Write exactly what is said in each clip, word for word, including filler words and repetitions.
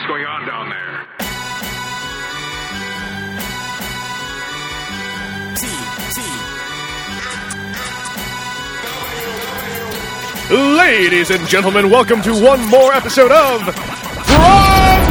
going on down there? Ladies and gentlemen, welcome to one more episode of Prime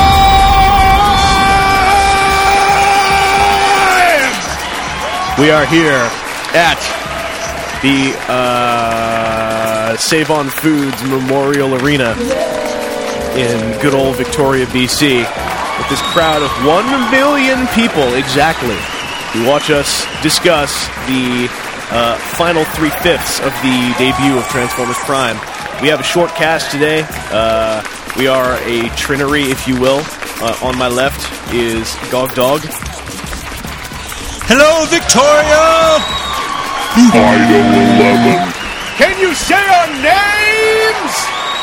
Time! We are here at the uh, Save On Foods Memorial Arena in good old Victoria, B C, with this crowd of one million people exactly who watch us discuss the Uh, final three-fifths of the debut of Transformers Prime. We have a short cast today. Uh, we are a trinary, if you will. Uh, on my left is Gog Dog. Hello, Victoria! Idol eleven. Can you say our names?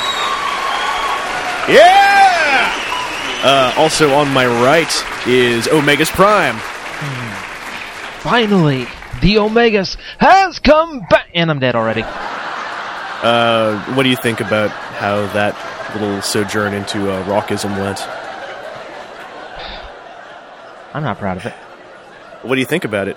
Yeah! Uh, also on my right is Omegas Prime. Finally! The Omegas has come back! And I'm dead already. Uh, what do you think about how that little sojourn into uh, Rockism went? I'm not proud of it. What do you think about it?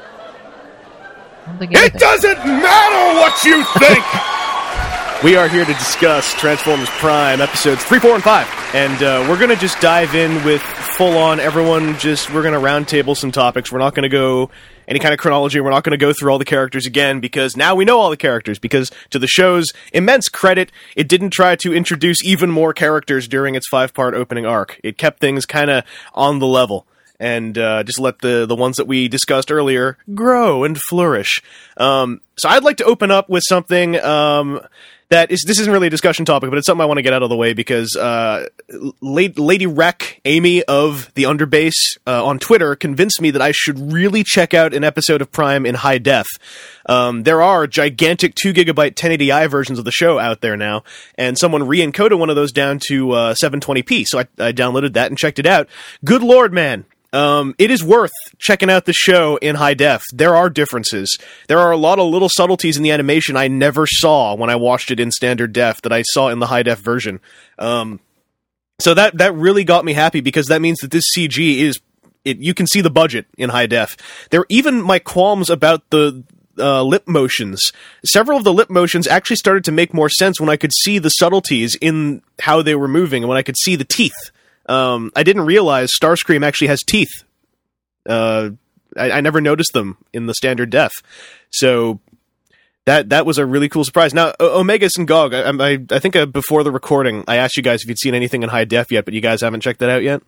I don't think anything. It doesn't matter what you think! We are here to discuss Transformers Prime episodes three, four, and five. And uh, we're going to just dive in with full-on everyone just... We're going to roundtable some topics. We're not going to go any kind of chronology. We're not going to go through all the characters again, because now we know all the characters. Because to the show's immense credit, it didn't try to introduce even more characters during its five-part opening arc. It kept things kind of on the level. And uh, just let the, the ones that we discussed earlier grow and flourish. Um, so I'd like to open up with something... Um, That is, this isn't really a discussion topic, but it's something I want to get out of the way because uh, Lady Wreck, Amy of the Underbase, uh, on Twitter convinced me that I should really check out an episode of Prime in high def. Um, there are gigantic two gigabyte ten eighty i versions of the show out there now, and someone re-encoded one of those down to uh, seven twenty p, so I, I downloaded that and checked it out. Good lord, man. Um, it is worth checking out the show in high def. There are differences. There are a lot of little subtleties in the animation I never saw when I watched it in standard def that I saw in the high def version. Um, so that, that really got me happy because that means that this C G is, it, you can see the budget in high def. There, even my qualms about the, uh, lip motions. Several of the lip motions actually started to make more sense when I could see the subtleties in how they were moving and when I could see the teeth. Um, I didn't realize Starscream actually has teeth. Uh, I, I never noticed them in the standard def. So that that was a really cool surprise. Now, o- Omegas and Gog, I, I, I think uh, before the recording, I asked you guys if you'd seen anything in high def yet, but you guys haven't checked that out yet?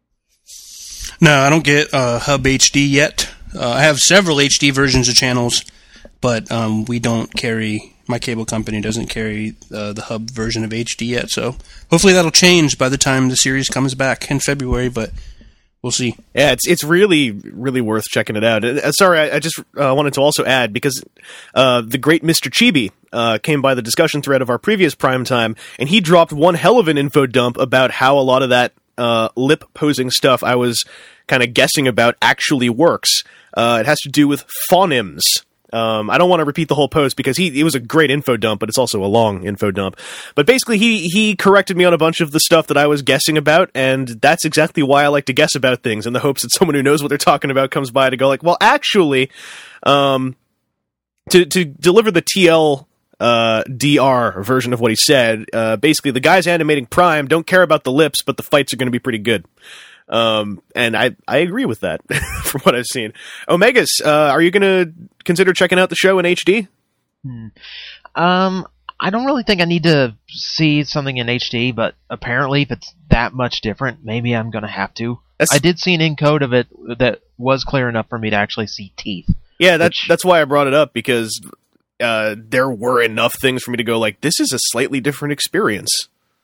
No, I don't get uh, Hub H D yet. Uh, I have several H D versions of channels, but um, we don't carry... My cable company doesn't carry uh, the hub version of H D yet, so hopefully that'll change by the time the series comes back in February, but we'll see. Yeah, it's it's really, really worth checking it out. Uh, sorry, I, I just uh, wanted to also add, because uh, the great Mister Chibi uh, came by the discussion thread of our previous Primetime, and he dropped one hell of an info dump about how a lot of that uh, lip-posing stuff I was kind of guessing about actually works. Uh, it has to do with phonemes. Um, I don't want to repeat the whole post because he it was a great info dump, but it's also a long info dump. But basically, he he corrected me on a bunch of the stuff that I was guessing about, and that's exactly why I like to guess about things, in the hopes that someone who knows what they're talking about comes by to go like, well, actually, um, to to deliver the T L uh, D R version of what he said, uh, basically, the guys animating Prime don't care about the lips, but the fights are going to be pretty good. Um, and I, I agree with that from what I've seen. Omegas, uh, are you going to consider checking out the show in H D? Hmm. Um, I don't really think I need to see something in H D, but apparently if it's that much different, maybe I'm going to have to. That's... I did see an encode of it that was clear enough for me to actually see teeth. Yeah, that's, which... that's why I brought it up, because uh, there were enough things for me to go like, this is a slightly different experience.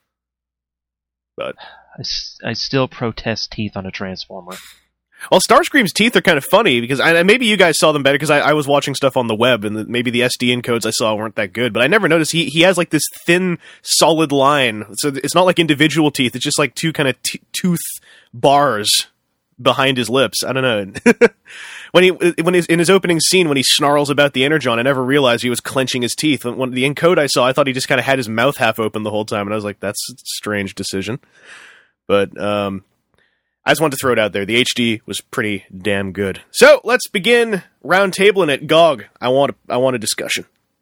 But... I, I still protest teeth on a Transformer. Well, Starscream's teeth are kind of funny, because I, maybe you guys saw them better, because I, I was watching stuff on the web, and the, maybe the S D encodes I saw weren't that good, but I never noticed he, he has like this thin, solid line, so it's not like individual teeth, it's just like two kind of t- tooth bars behind his lips. I don't know. when he when he's in his opening scene, when he snarls about the Energon, I never realized he was clenching his teeth. When the encode I saw, I thought he just kind of had his mouth half open the whole time, and I was like, that's a strange decision. But um, I just wanted to throw it out there. The H D was pretty damn good. So let's begin roundtabling it. Gog, I want a, I want a discussion.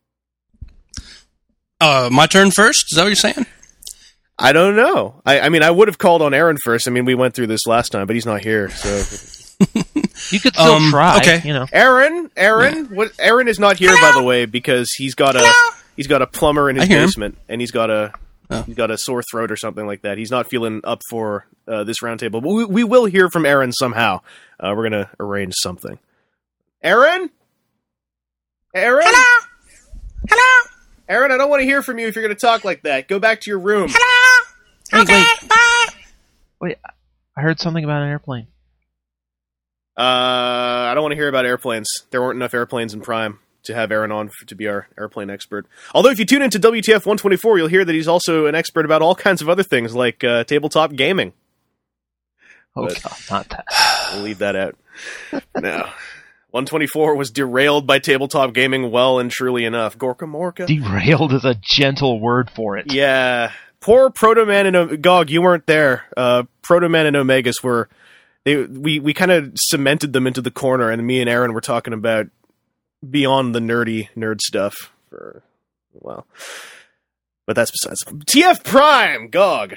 Uh, my turn first? Is that what you're saying? I don't know. I, I mean, I would have called on Aaron first. I mean, we went through this last time, but he's not here, so... You could still um, try, okay. you know. Aaron, Aaron, yeah. what? Aaron is not here, Hello? by the way, because he's got a Hello? he's got a plumber in his basement, him. and he's got a oh. he's got a sore throat or something like that. He's not feeling up for uh, this roundtable, but we, we will hear from Aaron somehow. Uh, we're gonna arrange something. Aaron, Aaron, hello, hello, Aaron. I don't want to hear from you if you're gonna talk like that. Go back to your room. Hello. Okay. Wait. Bye. Wait, I heard something about an airplane. Uh, I don't want to hear about airplanes. There weren't enough airplanes in Prime to have Aaron on for, to be our airplane expert. Although if you tune into W T F one twenty-four, you'll hear that he's also an expert about all kinds of other things, like uh, tabletop gaming. Oh, but God, not that. We'll leave that out. No. one twenty-four was derailed by tabletop gaming well and truly enough. Gorka Morka. Derailed is a gentle word for it. Yeah. Poor Proto Man and o- Gog, you weren't there. Uh, Proto Man and Omegas were... They, we we kind of cemented them into the corner, and me and Aaron were talking about beyond the nerdy nerd stuff for a while. But that's besides. T F Prime, Gog.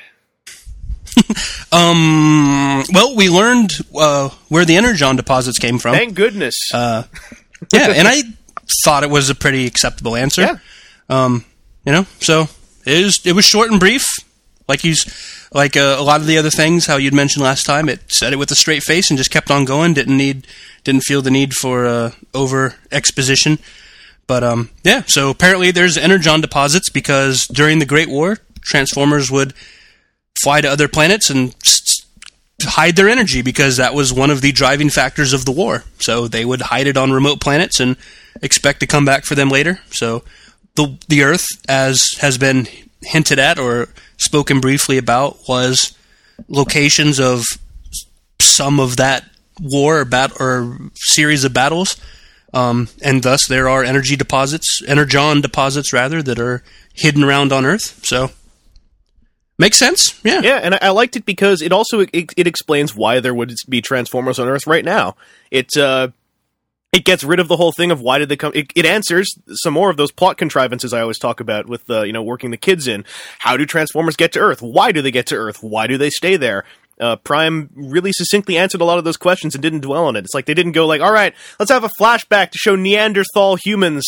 um. Well, we learned uh, where the Energon deposits came from. Thank goodness. Uh, yeah, and I thought it was a pretty acceptable answer. Yeah. Um. You know, so it was it was short and brief, like he's. Like uh, a lot of the other things, how you'd mentioned last time, it said it with a straight face and just kept on going. Didn't need, didn't feel the need for uh, over exposition. But um, yeah, so apparently there's Energon deposits because during the Great War, Transformers would fly to other planets and s- hide their energy because that was one of the driving factors of the war. So they would hide it on remote planets and expect to come back for them later. So the the Earth, as has been hinted at or spoken briefly about, was locations of some of that war or, bat- or series of battles, um, and thus there are energy deposits, energon deposits rather, that are hidden around on Earth. So makes sense, yeah. Yeah, and I, I liked it because it also it, it explains why there would be Transformers on Earth right now. It uh, it gets rid of the whole thing of why did they come. It, it answers some more of those plot contrivances I always talk about with uh, you know working the kids in. How do Transformers get to Earth? Why do they get to Earth? Why do they stay there? Uh, Prime really succinctly answered a lot of those questions and didn't dwell on it. It's like they didn't go like, all right, let's have a flashback to show Neanderthal humans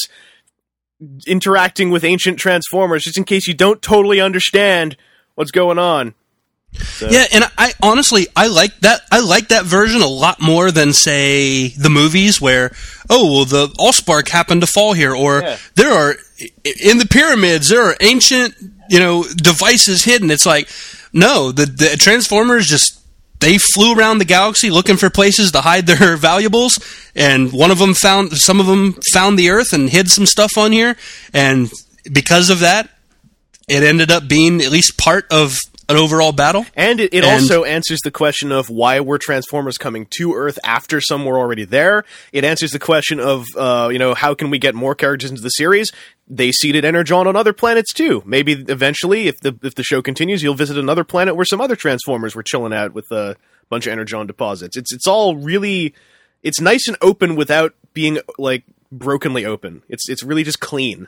interacting with ancient Transformers, just in case you don't totally understand what's going on. So. Yeah, and I honestly I like that I like that version a lot more than, say, the movies where, oh well, the Allspark happened to fall here, or yeah. there are in the pyramids there are ancient you know devices hidden. It's like, no, the the Transformers just they flew around the galaxy looking for places to hide their valuables, and one of them found some of them found the Earth and hid some stuff on here, and because of that, it ended up being at least part of an overall battle. And it, it and also answers the question of why were Transformers coming to Earth after some were already there. It answers the question of, uh, you know, how can we get more characters into the series? They seeded Energon on other planets too. Maybe eventually, if the if the show continues, you'll visit another planet where some other Transformers were chilling out with a bunch of Energon deposits. It's it's all really, it's nice and open without being like brokenly open. It's it's really just clean.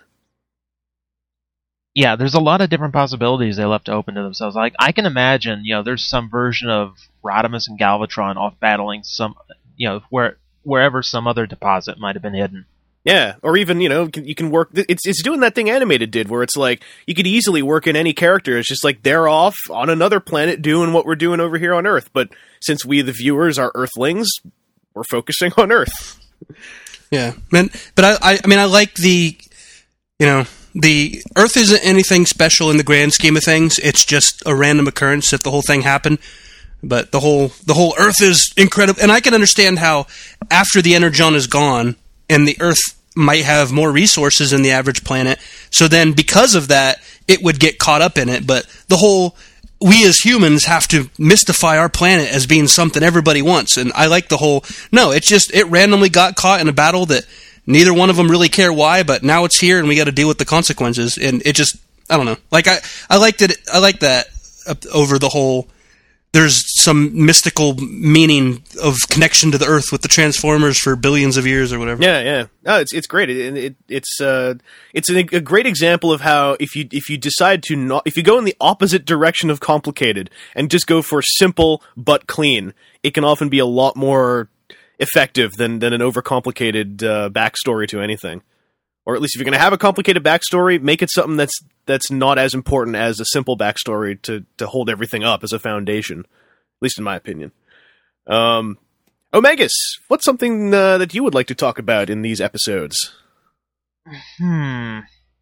Yeah, there's a lot of different possibilities they left open to themselves. Like I can imagine, you know, there's some version of Rodimus and Galvatron off battling some, you know, where wherever some other deposit might have been hidden. Yeah, or even, you know, you can work... It's it's doing that thing Animated did, where it's like, you could easily work in any character. It's just like, they're off on another planet doing what we're doing over here on Earth. But since we, the viewers, are Earthlings, we're focusing on Earth. Yeah, man, but I, I, I mean, I like the, you know, the Earth isn't anything special in the grand scheme of things. It's just a random occurrence that the whole thing happened. But the whole the whole Earth is incredible, and I can understand how after the Energon is gone, and the Earth might have more resources than the average planet, so then because of that, it would get caught up in it. But the whole, we as humans have to mystify our planet as being something everybody wants, and I like the whole, no, it's just, it randomly got caught in a battle that neither one of them really care why, but now it's here and we got to deal with the consequences, and it just, I don't know, like I, I liked it, I like that over the whole, there's some mystical meaning of connection to the Earth with the Transformers for billions of years or whatever. Yeah, yeah. No, it's it's great. It, it it's uh it's an, a great example of how if you if you decide to not if you go in the opposite direction of complicated and just go for simple but clean, it can often be a lot more effective than than an overcomplicated uh, backstory to anything. Or at least if you're going to have a complicated backstory, make it something that's that's not as important as a simple backstory to, to hold everything up as a foundation. At least in my opinion. Um, Omegas, what's something uh, that you would like to talk about in these episodes? Hmm.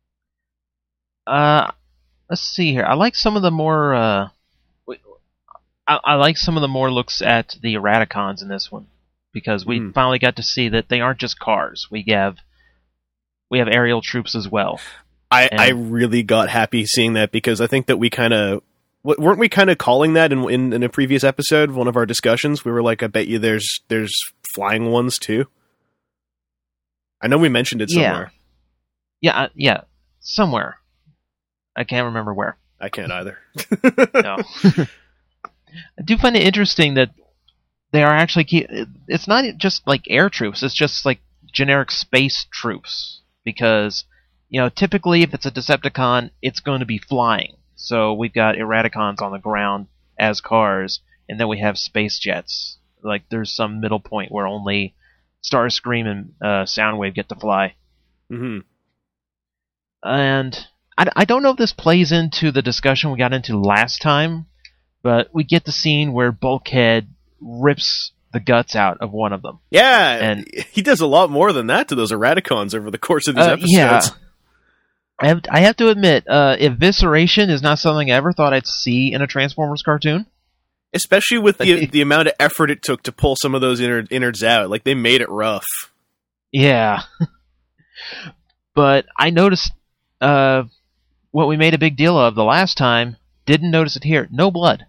Uh, let's see here. I like some of the more. Uh, I, I like some of the more looks at the Eraticons in this one because we mm. finally got to see that they aren't just cars. We have. We have aerial troops as well. I, and I really got happy seeing that because I think that we kind of weren't we kind of calling that in, in in a previous episode, one of our discussions. We were like, I bet you there's there's flying ones too. I know we mentioned it somewhere. Yeah, yeah, uh, yeah, somewhere. I can't remember where. I can't either. No. I do find it interesting that they are actually keep, it's not just like air troops. It's just like generic space troops. Because, you know, typically if it's a Decepticon, it's going to be flying. So we've got Eraticons on the ground as cars, and then we have space jets. Like, there's some middle point where only Starscream and uh, Soundwave get to fly. Mm-hmm. And I, I don't know if this plays into the discussion we got into last time, but we get the scene where Bulkhead rips the guts out of one of them. Yeah, and he does a lot more than that to those Eraticons over the course of these uh, episodes. Yeah. I have, I have to admit, uh, evisceration is not something I ever thought I'd see in a Transformers cartoon. Especially with the the amount of effort it took to pull some of those innards, innards out. Like, they made it rough. Yeah. But I noticed uh, what we made a big deal of the last time, didn't notice it here. No blood.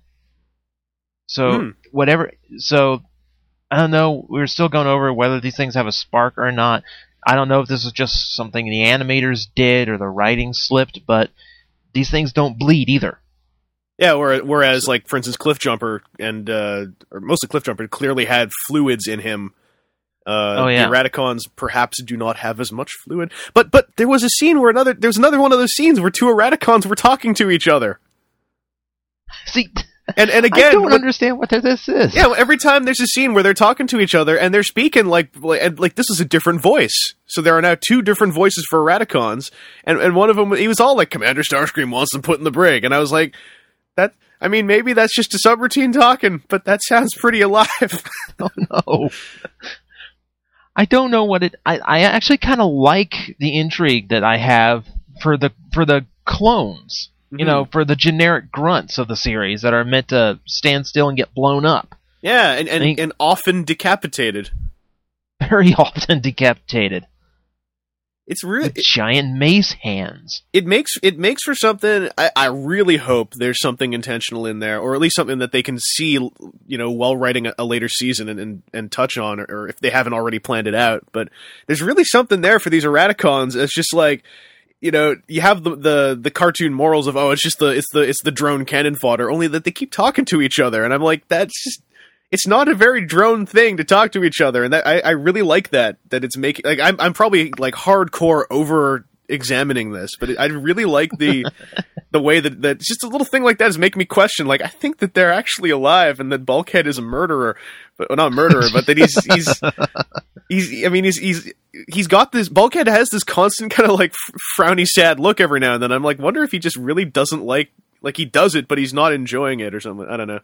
So, mm. whatever... So... I don't know, we were still going over whether these things have a spark or not. I don't know if this is just something the animators did or the writing slipped, but these things don't bleed either. Yeah, whereas, like, for instance, Cliffjumper, and, uh, or mostly Cliffjumper, clearly had fluids in him. Uh, oh, yeah. The Eraticons perhaps do not have as much fluid. But but there was a scene where another, there's another one of those scenes where two Eraticons were talking to each other. See... And and again, I don't when, understand what this is. Yeah, every time there's a scene where they're talking to each other and they're speaking like like, like this is a different voice. So there are now two different voices for Eraticons, and and one of them he was all like, "Commander Starscream wants them put in the brig," and I was like, "That I mean, maybe that's just a subroutine talking, but that sounds pretty alive." Oh no, I don't know what it. I I actually kind of like the intrigue that I have for the for the clones. You know, for the generic grunts of the series that are meant to stand still and get blown up. Yeah, and, and, I mean, and often decapitated. Very often decapitated. It's really With giant mace hands. It makes it makes for something. I, I really hope there's something intentional in there, or at least something that they can see, you know, while writing a, a later season and, and, and touch on, or, or if they haven't already planned it out. But there's really something there for these Eraticons. It's just like, you know, you have the, the the cartoon morals of, oh, it's just the it's the it's the drone cannon fodder, only that they keep talking to each other, and I'm like, that's just, it's not a very drone thing to talk to each other, and that, I I really like that that it's making, like, I'm I'm probably like hardcore over examining this, but I really like the the way that that just a little thing like that is making me question, like, I think that they're actually alive and that Bulkhead is a murderer, but well, not a murderer, but that he's he's. He's, I mean, he's, he's, he's got this, Bulkhead has this constant kind of like frowny, sad look every now and then. I'm like, wonder if he just really doesn't like, like he does it, but he's not enjoying it or something. I don't know.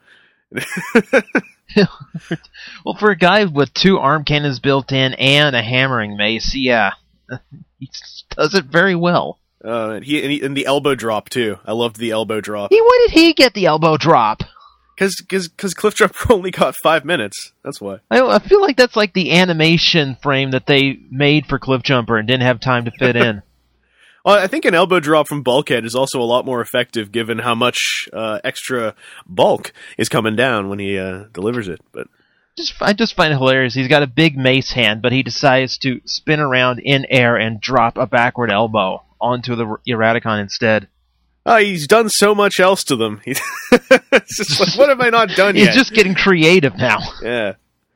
Well, for a guy with two arm cannons built in and a hammering mace, yeah, he does it very well. Uh, and he, and he, and the elbow drop too. I loved the elbow drop. He, why did he get the elbow drop? Because because Cliffjumper only got five minutes. That's why. I, I feel like that's like the animation frame that they made for Cliffjumper and didn't have time to fit in. Well, I think an elbow drop from Bulkhead is also a lot more effective given how much uh, extra bulk is coming down when he uh, delivers it. But just I just find it hilarious. He's got a big mace hand, but he decides to spin around in air and drop a backward elbow onto the Eraticon instead. oh, he's done so much else to them. It's just like, what have I not done He's yet? He's just getting creative now. Yeah.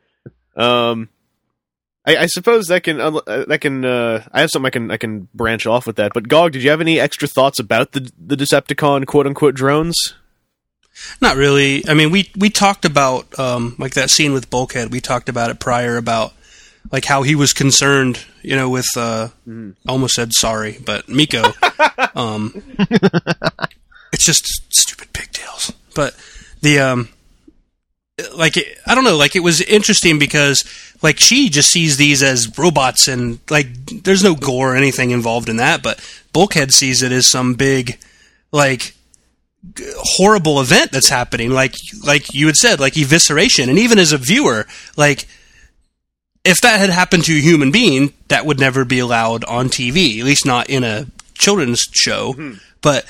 Um, I, I suppose that can uh, that can uh, I have something I can I can branch off with that. But Gog, did you have any extra thoughts about the the Decepticon quote unquote drones? Not really. I mean, we we talked about um, like that scene with Bulkhead. We talked about it prior about like how he was concerned, you know, with uh, mm. I almost said sorry, but Miko. um, it's just stupid pigtails. But the um, like it, I don't know, like it was interesting because like she just sees these as robots and like there's no gore or anything involved in that, but Bulkhead sees it as some big like horrible event that's happening, like like you had said, like evisceration. And even as a viewer, like if that had happened to a human being, that would never be allowed on T V, at least not in a children's show. Mm-hmm. But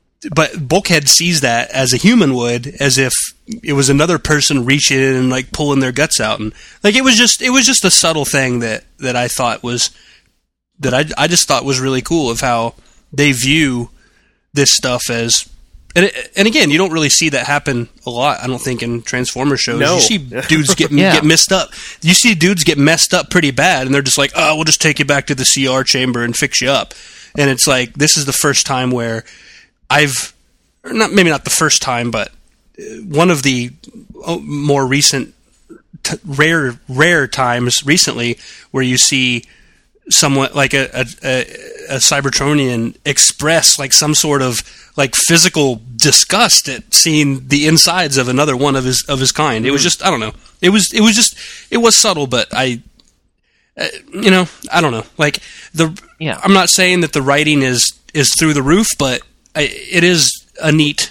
but Bulkhead sees that as a human would, as if it was another person reaching in and like pulling their guts out, and like it was just it was just a subtle thing that that I thought was that I I just thought was really cool of how they view this stuff as. And, it, and again, you don't really see that happen a lot, I don't think, in Transformers shows. No. You see dudes get yeah. get messed up. You see dudes get messed up pretty bad, and they're just like, oh, we'll just take you back to the C R chamber and fix you up. And it's like, this is the first time where I've, or not maybe not the first time, but one of the more recent, t- rare rare times recently where you see someone like a, a, a, a Cybertronian express like some sort of like physical disgust at seeing the insides of another one of his of his kind. It was just, I don't know. It was it was just it was subtle, but I, uh, you know, I don't know. Like the, yeah. I'm not saying that the writing is is through the roof, but I, it is a neat.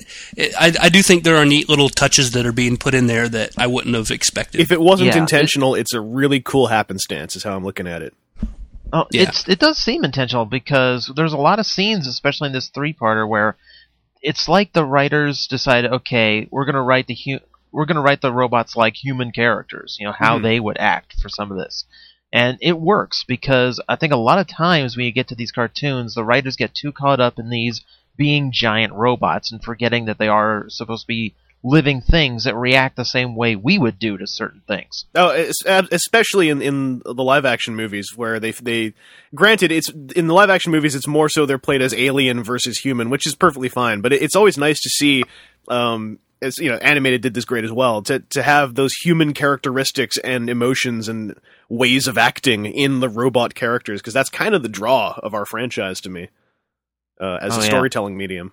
I, I do think there are neat little touches that are being put in there that I wouldn't have expected. If it wasn't yeah, intentional, it, it's a really cool happenstance, is how I'm looking at it. Oh, yeah. it's it does seem intentional because there's a lot of scenes, especially in this three-parter, where it's like the writers decided, okay, we're gonna write the hu- we're gonna write the robots like human characters, you know, how mm-hmm. they would act for some of this, and it works because I think a lot of times when you get to these cartoons, the writers get too caught up in these being giant robots and forgetting that they are supposed to be living things that react the same way we would do to certain things. Oh, especially in, in the live action movies where they they granted it's in the live action movies it's more so they're played as alien versus human, which is perfectly fine. But it's always nice to see, um, as you know, animated did this great as well, to to have those human characteristics and emotions and ways of acting in the robot characters, because that's kind of the draw of our franchise to me uh, as oh, a yeah. storytelling medium.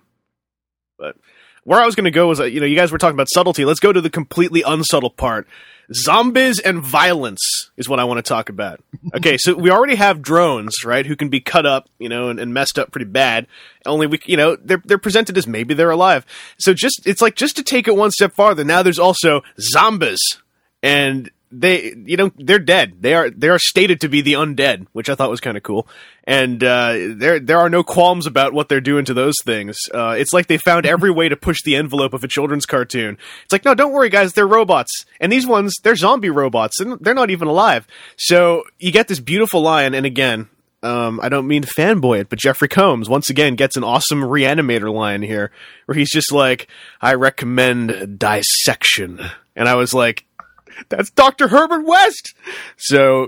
But where I was going to go was, uh, you know, you guys were talking about subtlety. Let's go to the completely unsubtle part. Zombies and violence is what I want to talk about. Okay, so we already have drones, right, who can be cut up, you know, and, and messed up pretty bad. Only we, you know, they're they're presented as maybe they're alive. So just it's like just to take it one step farther. Now there's also zombies, and they, you know, they're dead. They are they are stated to be the undead, which I thought was kind of cool. And uh, there there are no qualms about what they're doing to those things. Uh, it's like they found every way to push the envelope of a children's cartoon. It's like, no, don't worry, guys, they're robots. And these ones, they're zombie robots, and they're not even alive. So you get this beautiful line, and again, um, I don't mean to fanboy it, but Jeffrey Combs, once again, gets an awesome Reanimator line here, where he's just like, I recommend dissection. And I was like, that's Doctor Herbert West! So...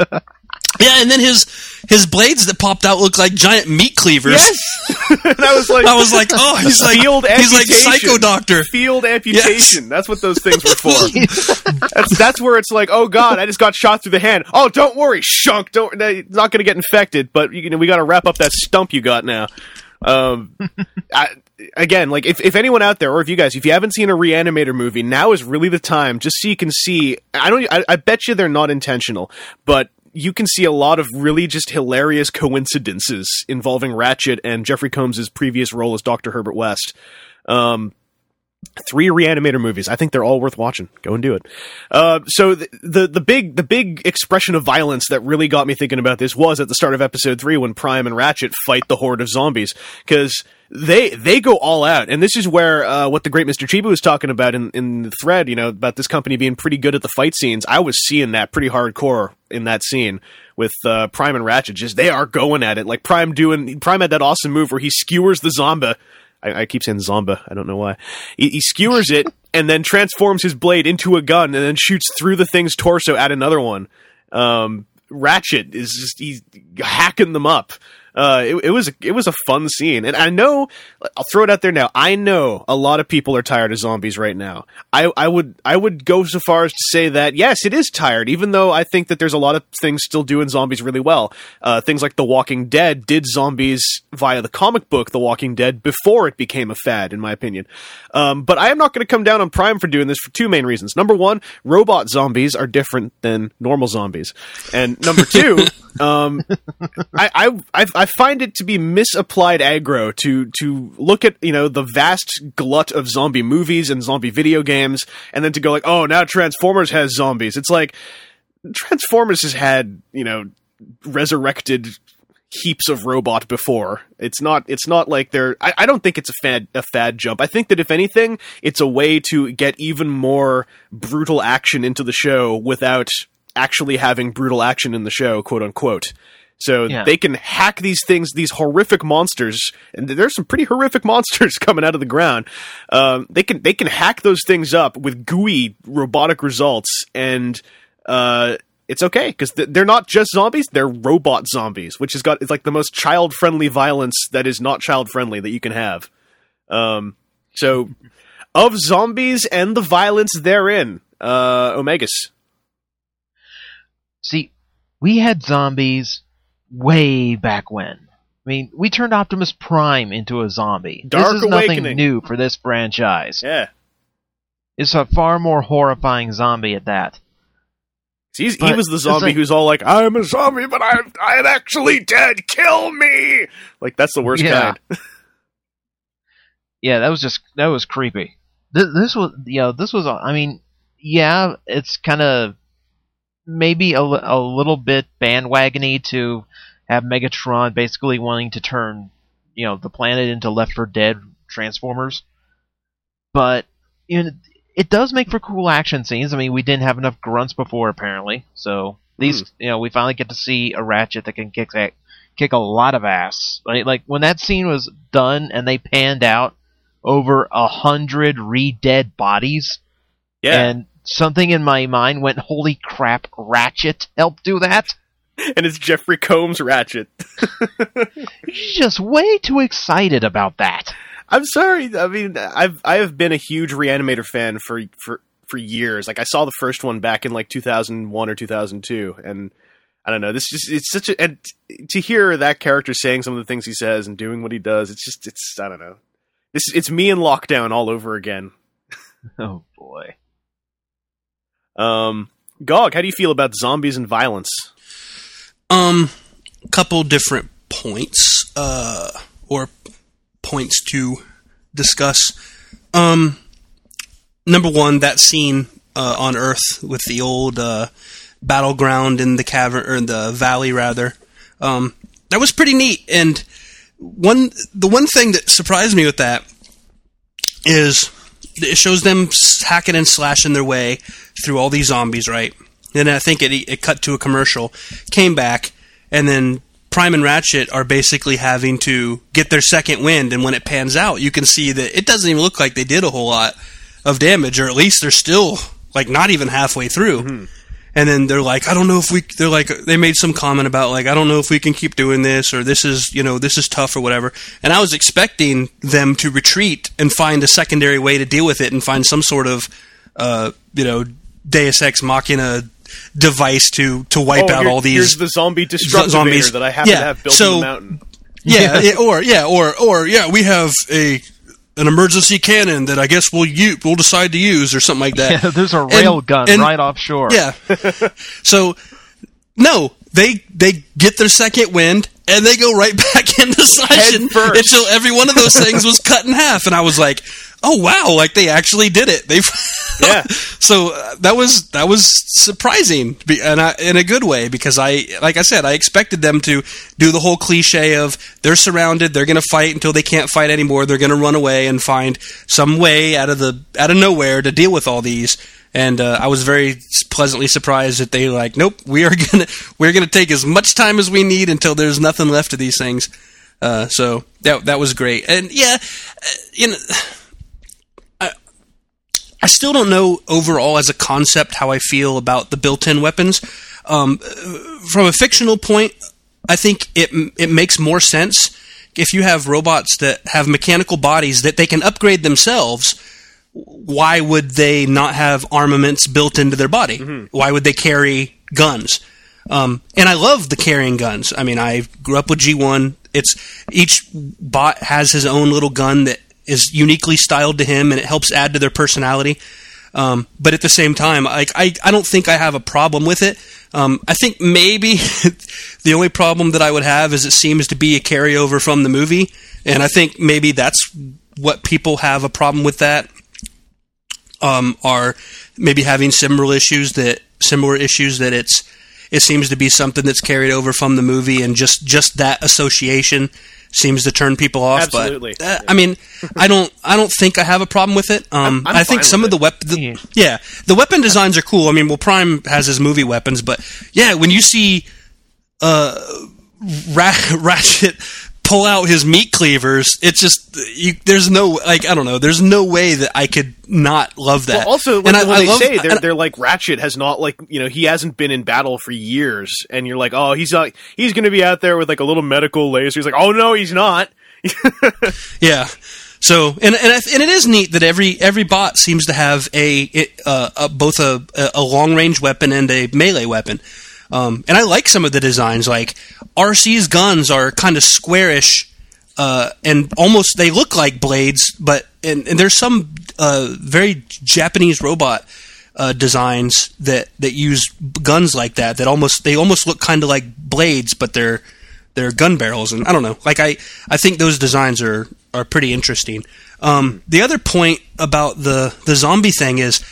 Yeah, and then his his blades that popped out look like giant meat cleavers. Yes, and I was like, I was like, oh, he's like field he's like Psycho Doctor. Field amputation. Yes. That's what those things were for. that's that's where it's like, oh god, I just got shot through the hand. Oh, don't worry, shunk. Don't, it's not going to get infected, but you know, we got to wrap up that stump you got now. Um, I, again, like if if anyone out there, or if you guys, if you haven't seen a Reanimator movie, now is really the time, just so you can see. I don't. I, I bet you they're not intentional, but you can see a lot of really just hilarious coincidences involving Ratchet and Jeffrey Combs' previous role as Doctor Herbert West. Um, three Reanimator movies. I think they're all worth watching. Go and do it. Uh, so the, the the big the big expression of violence that really got me thinking about this was at the start of episode three when Prime and Ratchet fight the horde of zombies, because they they go all out, and this is where uh, what the great Mister Chiba was talking about in, in the thread, you know, about this company being pretty good at the fight scenes. I was seeing that pretty hardcore in that scene with uh, Prime and Ratchet. Just they are going at it, like Prime doing. Prime had that awesome move where he skewers the zombie I, I keep saying Zomba. I don't know why. He, he skewers it and then transforms his blade into a gun and then shoots through the thing's torso at another one. Um, Ratchet is just, he's hacking them up. Uh, it, it was a, it was a fun scene, and I know, I'll throw it out there now. I know a lot of people are tired of zombies right now. I, I would I would go so far as to say that yes, it is tired. Even though I think that there's a lot of things still doing zombies really well. Uh, things like The Walking Dead did zombies via the comic book The Walking Dead before it became a fad, in my opinion. Um, but I am not going to come down on Prime for doing this for two main reasons. Number one, robot zombies are different than normal zombies, and number two, um, I I I've, I find it to be misapplied aggro to to look at, you know, the vast glut of zombie movies and zombie video games, and then to go like, oh, now Transformers has zombies. It's like Transformers has had, you know, resurrected heaps of robot before. It's not it's not like they're I, I don't think it's a fad a fad jump. I think that if anything, it's a way to get even more brutal action into the show without actually having brutal action in the show, quote unquote. So yeah. They can hack these things, these horrific monsters, and there's some pretty horrific monsters coming out of the ground. Um, they can they can hack those things up with gooey robotic results, and uh, it's okay because th- they're not just zombies; they're robot zombies, which has got it's like the most child-friendly violence that is not child-friendly that you can have. Um, so, of zombies and the violence therein, uh, Omegas. See, we had zombies way back when. I mean, we turned Optimus Prime into a zombie. Dark this is Awakening. Nothing new for this franchise. Yeah. It's a far more horrifying zombie at that. He's, he was the zombie like, who's all like, I'm a zombie, but I'm, I'm actually dead. Kill me! Like, that's the worst yeah. kind. Yeah, that was just, that was creepy. This, this was, you know, this was, I mean, yeah, it's kind of maybe a, a little bit bandwagony to have Megatron basically wanting to turn, you know, the planet into Left four Dead Transformers. But, you know, it does make for cool action scenes. I mean, we didn't have enough grunts before, apparently. So, these, mm. you know, we finally get to see a Ratchet that can kick kick a lot of ass. Like, like when that scene was done and they panned out over a hundred re-dead bodies. Yeah. And something in my mind went, holy crap, Ratchet helped do that? And it's Jeffrey Combs Ratchet. Just way too excited about that. I'm sorry. I mean, I've I have been a huge Reanimator fan for for for years. Like, I saw the first one back in like two thousand one or two thousand two, and I don't know. This just it's such a and to hear that character saying some of the things he says and doing what he does. It's just it's I don't know. This it's me in Lockdown all over again. Oh boy. Um, Gog, how do you feel about zombies and violence? Um, couple different points, uh, or points to discuss. Um, number one, that scene uh, on Earth with the old uh, battleground in the cavern or the valley, rather. Um, that was pretty neat. And one, the one thing that surprised me with that is it shows them hacking and slashing their way through all these zombies, right? And I think it it cut to a commercial, came back, and then Prime and Ratchet are basically having to get their second wind, and when it pans out, you can see that it doesn't even look like they did a whole lot of damage, or at least they're still, like, not even halfway through. Mm-hmm. And then they're like, I don't know if we, they're like, they made some comment about, like, I don't know if we can keep doing this, or this is, you know, this is tough, or whatever. And I was expecting them to retreat and find a secondary way to deal with it and find some sort of, uh, you know, Deus Ex Machina device to, to wipe oh, out here, all these... Here's the zombie destructivator zombies that I happen yeah, to have built so, in the mountain. Yeah, yeah, or, yeah, or, or, yeah, we have a... an emergency cannon that I guess we'll use, we'll decide to use or something like that. Yeah, there's a rail and, gun and, right offshore. Yeah. So, no, they they get their second wind and they go right back into session until every one of those things was cut in half. And I was like, oh wow, like they actually did it. They yeah. So uh, that was that was surprising, and I, in a good way, because I, like I said, I expected them to do the whole cliche of they're surrounded, they're going to fight until they can't fight anymore, they're going to run away and find some way out of the out of nowhere to deal with all these. And uh, I was very pleasantly surprised that they like, nope, we are gonna we're gonna take as much time as we need until there's nothing left of these things. Uh, so that that was great. And yeah, you know, I, I still don't know overall as a concept how I feel about the built-in weapons. Um, from a fictional point, I think it it makes more sense if you have robots that have mechanical bodies that they can upgrade themselves. Why would they not have armaments built into their body? Mm-hmm. Why would they carry guns? Um, and I love the carrying guns. I mean, I grew up with G one. It's each bot has his own little gun that is uniquely styled to him, and it helps add to their personality. Um, but at the same time, I, I I don't think I have a problem with it. Um, I think maybe the only problem that I would have is it seems to be a carryover from the movie, and I think maybe that's what people have a problem with that. Um, are maybe having similar issues that similar issues that it's it seems to be something that's carried over from the movie, and just, just that association seems to turn people off. Absolutely. But uh, I mean, I don't I don't think I have a problem with it. Um, I'm, I'm I think some of the weapons, yeah, the weapon designs are cool. I mean, well, Prime has his movie weapons, but yeah, when you see uh, Ra- Ratchet pull out his meat cleavers, it's just you, there's no like I don't know. There's no way that I could not love that. Well, also, like, and when I, they I love, say they're and, they're like Ratchet has not like you know he hasn't been in battle for years, and you're like, oh, he's not he's going to be out there with like a little medical laser. He's like, oh no, he's not. Yeah. So and and and it is neat that every every bot seems to have a, it, uh, a both a a long range weapon and a melee weapon. Um, and I like some of the designs. Like R C's guns are kind of squarish, uh, and almost they look like blades. But and, and there's some uh, very Japanese robot uh, designs that, that use guns like that. That almost they almost look kind of like blades, but they're they're gun barrels. And I don't know. Like I, I think those designs are are pretty interesting. Um, the other point about the the zombie thing is,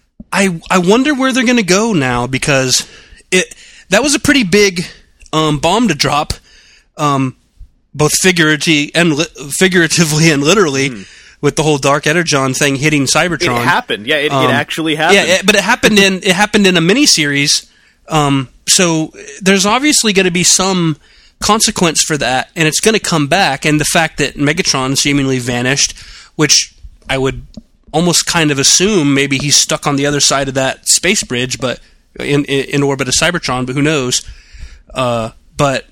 I I wonder where they're going to go now, because it. That was a pretty big um, bomb to drop, um, both figuratively and li- figuratively and literally, mm. with the whole Dark Energon thing hitting Cybertron. It happened, yeah. It, um, it actually happened. Yeah, it, but it happened in it happened in a miniseries. Um, so there's obviously going to be some consequence for that, and it's going to come back. And the fact that Megatron seemingly vanished, which I would almost kind of assume maybe he's stuck on the other side of that space bridge, but. In, in in orbit of Cybertron, but who knows? Uh, but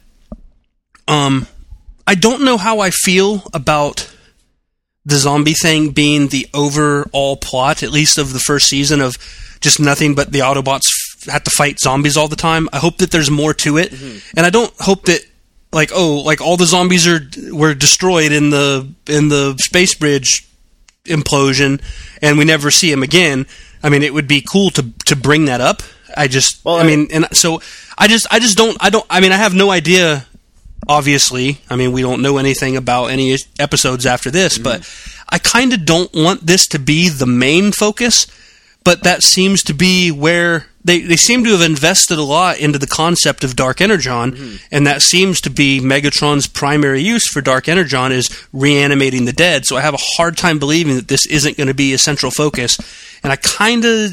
um, I don't know how I feel about the zombie thing being the overall plot, at least of the first season, of just nothing but the Autobots f- have to fight zombies all the time. I hope that there's more to it, mm-hmm. and I don't hope that like oh like all the zombies are were destroyed in the in the space bridge implosion, and we never see them again. I mean, it would be cool to to bring that up. I just, well, I mean, and so I just, I just don't, I don't, I mean, I have no idea, obviously. I mean, we don't know anything about any episodes after this, mm-hmm. but I kind of don't want this to be the main focus, but that seems to be where they, they seem to have invested a lot into the concept of Dark Energon, mm-hmm. and that seems to be Megatron's primary use for Dark Energon is reanimating the dead, so I have a hard time believing that this isn't going to be a central focus, and I kind of...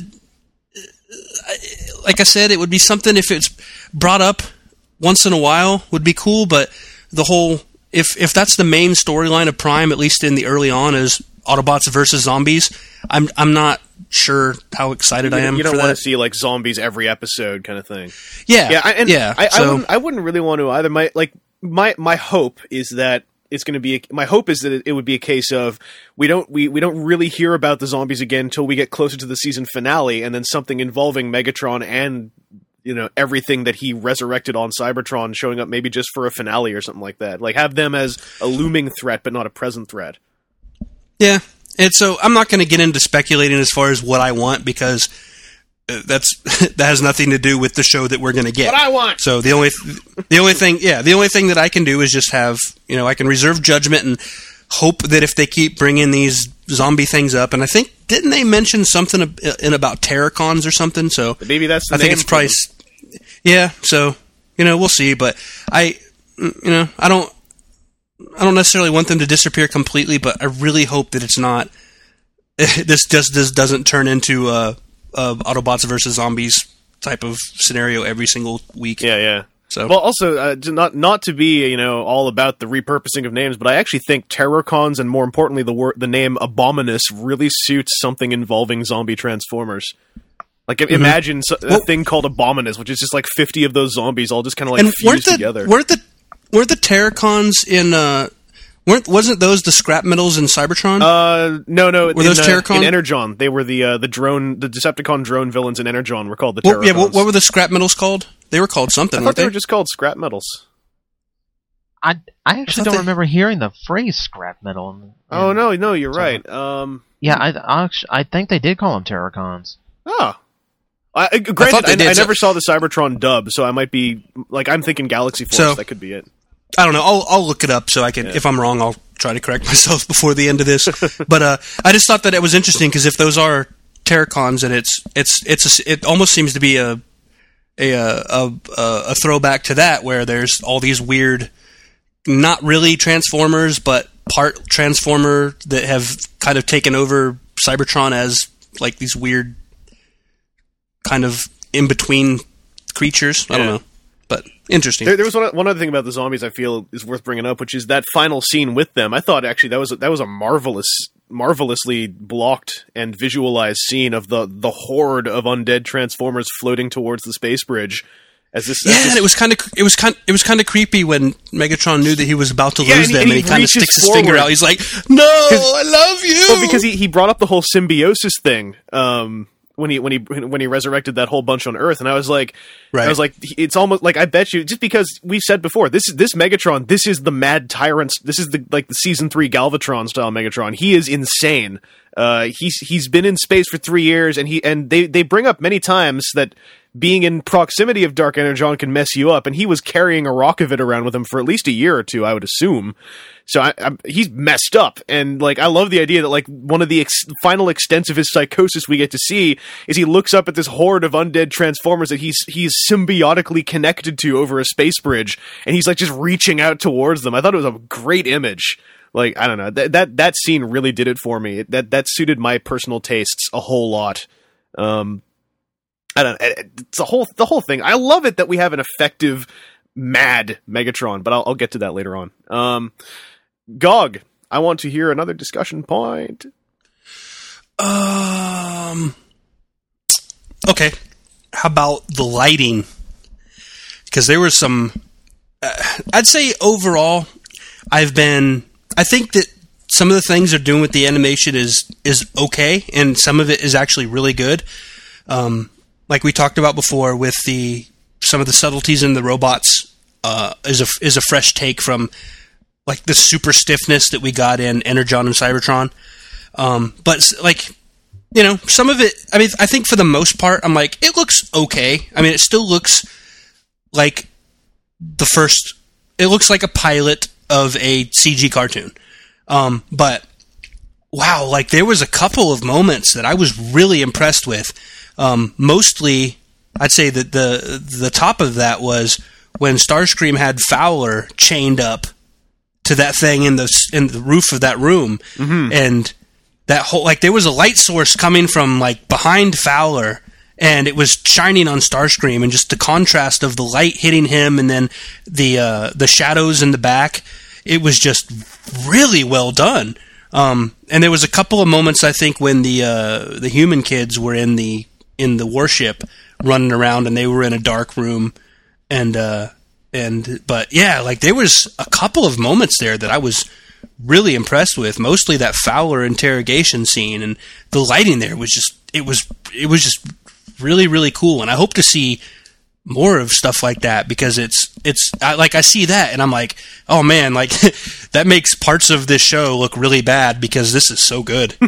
Like I said, it would be something if it's brought up once in a while would be cool, but the whole if if that's the main storyline of Prime, at least in the early on, is Autobots versus zombies, I'm I'm not sure how excited you, I am. You don't for want that. to see like zombies every episode kind of thing. Yeah, yeah, I, and yeah. I, so, I wouldn't I wouldn't really want to either. My like my my hope is that. It's going to be. A, my hope is that it, it would be a case of we don't we, we don't really hear about the zombies again until we get closer to the season finale, and then something involving Megatron and you know everything that he resurrected on Cybertron showing up maybe just for a finale or something like that. Like have them as a looming threat, but not a present threat. Yeah, and so I'm not going to get into speculating as far as what I want because. That's that has nothing to do with the show that we're going to get. What I want. So the only the only thing, yeah, the only thing that I can do is just have you know I can reserve judgment and hope that if they keep bringing these zombie things up, and I think didn't they mention something in about Terracons or something? So maybe that's the I think name it's probably yeah. So you know we'll see, but I you know I don't I don't necessarily want them to disappear completely, but I really hope that it's not. This just this doesn't turn into. Uh, Of Autobots versus zombies type of scenario every single week. Yeah, yeah. So well, also uh, not not to be you know all about the repurposing of names, but I actually think Terrorcons and more importantly the word the name Abominus really suits something involving zombie transformers. Like mm-hmm. imagine a well, thing called Abominus, which is just like fifty of those zombies all just kind of like fused the, together. Weren't the weren't the Terrorcons in? Uh, weren't wasn't those the scrap metals in Cybertron? Uh, no, no. Were in, those uh, Terrorcon? In Energon? They were the uh, the drone, the Decepticon drone villains in Energon were called the well, Terrorcons. Yeah, what, what were the scrap metals called? They were called something. I thought weren't they, they were just called scrap metals. I I actually I don't they... remember hearing the phrase scrap metal. In, in, oh no, no, you're right. Um, yeah, I I, I think they did call them Terrorcons. Oh. I, granted, I, I, I never saw the Cybertron dub, so I might be like I'm thinking Galaxy Force. So, that could be it. I don't know. I'll I'll look it up so I can. Yeah. If I'm wrong, I'll try to correct myself before the end of this. But uh, I just thought that it was interesting because if those are Terrorcons, and it's it's it's a, it almost seems to be a a, a a a throwback to that, where there's all these weird, not really Transformers, but part Transformer that have kind of taken over Cybertron as like these weird kind of in between creatures. I yeah. don't know, but interesting. There, there was one, one other thing about the zombies I feel is worth bringing up, which is that final scene with them. I thought actually that was that was a marvelous, marvelously blocked and visualized scene of the the horde of undead Transformers floating towards the space bridge. As this, yeah, as this, and it was kind of it was kind it was kind of creepy when Megatron knew that he was about to yeah, lose and, them, and and he, he kind of sticks his forward. finger out. He's like, "No, I love you." Well, because he, he brought up the whole symbiosis thing um, when he when he when he resurrected that whole bunch on Earth, and I was like, right. I was like, it's almost like I bet you just because we said before this this Megatron, this is the Mad Tyrant, this is the like the season three Galvatron style Megatron. He is insane. Uh, he's he's been in space for three years, and he and they they bring up many times that being in proximity of Dark Energon can mess you up, and he was carrying a rock of it around with him for at least a year or two, I would assume. So I, I, he's messed up, and like I love the idea that like one of the ex- final extents of his psychosis we get to see is he looks up at this horde of undead Transformers that he's he's symbiotically connected to over a space bridge, and he's like just reaching out towards them. I thought it was a great image. Like I don't know that that that scene really did it for me. That that suited my personal tastes a whole lot. Um, I don't. It's a whole the whole thing. I love it that we have an effective, mad Megatron, but I'll, I'll get to that later on. Um, Gog, I want to hear another discussion point. Um. Okay, how about the lighting? Because there was some. Uh, I'd say overall, I've been. I think that some of the things they're doing with the animation is is okay, and some of it is actually really good. Um. Like we talked about before, with the some of the subtleties in the robots, uh, is a is a fresh take from like the super stiffness that we got in Energon and Cybertron. Um, but like you know, some of it. I mean, I think for the most part, I'm like, it looks okay. I mean, it still looks like the first. It looks like a pilot of a C G cartoon. Um, but wow, like there was a couple of moments that I was really impressed with. Um, mostly, I'd say that the the top of that was when Starscream had Fowler chained up to that thing in the in the roof of that room, mm-hmm. and that whole like there was a light source coming from like behind Fowler, and it was shining on Starscream, and just the contrast of the light hitting him, and then the uh, the shadows in the back, it was just really well done. Um, and there was a couple of moments I think when the uh, the human kids were in the in the warship running around, and they were in a dark room, and uh, and but yeah, like there was a couple of moments there that I was really impressed with. Mostly that Fowler interrogation scene, and the lighting there was just it was it was just really really cool. And I hope to see more of stuff like that, because it's it's I, like I see that and I'm like, oh man, like that makes parts of this show look really bad because this is so good.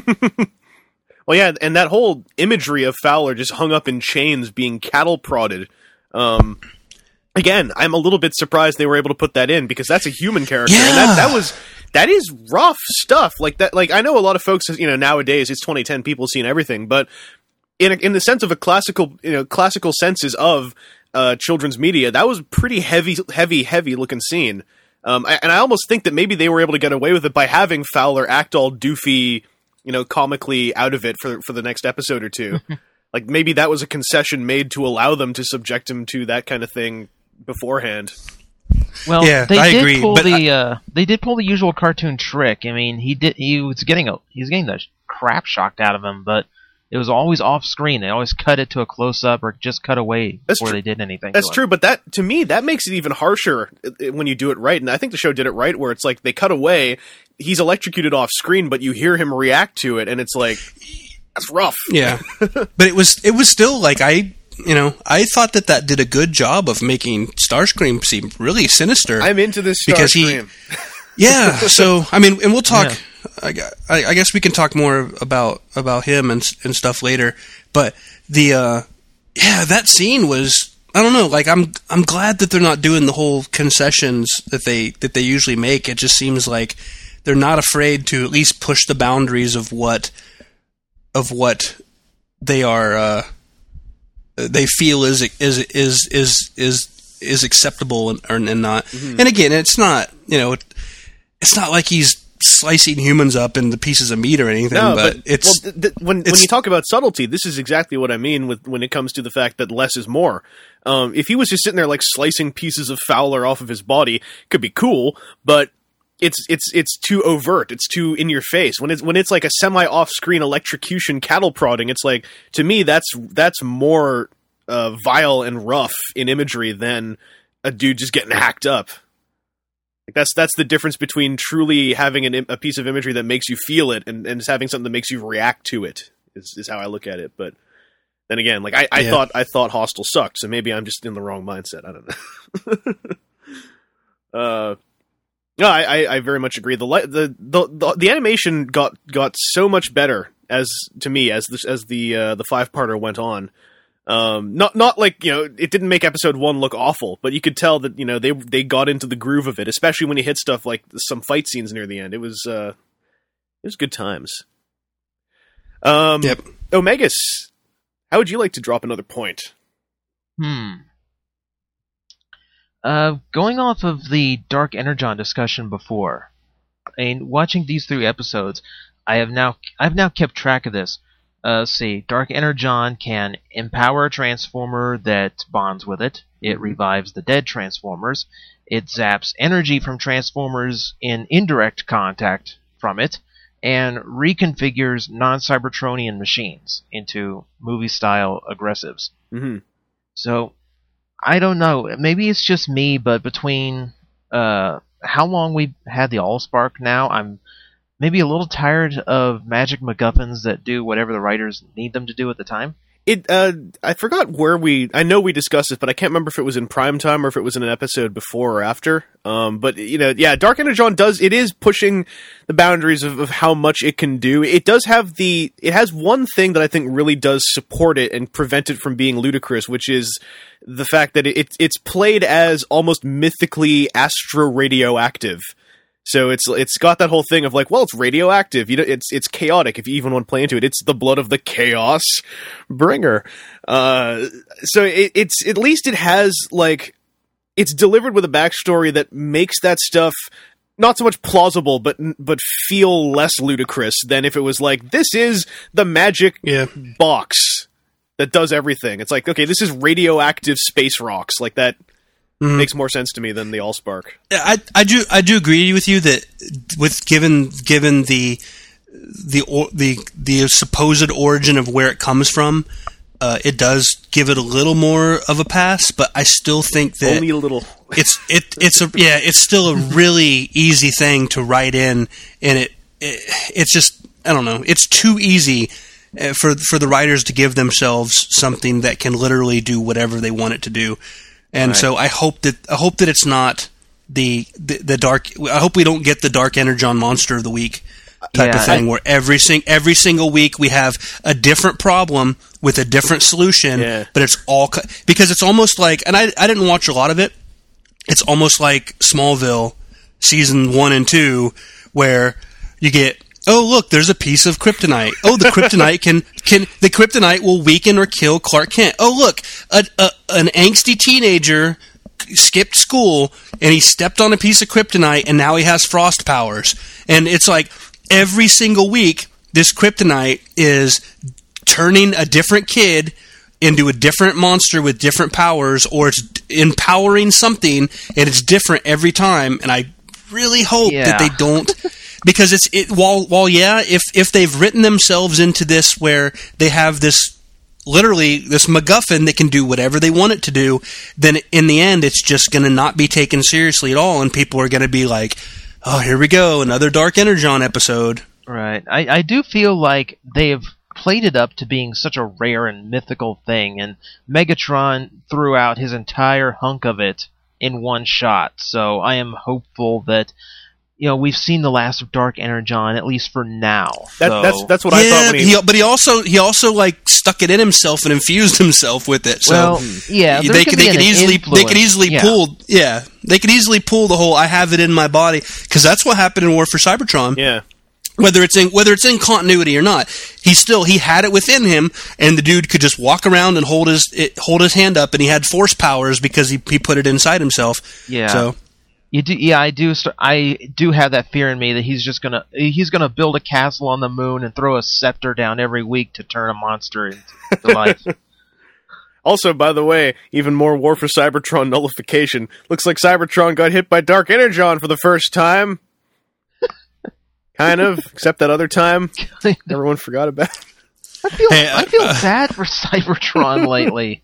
Well, yeah, and that whole imagery of Fowler just hung up in chains being cattle prodded. Um, again, I'm a little bit surprised they were able to put that in, because that's a human character, yeah. and that that was that is rough stuff. Like that, like I know a lot of folks, you know, nowadays it's twenty ten, people seeing everything, but in a, in the sense of a classical, you know, classical senses of uh, children's media, that was pretty heavy, heavy, heavy looking scene. Um, and I almost think that maybe they were able to get away with it by having Fowler act all doofy, you know, comically out of it for for the next episode or two. Like maybe that was a concession made to allow them to subject him to that kind of thing beforehand. Well, yeah, they I did agree, pull but the I, uh, they did pull the usual cartoon trick. I mean, he did he was getting a he was getting the crap shocked out of him, but it was always off screen. They always cut it to a close up or just cut away That's before tr- they did anything. That's to true, him. but that to me that makes it even harsher when you do it right. And I think the show did it right, where it's like they cut away, he's electrocuted off screen, but you hear him react to it, and it's like that's rough. Yeah, but it was it was still like I. You know, I thought that that did a good job of making Starscream seem really sinister. I'm into this because Starscream. He, yeah. So I mean, and we'll talk. Yeah. I, I guess we can talk more about about him and and stuff later. But the uh, yeah, that scene was. I don't know. Like I'm I'm glad that they're not doing the whole concessions that they that they usually make. It just seems like they're not afraid to at least push the boundaries of what of what they are. Uh, they feel is is is is is is acceptable and, and not. Mm-hmm. And again, it's not you know, it, it's not like he's slicing humans up into pieces of meat or anything. No, but, but it's well, th- th- when it's, when you talk about subtlety, this is exactly what I mean with when it comes to the fact that less is more. Um, if he was just sitting there like slicing pieces of Fowler off of his body, it could be cool, but it's it's it's too overt. It's too in your face. When it's when it's like a semi off screen electrocution cattle prodding, it's like to me that's that's more uh, vile and rough in imagery than a dude just getting hacked up. Like that's that's the difference between truly having an, a piece of imagery that makes you feel it and, and just having something that makes you react to it. Is, is how I look at it. But then again, like I, I yeah. thought I thought Hostel sucked, so maybe I'm just in the wrong mindset. I don't know. uh, no, I, I, I very much agree. The, the the the the animation got got so much better as to me as the as the uh, the five parter went on. Um, not not like you know it didn't make episode one look awful, but you could tell that you know they they got into the groove of it, especially when you hit stuff like some fight scenes near the end. It was uh, it was good times. Um, yep. Omegas, how would you like to drop another point? Hmm. Uh, going off of the Dark Energon discussion before, and watching these three episodes, I have now I've now kept track of this. Uh, let's see, Dark Energon can empower a Transformer that bonds with it. It revives the dead Transformers. It zaps energy from Transformers in indirect contact from it, and reconfigures non-Cybertronian machines into movie-style aggressives. Mm-hmm. So, I don't know. Maybe it's just me, but between uh, how long we've had the Allspark now, I'm maybe a little tired of magic MacGuffins that do whatever the writers need them to do at the time. It, uh, I forgot where we, I know we discussed this, but I can't remember if it was in primetime or if it was in an episode before or after. Um, but, you know, yeah, Dark Energon does, it is pushing the boundaries of, of how much it can do. It does have the, it has one thing that I think really does support it and prevent it from being ludicrous, which is the fact that it, it's played as almost mythically astro-radioactive. So it's it's got that whole thing of like, well, it's radioactive. You know, it's it's chaotic. If you even want to play into it, it's the blood of the chaos bringer. Uh, so it, it's at least it has like it's delivered with a backstory that makes that stuff not so much plausible, but but feel less ludicrous than if it was like, this is the magic yeah. box that does everything. It's like, okay, this is radioactive space rocks like that. Mm-hmm. Makes more sense to me than the Allspark. I I do I do agree with you that with given given the the the the supposed origin of where it comes from, uh, it does give it a little more of a pass. But I still think that only a little. it's it it's a yeah it's still a really easy thing to write in, and it, it it's just I don't know it's too easy for for the writers to give themselves something that can literally do whatever they want it to do. And right. so I hope that I hope that it's not the, the the dark. I hope we don't get the Dark Energon monster of the week type yeah, of thing, I, where every sing every single week we have a different problem with a different solution. Yeah. But it's all because it's almost like, and I I didn't watch a lot of it. It's almost like Smallville season one and two, where you get, oh look, there's a piece of kryptonite. Oh, the kryptonite can can the kryptonite will weaken or kill Clark Kent. Oh look, a, a, an angsty teenager skipped school and he stepped on a piece of kryptonite and now he has frost powers. And it's like every single week this kryptonite is turning a different kid into a different monster with different powers, or it's empowering something and it's different every time. And I really hope Yeah. that they don't, because it's it. While while yeah, if if they've written themselves into this where they have this. Literally, this MacGuffin that can do whatever they want it to do, then in the end, it's just going to not be taken seriously at all, and people are going to be like, oh, here we go, another Dark Energon episode. Right. I, I do feel like they've played it up to being such a rare and mythical thing, and Megatron threw out his entire hunk of it in one shot, so I am hopeful that you know, we've seen the last of Dark Energon, at least for now. That, so. That's that's what yeah, I thought when he... he... But he also he also like stuck it in himself and infused himself with it. So well, yeah, they could they could easily influence. they could easily yeah. pull yeah they could easily pull the whole I have it in my body, because that's what happened in War for Cybertron. Yeah. Whether it's in whether it's in continuity or not, he still he had it within him, and the dude could just walk around and hold his it, hold his hand up, and he had force powers because he he put it inside himself. Yeah. So. You do, yeah, I do. St- I do have that fear in me that he's just gonna he's gonna build a castle on the moon and throw a scepter down every week to turn a monster into life. Also, by the way, even more War for Cybertron nullification. Looks like Cybertron got hit by Dark Energon for the first time. Kind of, except that other time everyone forgot about. I feel Hey, I feel uh, bad for Cybertron lately.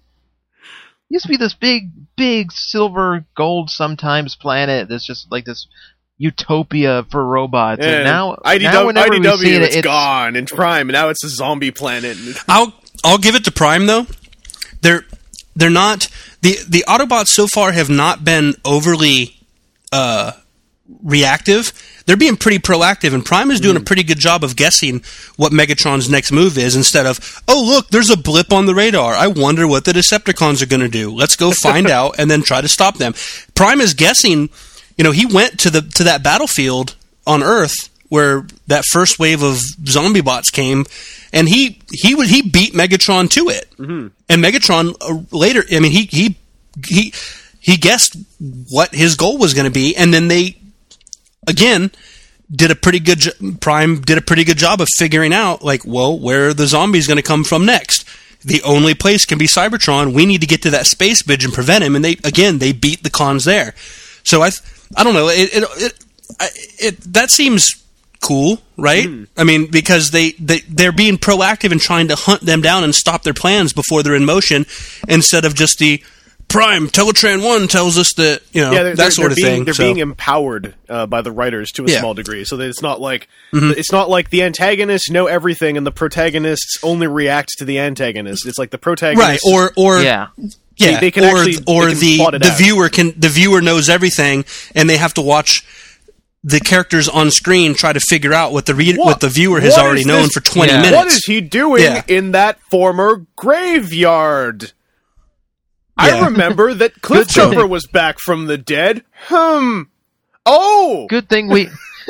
It used to be this big, big silver gold sometimes planet that's just like this utopia for robots. Yeah, and now, I D W, now whenever I D W we see it, it's, it's gone in Prime, and now it's a zombie planet. I'll I'll give it to Prime though. They're they're not the the Autobots so far have not been overly uh, reactive. They're being pretty proactive, and Prime is doing mm. a pretty good job of guessing what Megatron's next move is, instead of, oh, look, there's a blip on the radar. I wonder what the Decepticons are going to do. Let's go find out and then try to stop them. Prime is guessing, you know, he went to the to that battlefield on Earth where that first wave of zombie bots came, and he he he beat Megatron to it. Mm-hmm. And Megatron uh, later, I mean, he he he he guessed what his goal was going to be, and then they again did a pretty good jo- Prime did a pretty good job of figuring out, like, well, where are the zombies going to come from next? The only place can be Cybertron. We need to get to that space bridge and prevent him. And they again they beat the cons there. So I I don't know it it it, it that seems cool, right? Mm. I mean, because they, they, they're being proactive and trying to hunt them down and stop their plans before they're in motion, instead of just the Prime, Teletran one tells us that, you know, yeah, they're, that they're, sort they're of being, thing. They're so. being empowered uh, by the writers to a yeah. small degree, so that it's not like mm-hmm. it's not like the antagonists know everything and the protagonists only react to the antagonist. It's like the protagonist, right? Or or yeah. Yeah, they, they can or actually, or they can the plot it the out. viewer can the viewer knows everything, and they have to watch the characters on screen try to figure out what the re- what, what the viewer has what already known this, for twenty yeah. minutes. What is he doing yeah. in that former graveyard? Yeah. I remember that Cliffjumper was back from the dead. Hmm. Oh, Good thing we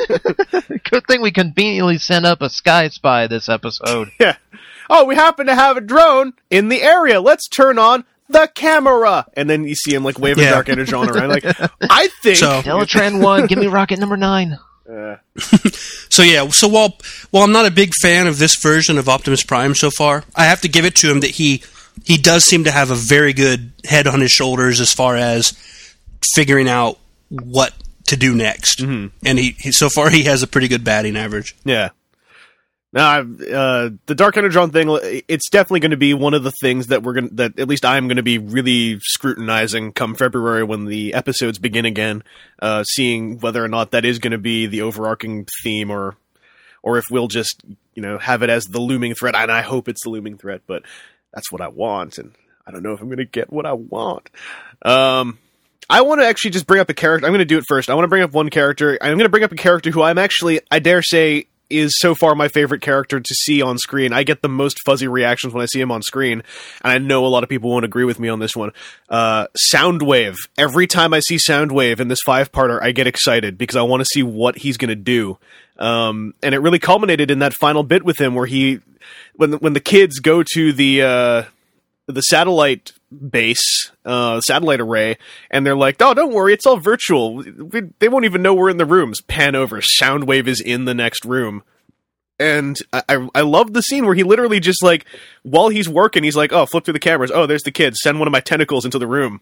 good thing we conveniently sent up a Sky Spy this episode. yeah. Oh, we happen to have a drone in the area. Let's turn on the camera, and then you see him like waving Yeah. Dark Energon around. Like, I think. So- Teletran one, give me rocket number nine. Uh, So yeah, so while while I'm not a big fan of this version of Optimus Prime so far, I have to give it to him that he he does seem to have a very good head on his shoulders as far as figuring out what to do next. Mm-hmm. And he, he so far he has a pretty good batting average. yeah. Now, uh, the Dark Energon thing, it's definitely going to be one of the things that we're going that at least I'm going to be really scrutinizing come February when the episodes begin again, uh, seeing whether or not that is going to be the overarching theme, or or if we'll just, you know, have it as the looming threat. And I hope it's the looming threat, but that's what I want, and I don't know if I'm going to get what I want. Um, I want to actually just bring up a character. I'm going to do it first. I want to bring up one character. I'm going to bring up a character who I'm actually, I dare say, is so far my favorite character to see on screen. I get the most fuzzy reactions when I see him on screen, and I know a lot of people won't agree with me on this one. Uh, Soundwave. Every time I see Soundwave in this five-parter, I get excited because I want to see what he's going to do. Um, and it really culminated in that final bit with him where he, when when the kids go to the uh, the satellite base, uh, satellite array, and they're like, "Oh, don't worry, it's all virtual. We, they won't even know we're in the rooms." Pan over, Soundwave is in the next room. And I, I I love the scene where he literally just, like, while he's working, he's like, oh, flip through the cameras. Oh, there's the kids. Send one of my tentacles into the room.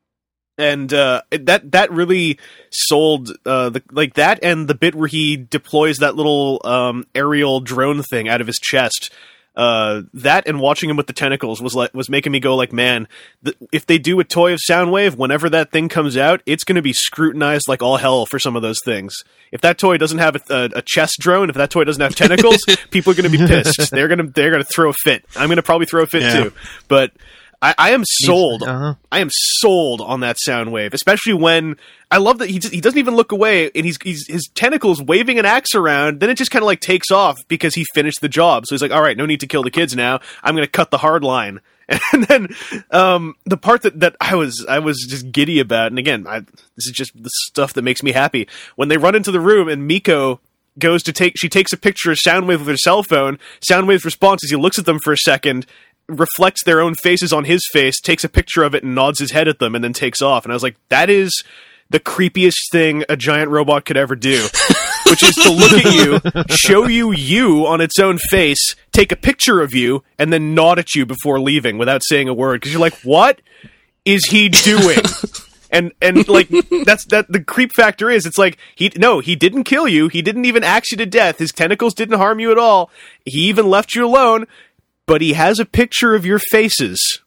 And uh, that that really sold uh, the like that and the bit where he deploys that little um, aerial drone thing out of his chest. Uh, that and watching him with the tentacles was like was making me go like, man, th- if they do a toy of Soundwave, whenever that thing comes out, it's going to be scrutinized like all hell for some of those things. If that toy doesn't have a, a, a chest drone, if that toy doesn't have tentacles, people are going to be pissed. They're gonna they're gonna throw a fit. I'm going to probably throw a fit yeah. too, but. I, I am sold. Uh-huh. I am sold on that Soundwave, especially when I love that he just, he doesn't even look away, and he's, he's his tentacles waving an axe around. Then it just kind of like takes off because he finished the job. So he's like, "All right, no need to kill the kids now. I'm going to cut the hard line." And then um, the part that, that I was I was just giddy about, and again, I, this is just the stuff that makes me happy when they run into the room and Miko goes to take. She takes a picture of Soundwave with her cell phone. Soundwave's response is he looks at them for a second, reflects their own faces on his face, takes a picture of it and nods his head at them and then takes off. And I was like, that is the creepiest thing a giant robot could ever do. Which is to look at you, show you you on its own face, take a picture of you, and then nod at you before leaving without saying a word. Because you're like, what is he doing? And and like that's that the creep factor is it's like he no he didn't kill you, he didn't even axe you to death, his tentacles didn't harm you at all, he even left you alone. But he has a picture of your faces.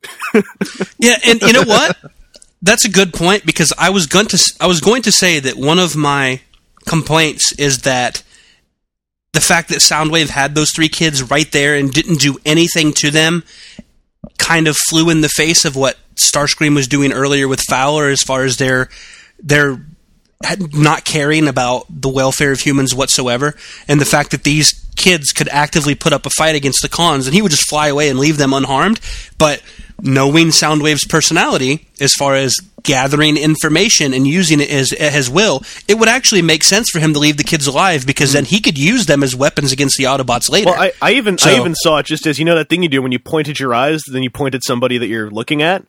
Yeah, and you know what? That's a good point because I was going to I was going to say that one of my complaints is that the fact that Soundwave had those three kids right there and didn't do anything to them kind of flew in the face of what Starscream was doing earlier with Fowler as far as their their not caring about the welfare of humans whatsoever, and the fact that these kids could actively put up a fight against the Khans, and he would just fly away and leave them unharmed. But knowing Soundwave's personality, as far as gathering information and using it as as will, it would actually make sense for him to leave the kids alive because then he could use them as weapons against the Autobots later. Well, I, I even so, I even saw it just as, you know, that thing you do when you pointed your eyes, then you point at somebody that you're looking at.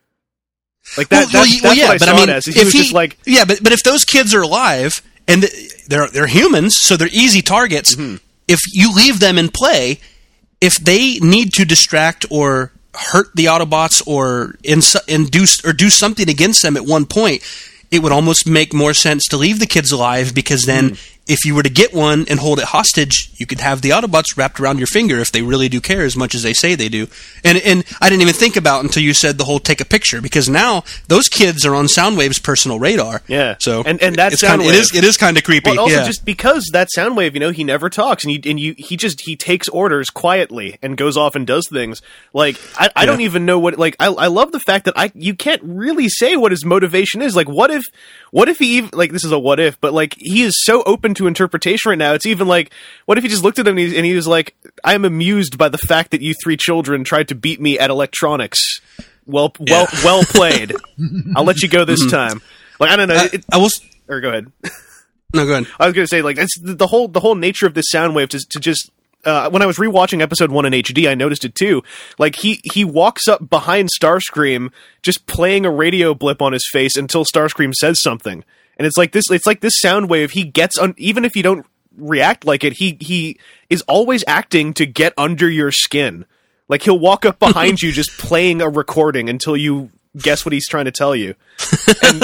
Like that. Well, that's, well, that's yeah, what I but saw I mean, it as. He if was he, just like, yeah, but but if those kids are alive and they're they're humans, so they're easy targets. Mm-hmm. If you leave them in play, if they need to distract or hurt the Autobots or insu- induce or do something against them at one point, it would almost make more sense to leave the kids alive because then mm. if you were to get one and hold it hostage, you could have the Autobots wrapped around your finger if they really do care as much as they say they do. And and I didn't even think about until you said the whole take a picture because now those kids are on Soundwave's personal radar. Yeah. So and and that Soundwave, kinda, it is it is kind of creepy. Well, also yeah. just because that Soundwave, you know, he never talks and you and you he just he takes orders quietly and goes off and does things. Like I, I yeah. don't even know what like I I love the fact that I you can't really say what his motivation is. Like what if What if he even, like, this is a what if, but, like, he is so open to interpretation right now, it's even like, what if he just looked at him and he, and he was like, I am amused by the fact that you three children tried to beat me at electronics. Well, well, yeah. well played. I'll let you go this mm-hmm. time. Like, I don't know. Uh, it, I will... Or go ahead. No, go ahead. I was going to say, like, it's the whole, the whole nature of this Soundwave to, to just... Uh, when I was rewatching episode one in H D, I noticed it too. Like he he walks up behind Starscream, just playing a radio blip on his face until Starscream says something, and it's like this. It's like this Soundwave. He gets un- even if you don't react like it, he he is always acting to get under your skin. Like he'll walk up behind you, just playing a recording until you guess what he's trying to tell you. And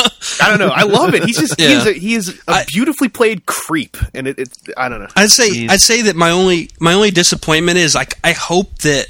I don't know. I love it. He's just yeah. he is a, he is a I, beautifully played creep, and it, it. I don't know. I'd say Jeez. I'd say that my only my only disappointment is like I hope that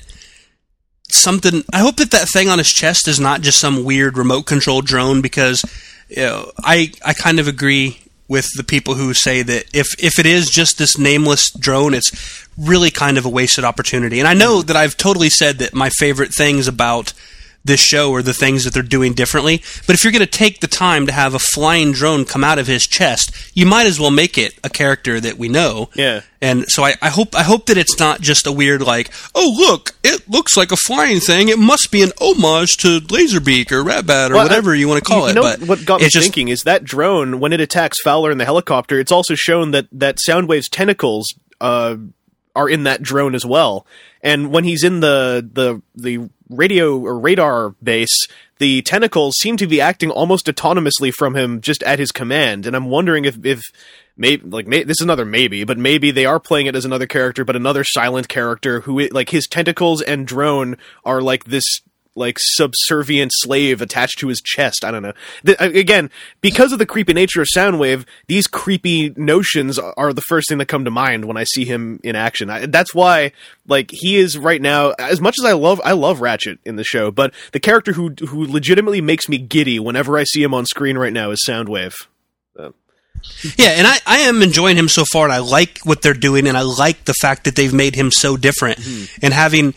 something. I hope that that thing on his chest is not just some weird remote control drone because you know, I I kind of agree with the people who say that if if it is just this nameless drone, it's really kind of a wasted opportunity. And I know that I've totally said that my favorite things about this show are the things that they're doing differently, but if you're going to take the time to have a flying drone come out of his chest, you might as well make it a character that we know. Yeah. And so I, I hope I hope that it's not just a weird like, oh look, it looks like a flying thing. It must be an homage to Laserbeak or Ratbat or well, whatever I, you want to call you it. Know but what got me just, thinking is that drone, when it attacks Fowler in the helicopter, it's also shown that that Soundwave's tentacles uh, are in that drone as well. And when he's in the the the radio or radar base, the tentacles seem to be acting almost autonomously from him just at his command. And I'm wondering if, if maybe, like, may, this is another maybe, but maybe they are playing it as another character, but another silent character who, like, his tentacles and drone are like this, like, subservient slave attached to his chest. I don't know. The, again, because of the creepy nature of Soundwave, these creepy notions are the first thing that come to mind when I see him in action. I, that's why, like, he is right now, as much as I love, I love Ratchet in the show, but the character who, who legitimately makes me giddy whenever I see him on screen right now is Soundwave. So. Yeah, and I, I am enjoying him so far, and I like what they're doing, and I like the fact that they've made him so different, mm-hmm. and having...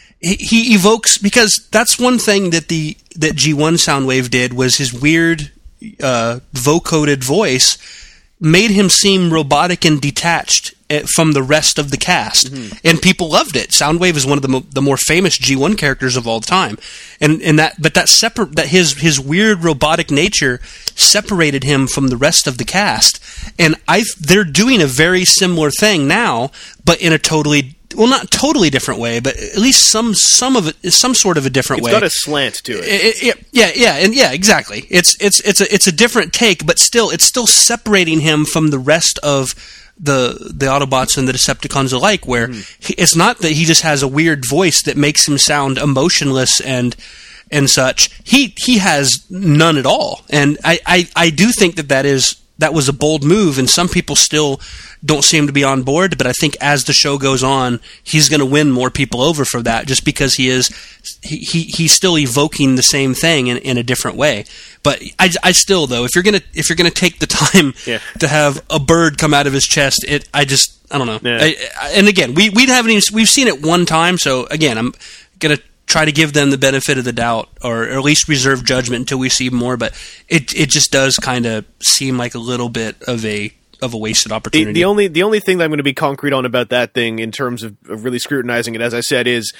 He evokes, because that's one thing that the that G one Soundwave did, was his weird uh, vocoded voice made him seem robotic and detached from the rest of the cast, mm-hmm. and people loved it. Soundwave is one of the mo- the more famous G one characters of all time, and and that but that separate that his his weird robotic nature separated him from the rest of the cast, and I they're doing a very similar thing now, but in a totally well, not totally different way, but at least some some of it is some sort of a different it's way. It's got a slant to it. It, it, it. Yeah, yeah, and yeah, exactly. It's it's it's a it's a different take, but still, it's still separating him from the rest of the the Autobots and the Decepticons alike. Where mm. he, it's not that he just has a weird voice that makes him sound emotionless and and such. He he has none at all, and I, I, I do think that that is. That was a bold move, and some people still don't seem to be on board, but I think as the show goes on, he's going to win more people over for that, just because he is he, he he's still evoking the same thing in, in a different way. But I, I still, though, if you're gonna if you're gonna take the time yeah. to have a bird come out of his chest, it I just I don't know. Yeah. I, I, and again, we we haven't even we've seen it one time, so again, I'm gonna try to give them the benefit of the doubt, or, or at least reserve judgment until we see more. But it it just does kind of seem like a little bit of a of a wasted opportunity. The, the only the only thing that I'm going to be concrete on about that thing, in terms of, of really scrutinizing it, as I said, is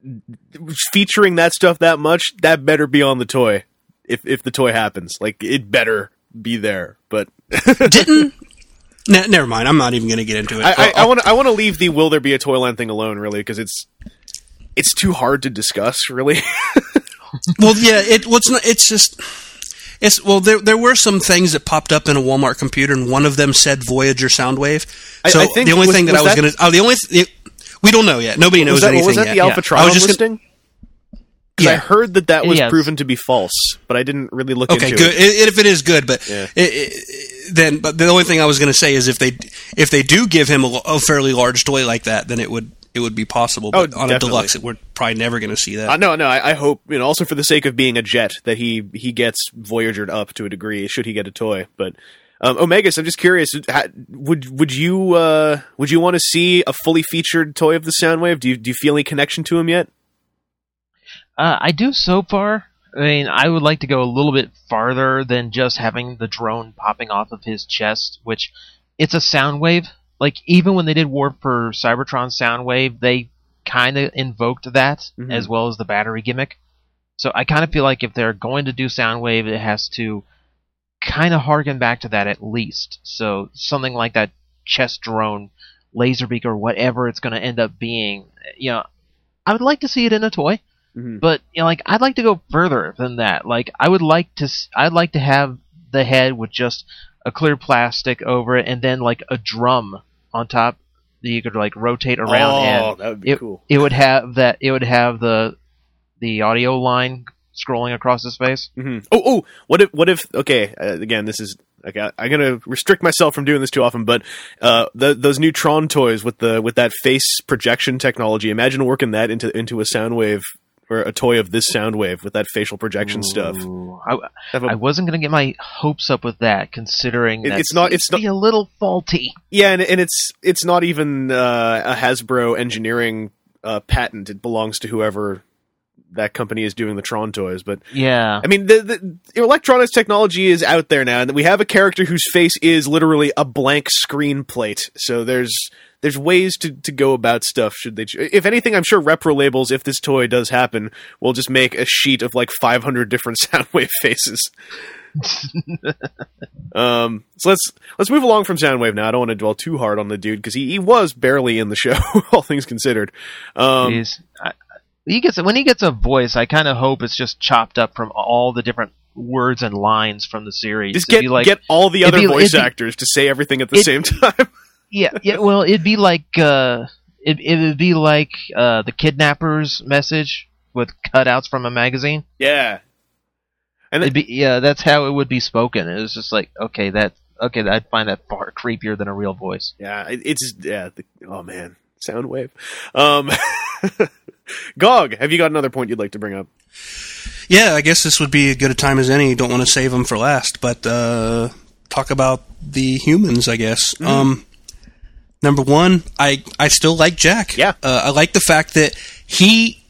featuring that stuff that much. That better be on the toy. If if the toy happens, like, it better be there. But didn't. Ne- never mind. I'm not even going to get into it. I want I want to leave the will there be a Toyland thing alone, really, because it's. It's too hard to discuss, really. Well, yeah, it. Well, it's not. It's just. It's well. There there were some things that popped up in a Walmart computer, and one of them said Voyager Soundwave. So I, I think the only was, thing that I was, was going to. Oh, the only. Th- we don't know yet. Nobody knows was that, anything was that yet. the Alpha yeah. Trial listing? Because Yeah. I heard that that was Yes. proven to be false, but I didn't really look Okay, into good. it. I- If it is good, but Yeah. it, it, then, but the only thing I was going to say is if they if they do give him a, a fairly large toy like that, then it would it would be possible. But Oh, on definitely. a deluxe, we're probably never going to see that. Uh, no, no. I, I hope, you know, also for the sake of being a jet, that he he gets Voyagered up to a degree. Should he get a toy? But um, Omegas, I'm just curious. How, would would you uh, would you want to see a fully featured toy of the Soundwave? Do you do you feel any connection to him yet? Uh, I do so far. I mean, I would like to go a little bit farther than just having the drone popping off of his chest, which it's a Soundwave. Like, even when they did Warp for Cybertron Soundwave, they kind of invoked that, mm-hmm. as well as the battery gimmick. So I kind of feel like if they're going to do Soundwave, it has to kind of harken back to that at least. So something like that chest drone, Laserbeak, or whatever it's going to end up being, you know, I would like to see it in a toy. Mm-hmm. But, you know, like, I'd like to go further than that. Like, I would like to, I'd like to have the head with just a clear plastic over it, and then like a drum on top that you could like rotate around. Oh, and that would be it, cool. It would have that. It would have the the audio line scrolling across his face. Mm-hmm. Oh, oh, what if? What if? Okay, uh, again, this is. Okay, I'm gonna restrict myself from doing this too often, but uh, the, those new Tron toys with the with that face projection technology. Imagine working that into into a Soundwave. Or a toy of this Soundwave with that facial projection Ooh, stuff. I, a, I wasn't going to get my hopes up with that, considering it, that it's not. It's not be a little faulty. Yeah, and, and it's it's not even uh, a Hasbro engineering uh, patent. It belongs to whoever that company is doing the Tron toys. But yeah, I mean, the, the electronics technology is out there now, and we have a character whose face is literally a blank screen plate. So there's. There's ways to, to go about stuff. Should they? If anything, I'm sure Repro Labels, if this toy does happen, will just make a sheet of like five hundred different Soundwave faces. um, so let's let's move along from Soundwave now. I don't want to dwell too hard on the dude because he, he was barely in the show, all things considered. Um, Jeez. I, he gets when he gets a voice, I kind of hope it's just chopped up from all the different words and lines from the series. Just get like, get all the other be, voice be, actors to say everything at the same time. yeah, yeah. Well, it'd be like uh, it it would be like uh, the kidnapper's message with cutouts from a magazine. Yeah, and it'd be, yeah, that's how it would be spoken. It was just like, okay, that okay, I'd find that far creepier than a real voice. Yeah, it, it's yeah. The, oh man, Soundwave. Um, Gog, have you got another point you'd like to bring up? Yeah, I guess this would be as good a time as any. Don't want to save them for last, but uh, talk about the humans, I guess. Mm. Um, number one, I, I still like Jack. Yeah. Uh, I like the fact that he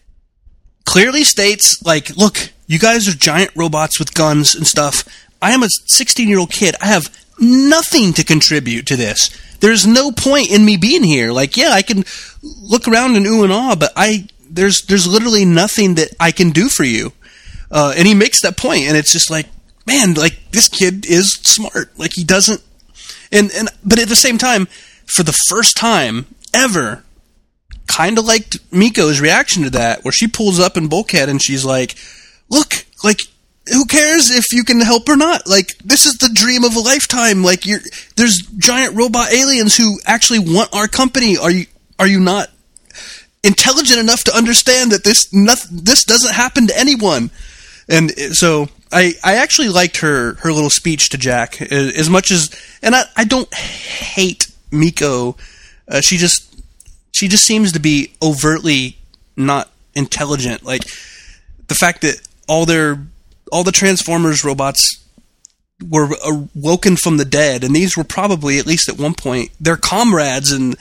clearly states, like, look, you guys are giant robots with guns and stuff. I am a sixteen-year-old kid. I have nothing to contribute to this. There's no point in me being here. Like, yeah, I can look around and ooh and ah, but I... There's there's literally nothing that I can do for you. Uh, and he makes that point, and it's just like, man, like, this kid is smart. Like, he doesn't... and and But at the same time, for the first time ever, kind of liked Miko's reaction to that, where she pulls up in Bulkhead and she's like, look, like, who cares if you can help or not? Like, this is the dream of a lifetime. Like, you're there's giant robot aliens who actually want our company. Are you Are you not intelligent enough to understand that this nothing, this doesn't happen to anyone? And so I, I actually liked her, her little speech to Jack as, as much as, and I, I don't hate Miko. Uh, she just she just seems to be overtly not intelligent. Like, the fact that all their all the Transformers robots were awoken from the dead, and these were probably, at least at one point, their comrades and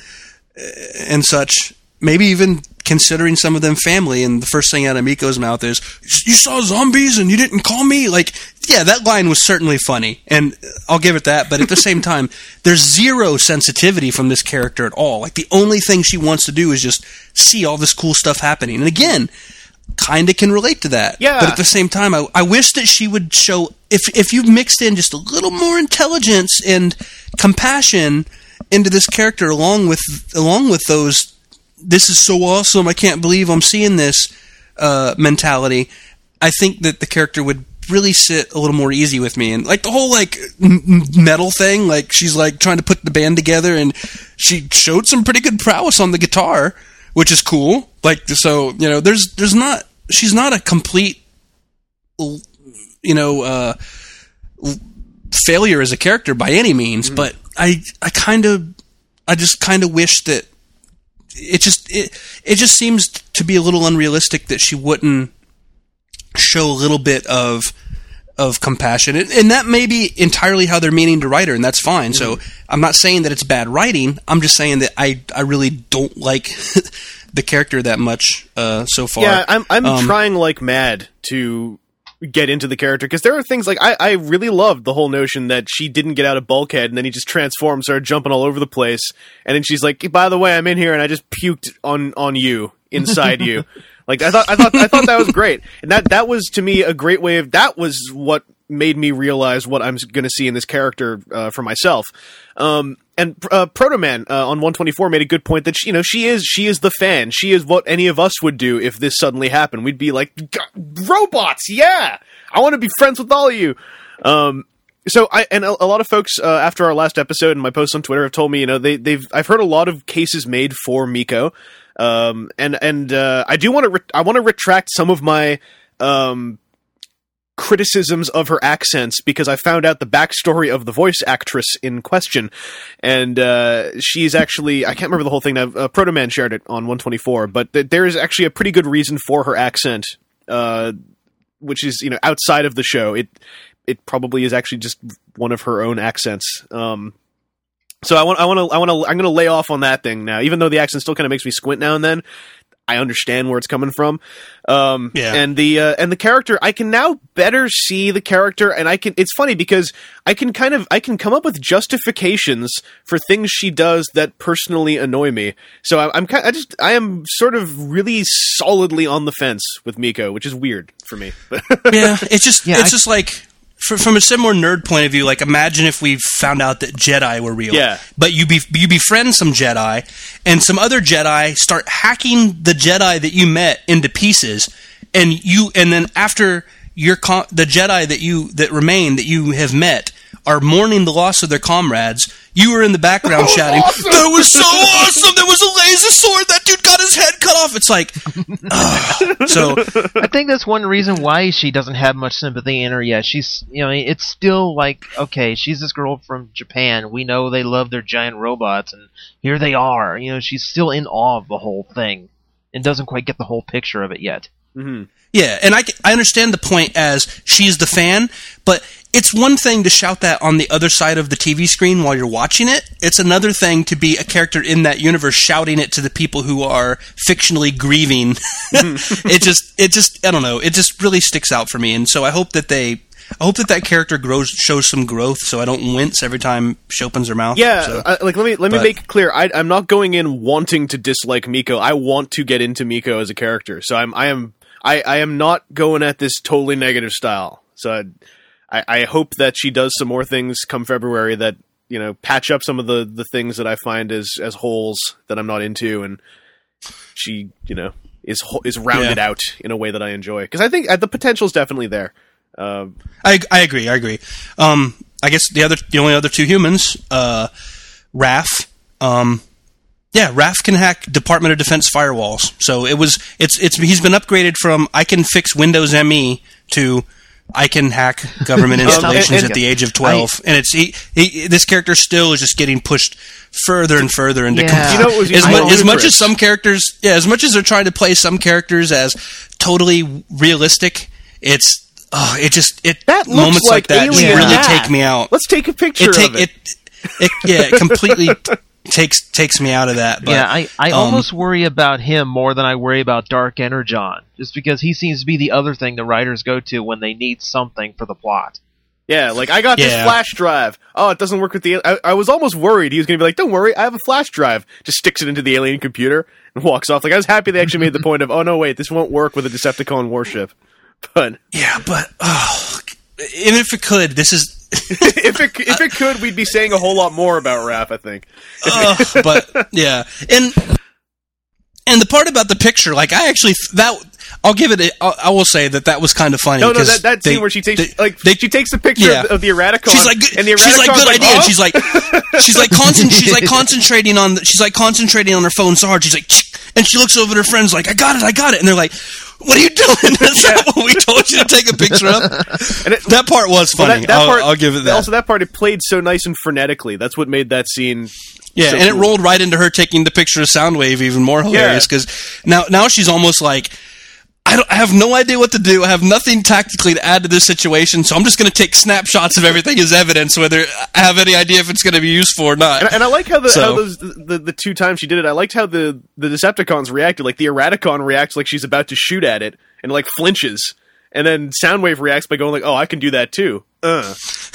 and such. Maybe even considering some of them family, and the first thing out of Miko's mouth is, you saw zombies and you didn't call me? Like, yeah, that line was certainly funny, and I'll give it that, but at the same time, there's zero sensitivity from this character at all. Like, the only thing she wants to do is just see all this cool stuff happening. And again, kind of can relate to that. Yeah. But at the same time, I, I wish that she would show, if if you've mixed in just a little more intelligence and compassion into this character, along with along with those, this is so awesome, I can't believe I'm seeing this uh, mentality, I think that the character would really sit a little more easy with me. And like the whole like m- metal thing, like she's like trying to put the band together, and she showed some pretty good prowess on the guitar, which is cool. Like, so, you know, there's there's not, she's not a complete, you know, uh, failure as a character by any means, mm-hmm. but I I kind of I just kind of wish that it just it it just seems to be a little unrealistic that she wouldn't show a little bit of of compassion, and, and that may be entirely how they're meaning to write her, and that's fine. Mm-hmm. So I'm not saying that it's bad writing. I'm just saying that I I really don't like the character that much uh, so far. Yeah, I'm I'm um, trying like mad to get into the character, because there are things like I, I really loved the whole notion that she didn't get out of Bulkhead and then he just transformed, started jumping all over the place, and then she's like, by the way, I'm in here and I just puked on on you inside you. Like, I thought I thought I thought that was great, and that that was to me a great way of, that was what made me realize what I'm going to see in this character uh, for myself. Um, and uh, Proto-Man uh, on one twenty-four made a good point that she, you know, she is she is the fan. She is what any of us would do if this suddenly happened. We'd be like, robots, yeah, I want to be friends with all of you. Um, so I and a, a lot of folks uh, after our last episode and my posts on Twitter have told me, you know, they they've I've heard a lot of cases made for Miko. Um, and and uh, I do want to re- I want to retract some of my um, criticisms of her accents, because I found out the backstory of the voice actress in question, and uh, she's actually, I can't remember the whole thing now. Uh, Proto-Man shared it on one twenty-four, but th- there is actually a pretty good reason for her accent, uh, which is, you know, outside of the show. It it probably is actually just one of her own accents. Um, So I want, I want to, I want to, I'm going to lay off on that thing now, even though the accent still kind of makes me squint now and then. I understand where it's coming from. Um, yeah. and the, uh, and the character, I can now better see the character, and I can, it's funny because I can kind of, I can come up with justifications for things she does that personally annoy me. So I, I'm kind, I just, I am sort of really solidly on the fence with Miko, which is weird for me. Yeah. It's just, yeah, it's I, just like, for, from a similar nerd point of view, like imagine if we found out that Jedi were real. Yeah. But you be, you befriend some Jedi, and some other Jedi start hacking the Jedi that you met into pieces, and you and then after your com- the Jedi that you that remain that you have met are mourning the loss of their comrades. You were in the background shouting, awesome! "That was so awesome! There was a laser sword. That dude got his head cut off." It's like, uh, so. I think that's one reason why she doesn't have much sympathy in her yet. She's, you know, it's still like, okay, she's this girl from Japan. We know they love their giant robots, and here they are. You know, she's still in awe of the whole thing, and doesn't quite get the whole picture of it yet. Mm-hmm. Yeah, and I, I understand the point as she's the fan, but it's one thing to shout that on the other side of the T V screen while you're watching it. It's another thing to be a character in that universe shouting it to the people who are fictionally grieving. it just, it just, I don't know, it just really sticks out for me, and so I hope that they... I hope that that character grows, shows some growth, so I don't wince every time she opens her mouth. Yeah, so. uh, like let me let me but, make it clear. I, I'm not going in wanting to dislike Miko. I want to get into Miko as a character. So I'm I am I, I am not going at this totally negative style. So I, I hope that she does some more things come February that, you know, patch up some of the, the things that I find as as holes that I'm not into, and she, you know, is is rounded yeah. out in a way that I enjoy, because I think uh, the potential is definitely there. Uh, I I agree. I agree. Um, I guess the other, the only other two humans, uh, Raph. Um, yeah, Raph can hack Department of Defense firewalls. So it was. It's it's. He's been upgraded from I can fix Windows M E to I can hack government installations and, and, at the age of twelve. I, and it's he, he. This character still is just getting pushed further and further into. Yeah. You know, it was as, mu- as much as ludicrous. some characters, yeah, as much as they're trying to play some characters as totally realistic, it's. Oh, it just it that looks moments like, like that just Alien really Dad. take me out. Let's take a picture It take of it. it, it yeah, it completely t- takes takes me out of that. But, yeah, I, I um, almost worry about him more than I worry about Dark Energon, just because he seems to be the other thing the writers go to when they need something for the plot. Yeah, like, I got this Yeah. flash drive. Oh, it doesn't work with the... I, I was almost worried he was going to be like, don't worry, I have a flash drive. Just sticks it into the alien computer and walks off. Like, I was happy they actually made the point of, oh, no, wait, this won't work with a Decepticon warship. But... yeah, but oh, even if it could, this is. if it if it could, we'd be saying a whole lot more about Raph, I think. uh, but yeah, and and the part about the picture, like I actually that I'll give it. A, I'll, I will say that that was kind of funny. No, no, 'cause that, that they, scene where she takes they, like they, she takes the picture yeah. of, of the Eradicon. She's like, and the she's like, Eradicon's good like, idea. oh? And she's like, she's like, concent- she's like concentrating on, the, she's like concentrating on her phone so hard. She's like, and she looks over at her friends like, I got it, I got it, and they're like, what are you doing? That's Yeah. not what we told you to take a picture of. And it, That part was well, funny. that, that I'll, part, I'll give it that. Also, that part, it played so nice and frenetically. That's what made that scene. Yeah, so and cool. it rolled right into her taking the picture of Soundwave, even more hilarious, because now now she's almost like, I, don't, I have no idea what to do. I have nothing tactically to add to this situation, so I'm just going to take snapshots of everything as evidence, whether I have any idea if it's going to be useful or not. And, and I like how the So- how those, the the two times she did it. I liked how the the Decepticons reacted. Like the Eradicon reacts like she's about to shoot at it and like flinches, and then Soundwave reacts by going like, "Oh, I can do that too." Uh.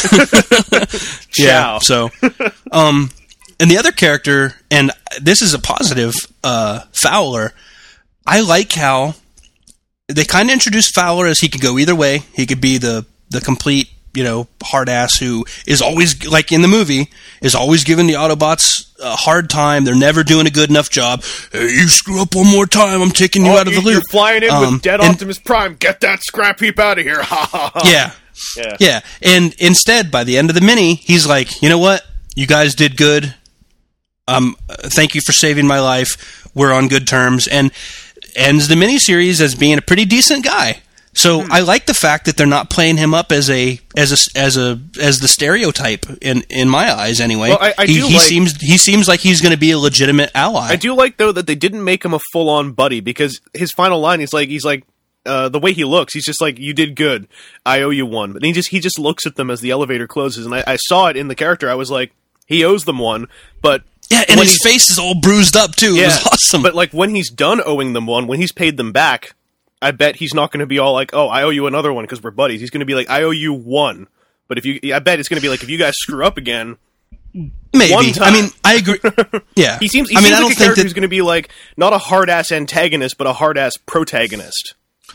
Yeah, Ciao. so, um, and the other character, and this is a positive, uh, Fowler, I like how they kind of introduced Fowler as he could go either way. He could be the, the complete, you know, hard ass who is always, like in the movie, is always giving the Autobots a hard time. They're never doing a good enough job. Hey, you screw up one more time, I'm taking you Oh, out of the you- You're loop. flying in Um, with dead and- Optimus Prime. Get that scrap heap out of here! Ha ha ha! Yeah. Yeah. Yeah. And instead, by the end of the mini, he's like, you know what? You guys did good. Um, uh, thank you for saving my life. We're on good terms. And ends the miniseries as being a pretty decent guy. So Hmm. I like the fact that they're not playing him up as a as a as a as the stereotype in in my eyes anyway. Well, I- I he, do he like- seems he seems like he's going to be a legitimate ally. I do like though that they didn't make him a full on buddy, because his final line is like he's like uh, the way he looks, he's just like, you did good. I owe you one. But he just he just looks at them as the elevator closes, and I, I saw it in the character. I was like, he owes them one, but Yeah, and when his he- face is all bruised up too. It yeah, was awesome. But like when he's done owing them one, when he's paid them back, I bet he's not going to be all like, oh, I owe you another one because we're buddies. He's going to be like, I owe you one. But if you, I bet it's going to be like, if you guys screw up again, Maybe. one time. I mean, I agree. Yeah. he seems. He I mean, seems I don't like a think character that, who's going to be like not a hard ass antagonist, but a hard ass protagonist.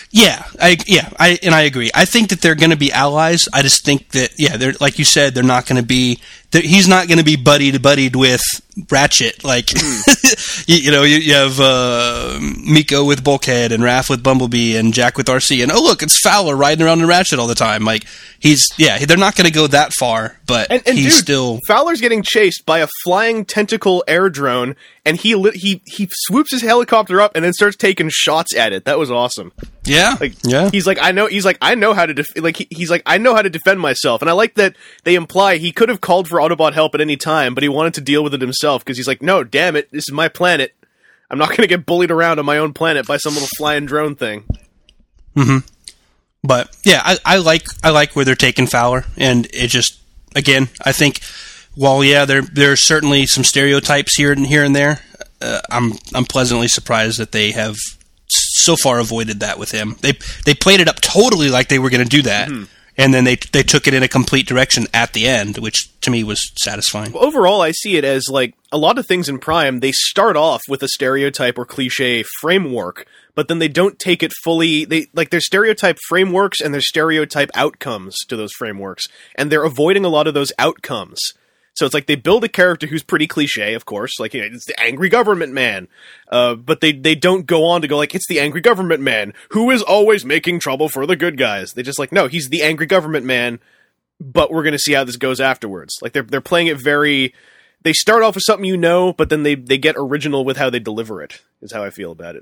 Yeah, I yeah, I and I agree. I think that they're going to be allies. I just think that yeah, they're like you said, they're not going to be. He's not going to be buddy to buddied with Ratchet. Like mm. you, you know, you, you have uh, Miko with Bulkhead and Raph with Bumblebee and Jack with R C, and oh look, it's Fowler riding around in Ratchet all the time. Like he's yeah, they're not going to go that far, but and, and he's dude, still Fowler's getting chased by a flying tentacle air drone, and he li- he he swoops his helicopter up and then starts taking shots at it. That was awesome. Yeah, like yeah. He's like, I know. He's like, I know how to def- like. He, he's like, I know how to defend myself, and I like that they imply he could have called for Autobot help at any time, but he wanted to deal with it himself because he's like, no, damn it, this is my planet. I'm not going to get bullied around on my own planet by some little flying drone thing. Mm-hmm. But yeah, I, I like I like where they're taking Fowler, and it just again, I think while yeah, there there's certainly some stereotypes here and here and there. Uh, I'm I'm pleasantly surprised that they have so far avoided that with him. They they played it up totally like they were going to do that, mm-hmm. and then they they took it in a complete direction at the end, which to me was satisfying. Well, overall, I see it as like a lot of things in Prime. They start off with a stereotype or cliche framework, but then they don't take it fully. They like their stereotype frameworks and their stereotype outcomes to those frameworks, and they're avoiding a lot of those outcomes. So it's like they build a character who's pretty cliche, of course, like you know, it's the angry government man, uh, but they, they don't go on to go like, it's the angry government man, who is always making trouble for the good guys. They just like, no, he's the angry government man, but we're going to see how this goes afterwards. Like they're they're playing it very, they start off with something you know, but then they, they get original with how they deliver it, is how I feel about it.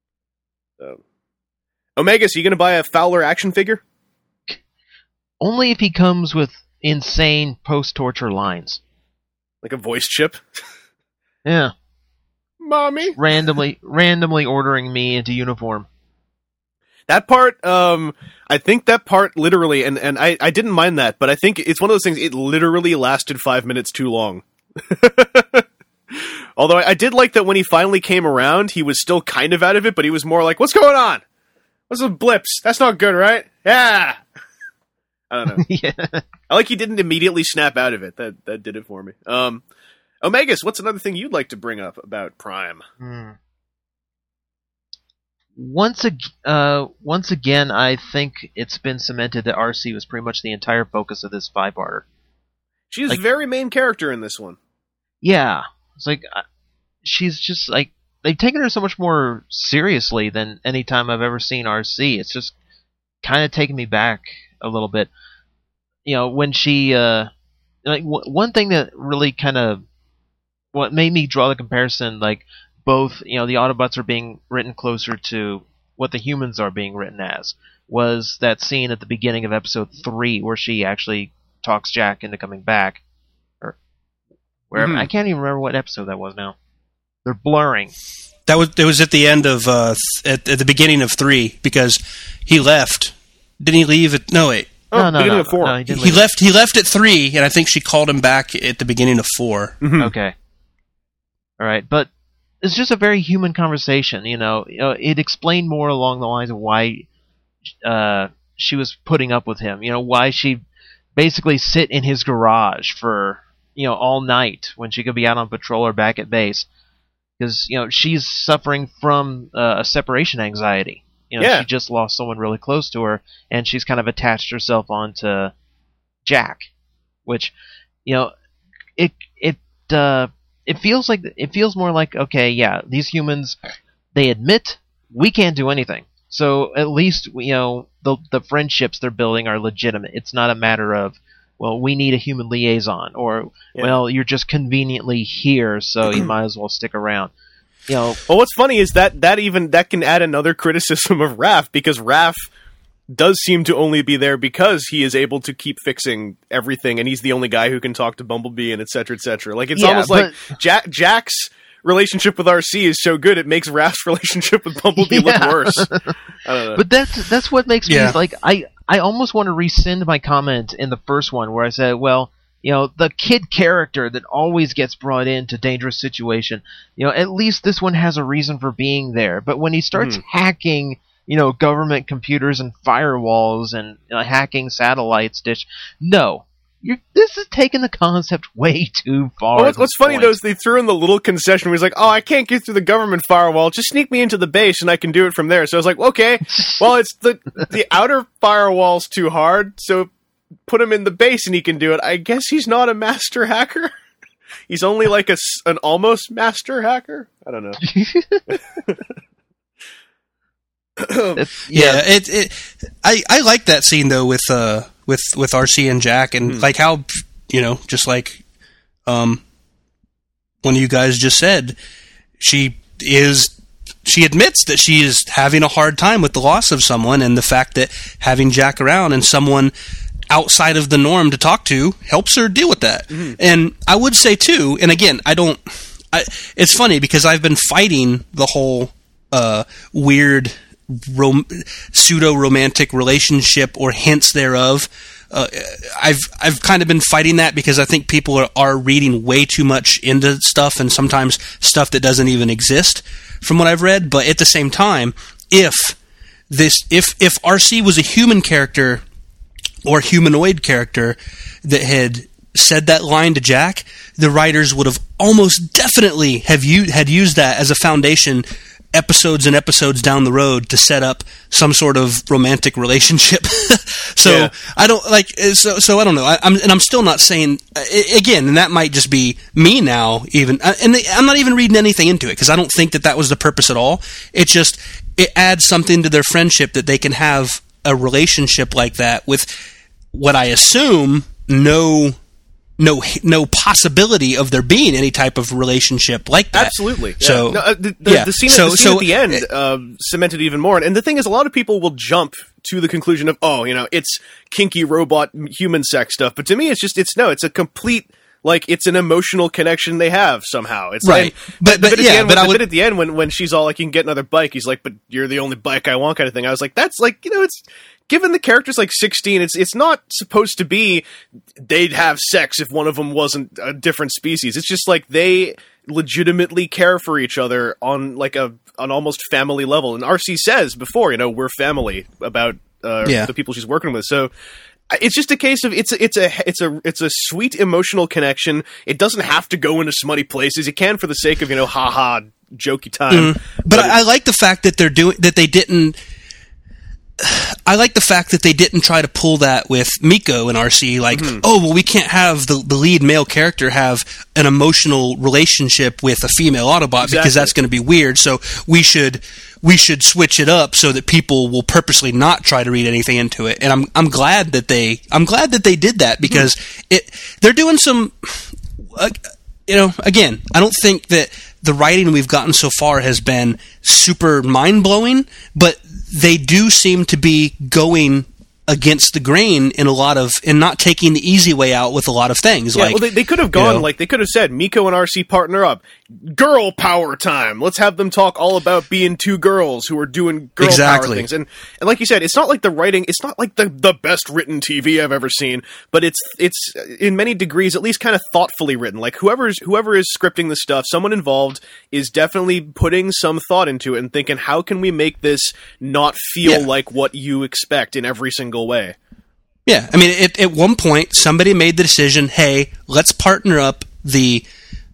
So. Omega, so you going to buy a Fowler action figure? Only if he comes with insane post-torture lines. Like a voice chip? Yeah. Mommy? Randomly randomly ordering me into uniform. That part, um, I think that part literally, and, and I, I didn't mind that, but I think it's one of those things, it literally lasted five minutes too long. Although I, I did like that when he finally came around, he was still kind of out of it, but he was more like, what's going on? What's with blips? That's not good, right? Yeah! I don't know. Yeah. I like he didn't immediately snap out of it. That that did it for me. Um, Omegas, what's another thing you'd like to bring up about Prime? Hmm. Once ag- uh, once again, I think it's been cemented that R C was pretty much the entire focus of this five-parter. She's like, very main character in this one. Yeah. It's like, uh, she's just like, they've taken her so much more seriously than any time I've ever seen R C. It's just kind of taken me back a little bit. You know, when she, uh, like, w- one thing that really kind of, what made me draw the comparison, like, both, you know, the Autobots are being written closer to what the humans are being written as, was that scene at the beginning of episode three where she actually talks Jack into coming back. Or, wherever, mm-hmm. I can't even remember what episode that was now. They're blurring. That was, it was at the end of, uh, at, at the beginning of three, because he left. Didn't he leave at, no, wait. Oh, no, no, beginning no, of four. No, he, didn't he left. He left at three, and I think she called him back at the beginning of four. Mm-hmm. Okay. All right, but it's just a very human conversation. You know, you know, it explained more along the lines of why uh, she was putting up with him. You know, why she basically sit in his garage for you know all night when she could be out on patrol or back at base, because you know she's suffering from uh, a separation anxiety. You know, yeah. She just lost someone really close to her, and she's kind of attached herself onto Jack, which, you know, it it uh, it feels like it feels more like, okay, yeah, these humans, they admit we can't do anything, so at least you know the the friendships they're building are legitimate. It's not a matter of, well, we need a human liaison, or yeah. well, you're just conveniently here, so you might as well stick around. You know, well, what's funny is that that even that can add another criticism of Raph, because Raph does seem to only be there because he is able to keep fixing everything, and he's the only guy who can talk to Bumblebee and et cetera, et cetera. Like it's yeah, almost but, like Jack Jack's relationship with R C is so good it makes Raph's relationship with Bumblebee yeah. look worse. I don't know. But that's that's what makes yeah. me like I I almost want to rescind my comment in the first one where I said, well, you know, the kid character that always gets brought into dangerous situation, you know, at least this one has a reason for being there. But when he starts mm. hacking, you know, government computers and firewalls and you know, hacking satellites, dish, no, You're, this is taking the concept way too far. Well, what's what's funny, though, is they threw in the little concession where he's like, oh, I can't get through the government firewall. Just sneak me into the base and I can do it from there. So I was like, okay, well, it's the the outer firewall's too hard, so put him in the base and he can do it. I guess he's not a master hacker. He's only like a, an almost master hacker. I don't know. yeah, it, it. I I like that scene though with uh with with R C and Jack, and mm. like how, you know, just like um one of you guys just said, she is she admits that she is having a hard time with the loss of someone, and the fact that having Jack around and someone outside of the norm to talk to helps her deal with that. Mm-hmm. And I would say too, and again, I don't. I, it's funny because I've been fighting the whole uh, weird rom- pseudo-romantic relationship or hints thereof. Uh, I've I've kind of been fighting that because I think people are, are reading way too much into stuff, and sometimes stuff that doesn't even exist from what I've read. But at the same time, if this if if R C was a human character or humanoid character that had said that line to Jack, the writers would have almost definitely have u- had used that as a foundation episodes and episodes down the road to set up some sort of romantic relationship. so yeah. I don't like so so I don't know. I, I'm and I'm still not saying uh, again, and that might just be me now even uh, and they, I'm not even reading anything into it because I don't think that that was the purpose at all. It just it adds something to their friendship that they can have a relationship like that with what I assume no no no possibility of there being any type of relationship like that. Absolutely. So yeah. no, uh, the, the, yeah. the scene, so, the scene so, at the end uh, cemented even more. And the thing is, a lot of people will jump to the conclusion of, oh, you know, it's kinky robot human sex stuff. But to me, it's just it's no, it's a complete. Like, it's an emotional connection they have somehow. It's right. Like, but, but, but, yeah, end, but I the would... bit at the end when, when she's all like, you can get another bike, he's like, but you're the only bike I want kind of thing. I was like, that's like, you know, it's, given the character's like sixteen, it's it's not supposed to be they'd have sex if one of them wasn't a different species. It's just like they legitimately care for each other on like a an almost family level. And R C says before, you know, we're family about uh, yeah. the people she's working with. So it's just a case of it's a, it's a it's a it's a sweet emotional connection. It doesn't have to go into smutty places. It can for the sake of, you know, haha, jokey time. Mm. But, but I, I like the fact that they're doing that. They didn't. I like the fact that they didn't try to pull that with Miko and R C, like, mm-hmm. oh, well, we can't have the, the lead male character have an emotional relationship with a female Autobot exactly. because that's going to be weird. So we should we should switch it up so that people will purposely not try to read anything into it. And I'm I'm glad that they I'm glad that they did that because mm-hmm. it they're doing some, uh, you know, again, I don't think that the writing we've gotten so far has been super mind blowing, but they do seem to be going against the grain in a lot of, and not taking the easy way out with a lot of things. Yeah, like, well, they, they could have gone, you know, like, they could have said, Miko and R C partner up. Girl power time. Let's have them talk all about being two girls who are doing girl exactly. power things. And and like you said, it's not like the writing, it's not like the, the best written T V I've ever seen, but it's, it's in many degrees at least kind of thoughtfully written. Like, whoever's, whoever is scripting the stuff, someone involved is definitely putting some thought into it and thinking, how can we make this not feel yeah. like what you expect in every single way? Yeah, I mean, at, at one point, somebody made the decision, hey, let's partner up the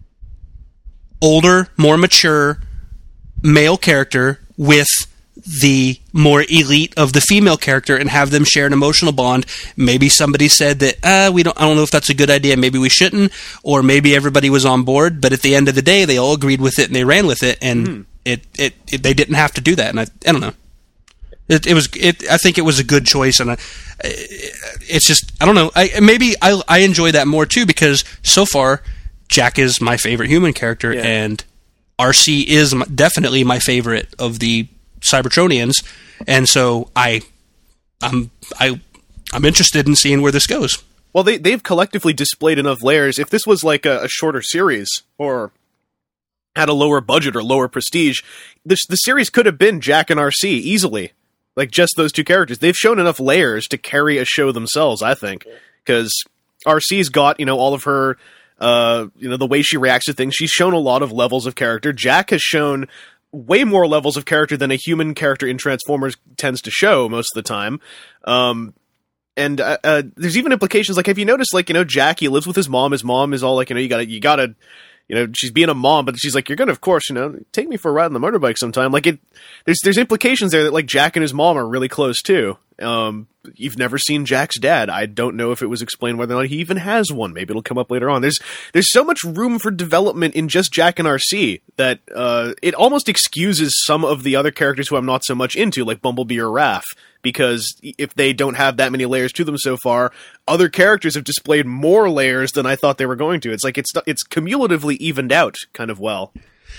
older, more mature male character with the more elite of the female character and have them share an emotional bond. Maybe somebody said that, uh, we don't, I don't know if that's a good idea, maybe we shouldn't, or maybe everybody was on board, but at the end of the day, they all agreed with it and they ran with it, and mm. it, it, it they didn't have to do that, and I, I don't know. It, it was. It. I think it was a good choice, and I, it's just. I don't know. I maybe I. I enjoy that more too because so far, Jack is my favorite human character, yeah. and R C is my, definitely my favorite of the Cybertronians, and so I, I'm I, I'm interested in seeing where this goes. Well, they they've collectively displayed enough layers. If this was like a, a shorter series or had a lower budget or lower prestige, this the series could have been Jack and R C easily. Like, just those two characters. They've shown enough layers to carry a show themselves, I think. Because R C's got, you know, all of her, uh, you know, the way she reacts to things. She's shown a lot of levels of character. Jack has shown way more levels of character than a human character in Transformers tends to show most of the time. Um, and uh, uh, there's even implications, like, have you noticed, like, you know, Jack, he lives with his mom, his mom is all like, you know, you gotta, you gotta, you know, she's being a mom, but she's like, you're gonna, of course, you know, take me for a ride on the motorbike sometime. Like, it, there's, there's implications there that, like, Jack and his mom are really close, too. Um, you've never seen Jack's dad. I don't know if it was explained whether or not he even has one. Maybe it'll come up later on. There's, there's so much room for development in just Jack and R C that, uh, it almost excuses some of the other characters who I'm not so much into, like Bumblebee or Raph. Because if they don't have that many layers to them so far, other characters have displayed more layers than I thought they were going to. It's like it's it's cumulatively evened out kind of well.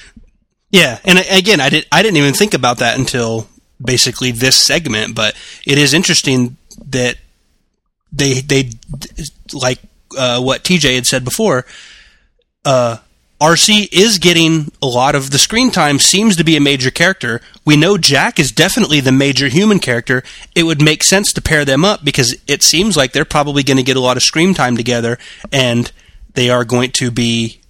Yeah, and again, I did I didn't even think about that until basically this segment, but it is interesting that they they like uh, what T J had said before. Uh, R C is getting a lot of the screen time, seems to be a major character. We know Jack is definitely the major human character. It would make sense to pair them up because it seems like they're probably going to get a lot of screen time together, and they are going to be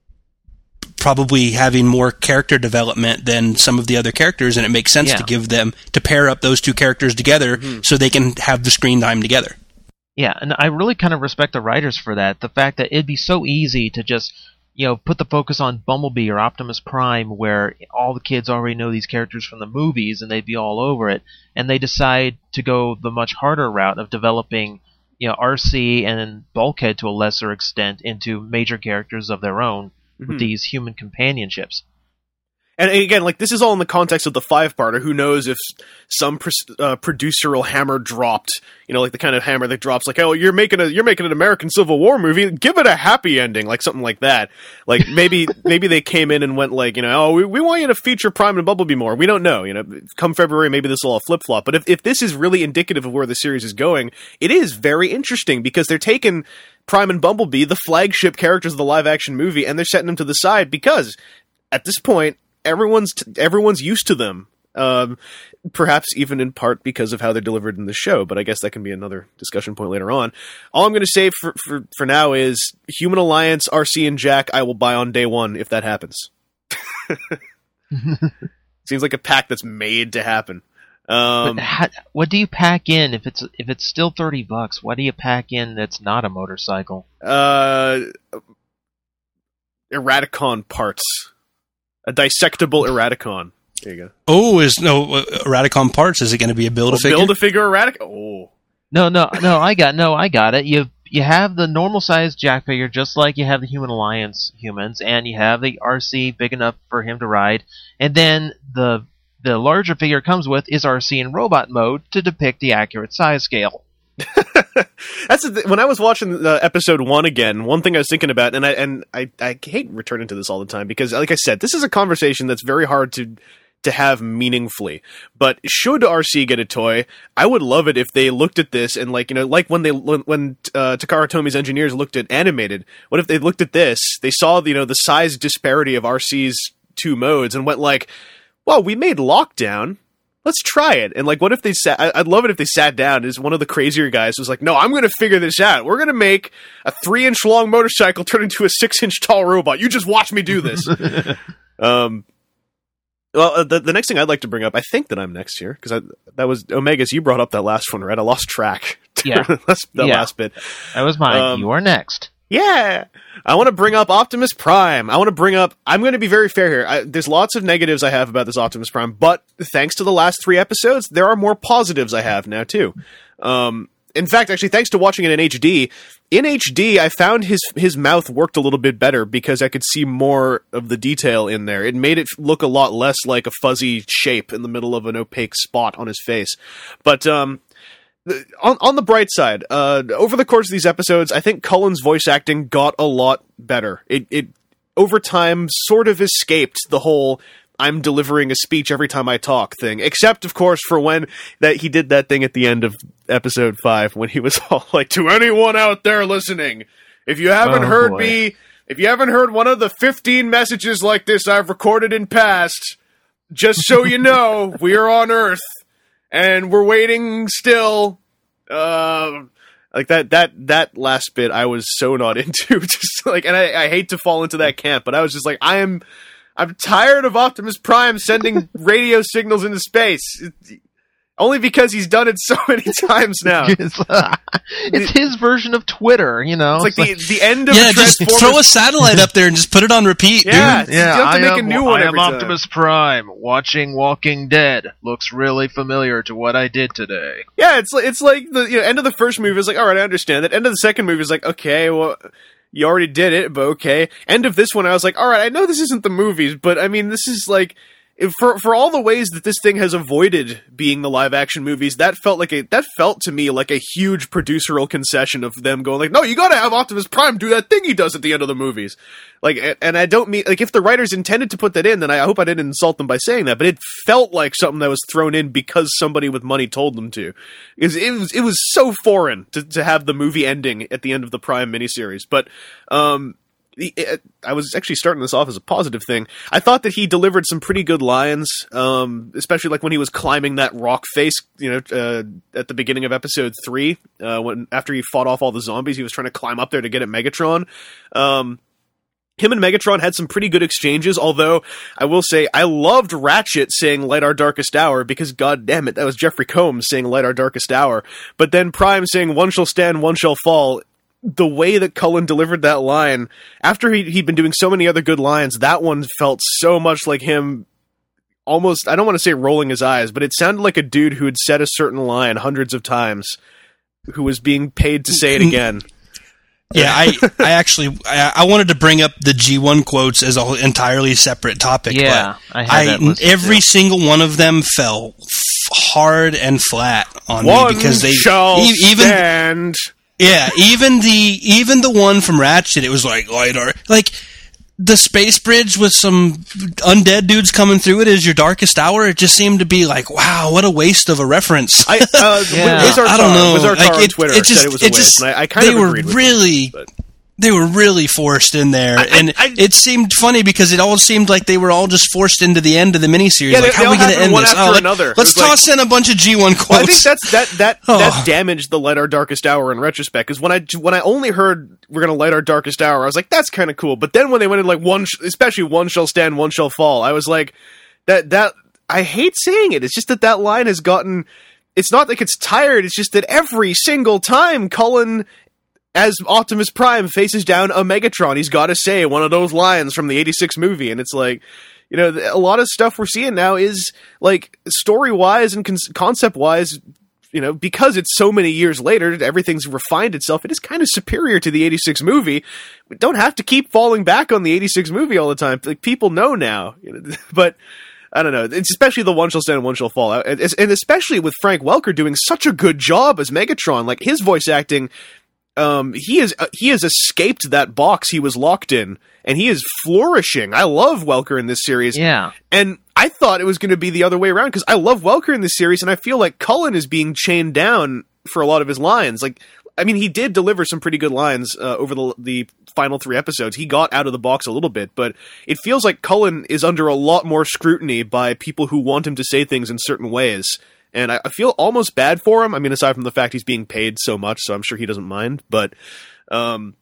probably having more character development than some of the other characters, and it makes sense yeah. to give them, to pair up those two characters together mm-hmm. so they can have the screen time together. Yeah, and I really kind of respect the writers for that. The fact that it'd be so easy to just, you know, put the focus on Bumblebee or Optimus Prime, where all the kids already know these characters from the movies and they'd be all over it, and they decide to go the much harder route of developing, you know, R C and Bulkhead to a lesser extent into major characters of their own mm-hmm. with these human companionships. And again, like, this is all in the context of the five-parter. Who knows if some pr- uh, produceral hammer dropped, you know, like the kind of hammer that drops, like, oh, you're making a you're making an American Civil War movie, give it a happy ending, like something like that. Like, maybe maybe they came in and went like, you know, oh, we, we want you to feature Prime and Bumblebee more. We don't know, you know. Come February, maybe this will all flip-flop. But if, if this is really indicative of where the series is going, it is very interesting because they're taking Prime and Bumblebee, the flagship characters of the live-action movie, and they're setting them to the side because, at this point, Everyone's t- everyone's used to them, um, perhaps even in part because of how they're delivered in the show, but I guess that can be another discussion point later on. All I'm going to say for, for, for now is Human Alliance, R C, and Jack I will buy on day one if that happens. Seems like a pack that's made to happen. Um, but how, what do you pack in if it's if it's still thirty bucks? What do you pack in that's not a motorcycle? Uh, Eradicon parts. A dissectable Eradicon. There you go. Oh, is no uh, Eradicon parts? Is it going to be a Build-A-Figure? Build-A-Figure Eradicon? Oh. No, no, no, I got no, I got it. You you have the normal size Jack figure, just like you have the Human Alliance humans, and you have the R C big enough for him to ride, and then the the larger figure it comes with is R C in robot mode to depict the accurate size scale. That's the th- when I was watching uh, episode one again. One thing I was thinking about, and I and I, I hate returning to this all the time because, like I said, this is a conversation that's very hard to to have meaningfully. But should R C get a toy, I would love it if they looked at this and, like, you know, like when they when uh, Takara Tomi's engineers looked at animated. What if they looked at this? They saw, you know, the size disparity of R C's two modes and went like, "Well, we made Lockdown. Let's try it." And, like, what if they sat... I'd love it if they sat down as one of the crazier guys was like, no, I'm going to figure this out. We're going to make a three-inch long motorcycle turn into a six-inch tall robot. You just watch me do this. um, well, the, the next thing I'd like to bring up, I think that I'm next here, because that was... Omegas, you brought up that last one, right? I lost track. Yeah. That's the yeah. last bit. That was mine. Um, you are next. Yeah! I want to bring up Optimus Prime. I want to bring up... I'm going to be very fair here. I, there's lots of negatives I have about this Optimus Prime, but thanks to the last three episodes, there are more positives I have now, too. Um, in fact, actually, thanks to watching it in H D, in H D, I found his his mouth worked a little bit better because I could see more of the detail in there. It made it look a lot less like a fuzzy shape in the middle of an opaque spot on his face. But... um. On, on the bright side, uh, over the course of these episodes, I think Cullen's voice acting got a lot better. It, it, over time, sort of escaped the whole "I'm delivering a speech every time I talk" thing. Except, of course, for when that he did that thing at the end of episode five, when he was all like, "To anyone out there listening, if you haven't oh, heard boy. me, if you haven't heard one of the fifteen messages like this I've recorded in past, just so you know, we are on Earth. And we're waiting still." Uh, like that, that, that last bit I was so not into. Just like, and I, I hate to fall into that camp, but I was just like, I am, I'm tired of Optimus Prime sending radio signals into space. It, Only because he's done it so many times now. it's, uh, it's his version of Twitter, you know. It's like, it's the, like the end of yeah, Transformers. Just throw a satellite up there and just put it on repeat, yeah, dude. Yeah, you don't have to I make am, a new one I every am time. Optimus Prime. Watching Walking Dead looks really familiar to what I did today. Yeah, it's like, it's like the you know, end of the first movie is like, all right, I understand that. End of the second movie is like, okay, well, you already did it, but okay. End of this one, I was like, all right, I know this isn't the movies, but I mean, this is like... For for all the ways that this thing has avoided being the live action movies, that felt like a that felt to me like a huge produceral concession of them going like, no, you gotta have Optimus Prime do that thing he does at the end of the movies. Like, and I don't mean like if the writers intended to put that in, then I hope I didn't insult them by saying that. But it felt like something that was thrown in because somebody with money told them to. It was it was, it was so foreign to to have the movie ending at the end of the Prime miniseries, but um. I was actually starting this off as a positive thing. I thought that he delivered some pretty good lines, um, especially like when he was climbing that rock face, you know, uh, at the beginning of episode three, uh, when after he fought off all the zombies, he was trying to climb up there to get at Megatron. Um, him and Megatron had some pretty good exchanges, although I will say I loved Ratchet saying "Light Our Darkest Hour" because god damn it, that was Jeffrey Combs saying "Light Our Darkest Hour." But then Prime saying "One shall stand, one shall fall." The way that Cullen delivered that line, after he, he'd been doing so many other good lines, that one felt so much like him almost, I don't want to say rolling his eyes, but it sounded like a dude who had said a certain line hundreds of times, who was being paid to say it again. Yeah, I, I actually, I, I wanted to bring up the G one quotes as an entirely separate topic. Yeah, but I had I, that every too. single one of them fell f- hard and flat on one me because they shall e- even. Stand. Yeah, even the even the one from Ratchet, it was like lidar, like the space bridge with some undead dudes coming through it is your darkest hour. It just seemed to be like, wow, what a waste of a reference. I, uh, yeah. Wizartar, I don't know. Wizartar Like, on it, Twitter it just, said it was a it waste. just, And I, I kind they of were agreed with really. them, They were really forced in there, I, and I, I, it seemed funny because it all seemed like they were all just forced into the end of the miniseries. Yeah, like, they, how are we going to end one this? After Oh, let, another. let's toss like, in a bunch of G one quotes. Well, I think that's that that oh. that damaged the Light Our Darkest Hour in retrospect. Because when I when I only heard we're going to light our darkest hour, I was like, that's kind of cool. But then when they went in like one, sh- especially one shall stand, one shall fall, I was like, that that I hate saying it. It's just that that line has gotten. It's not like it's tired. It's just that every single time Cullen, as Optimus Prime, faces down a Megatron, he's got to say one of those lines from the eighty-six movie, and it's like, you know, a lot of stuff we're seeing now is, like, story-wise and con- concept-wise, you know, because it's so many years later, everything's refined itself, it is kind of superior to the eighty-six movie. We don't have to keep falling back on the eighty-six movie all the time. Like, people know now. You know, but I don't know. It's especially the one shall stand, one shall fall. And especially with Frank Welker doing such a good job as Megatron. Like, his voice acting... Um, he is uh, he has escaped that box he was locked in, and he is flourishing. I love Welker in this series. Yeah. And I thought it was going to be the other way around, because I love Welker in this series, and I feel like Cullen is being chained down for a lot of his lines. Like, I mean, he did deliver some pretty good lines uh, over the the final three episodes. He got out of the box a little bit, but it feels like Cullen is under a lot more scrutiny by people who want him to say things in certain ways. And I feel almost bad for him. I mean, aside from the fact he's being paid so much, so I'm sure he doesn't mind. But um,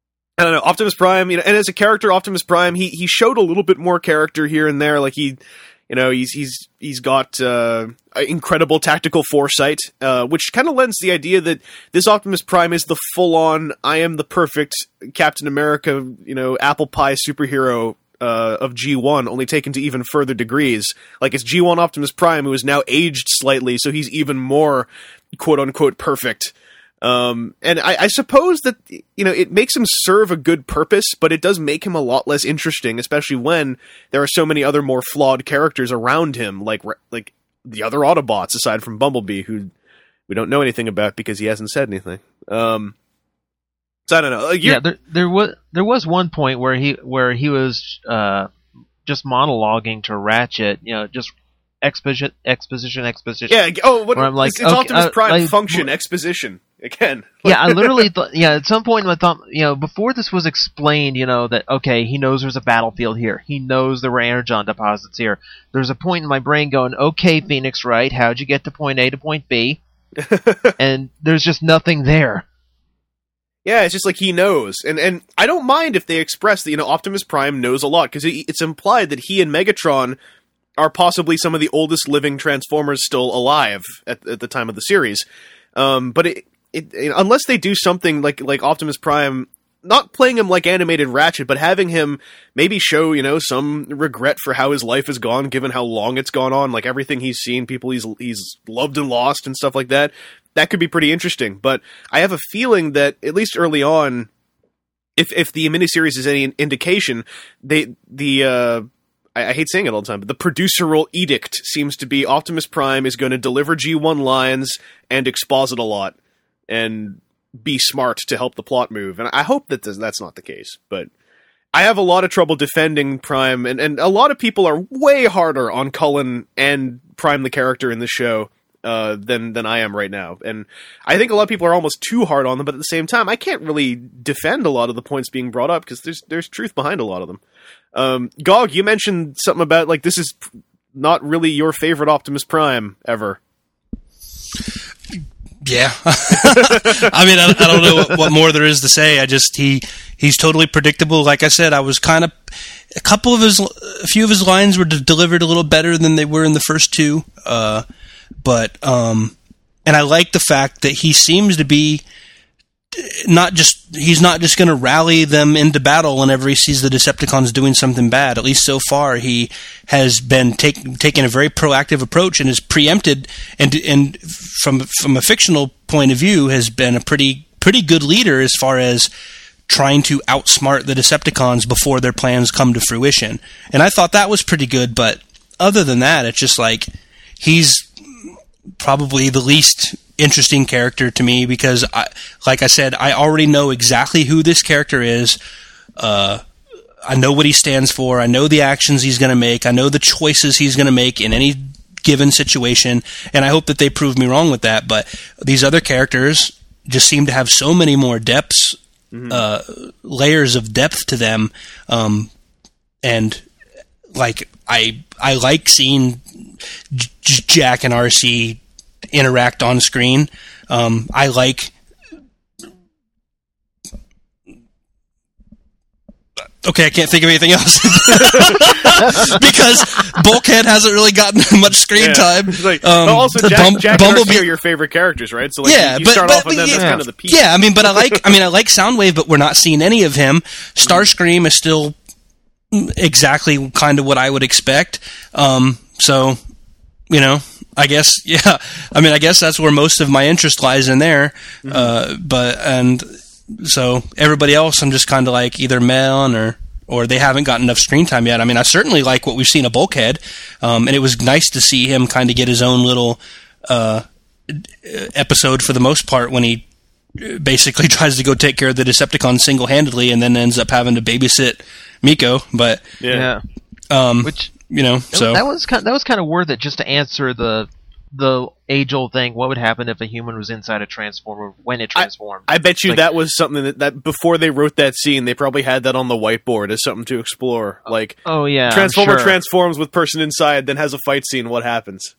I don't know. Optimus Prime, you know, and as a character, Optimus Prime, he he showed a little bit more character here and there. Like he, you know, he's he's he's got uh, incredible tactical foresight, uh, which kind of lends the idea that this Optimus Prime is the full-on, I am the perfect Captain America, you know, apple pie superhero. Uh, of G one, only taken to even further degrees. Like, it's G one Optimus Prime, who is now aged slightly, so he's even more quote-unquote perfect. Um, and I, I suppose that, you know, it makes him serve a good purpose, but it does make him a lot less interesting, especially when there are so many other more flawed characters around him, like like the other Autobots, aside from Bumblebee, who we don't know anything about because he hasn't said anything. Um... So I don't know. Like, yeah, there there was there was one point where he where he was uh, just monologuing to Ratchet, you know, just exposition, exposition, exposition. Yeah. Oh, what, I'm like, it's, it's okay, Optimus uh, Prime like, function exposition again. Yeah, I literally thought. Yeah, at some point I thought, you know, before this was explained, you know, that okay, he knows there's a battlefield here. He knows there were energon deposits here. There's a point in my brain going, okay, Phoenix Wright, how'd you get to point A to point B? And there's just nothing there. Yeah, it's just like he knows. And and I don't mind if they express that, you know, Optimus Prime knows a lot, because it, it's implied that he and Megatron are possibly some of the oldest living Transformers still alive at, at the time of the series. Um, but it, it, it, unless they do something like like Optimus Prime, not playing him like animated Ratchet, but having him maybe show, you know, some regret for how his life has gone, given how long it's gone on, like everything he's seen, people he's he's loved and lost and stuff like that. That could be pretty interesting. But I have a feeling that, at least early on, if if the miniseries is any indication, they the uh, I, I hate saying it all the time, but the producerial edict seems to be Optimus Prime is going to deliver G one lines and exposit a lot and be smart to help the plot move. And I hope that that's not the case. But I have a lot of trouble defending Prime, and, and a lot of people are way harder on Cullen and Prime the character in the show uh, than than I am right now. And I think a lot of people are almost too hard on them, but at the same time, I can't really defend a lot of the points being brought up because there's there's truth behind a lot of them. Um, Gog, you mentioned something about, like, this is not really your favorite Optimus Prime ever. Yeah. I mean, I, I don't know what, what more there is to say. I just, he, he's totally predictable. Like I said, I was kind of, a couple of his, a few of his lines were de- delivered a little better than they were in the first two. Uh, but, um, and I like the fact that he seems to be not just, he's not just going to rally them into battle whenever he sees the Decepticons doing something bad. At least so far, he has been take, taking a very proactive approach and has preempted, and and from from a fictional point of view, has been a pretty pretty good leader as far as trying to outsmart the Decepticons before their plans come to fruition. And I thought that was pretty good, but other than that, it's just like he's probably the least interesting character to me because, I, like I said, I already know exactly who this character is. Uh, I know what he stands for. I know the actions he's going to make. I know the choices he's going to make in any given situation, and I hope that they prove me wrong with that. But these other characters just seem to have so many more depths, mm-hmm. uh, layers of depth to them, um, and like I I like seeing J- Jack and R C interact on screen. Um, I like. Okay, I can't think of anything else because Bulkhead hasn't really gotten much screen yeah. time. Like, um, also, Jack, Bum- Jack Bumblebee and R C are your favorite characters, right? So, like, yeah, you, you but, start but, off with them. Yeah, that's kind of the peak. Yeah, I mean, but I like. I mean, I like Soundwave, but we're not seeing any of him. Starscream is still exactly kind of what I would expect. Um, so, you know. I guess, yeah. I mean, I guess that's where most of my interest lies in there. Mm-hmm. Uh, but, and so everybody else, I'm just kind of like either meh on or, or they haven't gotten enough screen time yet. I mean, I certainly like what we've seen of Bulkhead. Um, and it was nice to see him kind of get his own little, uh, episode for the most part when he basically tries to go take care of the Decepticons single-handedly and then ends up having to babysit Miko. But, yeah. Um, Which, You know, so that was kind of, that was kind of worth it just to answer the the age old thing. What would happen if a human was inside a transformer when it transformed? I, I bet you like, that was something that, that before they wrote that scene, they probably had that on the whiteboard as something to explore. Like, oh yeah, Transformer sure. transforms with person inside, then has a fight scene. What happens?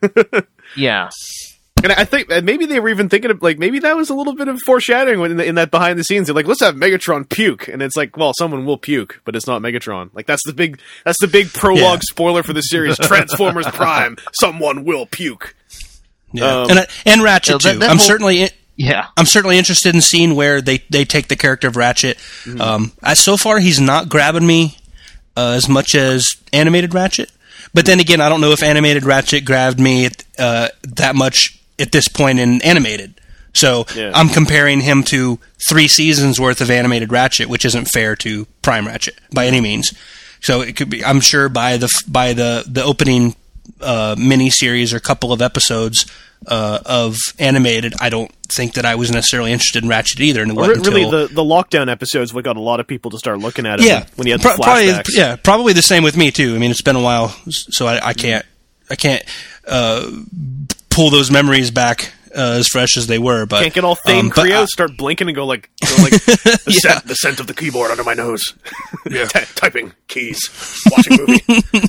Yeah. And I think maybe they were even thinking of, like, maybe that was a little bit of foreshadowing in, the, in that behind the scenes. They're like, let's have Megatron puke. And it's like, well, someone will puke, but it's not Megatron. Like, that's the big, that's the big prologue yeah. spoiler for the series. Transformers Prime, someone will puke. Yeah. Um, and, and Ratchet, too. That, that I'm whole, certainly, yeah. I'm certainly interested in seeing where they, they take the character of Ratchet. Mm-hmm. Um, I, so far, he's not grabbing me uh, as much as animated Ratchet. But then again, I don't know if animated Ratchet grabbed me uh, that much at this point in animated. So yeah. I'm comparing him to three seasons worth of animated Ratchet, which isn't fair to Prime Ratchet by any means. So it could be, I'm sure by the by the the opening uh, mini series or couple of episodes uh, of animated, I don't think that I was necessarily interested in Ratchet either. And well, really, the, the lockdown episodes what got a lot of people to start looking at it. Yeah, when you had the Pro- flashbacks. Probably, yeah, probably the same with me too. I mean, it's been a while, so I, I can't I can't uh, pull those memories back uh, as fresh as they were. But can't get all Thane um, Creo, start blinking and go like, go like the, yeah. scent, the scent of the keyboard under my nose. Yeah. T- typing keys, watching movie,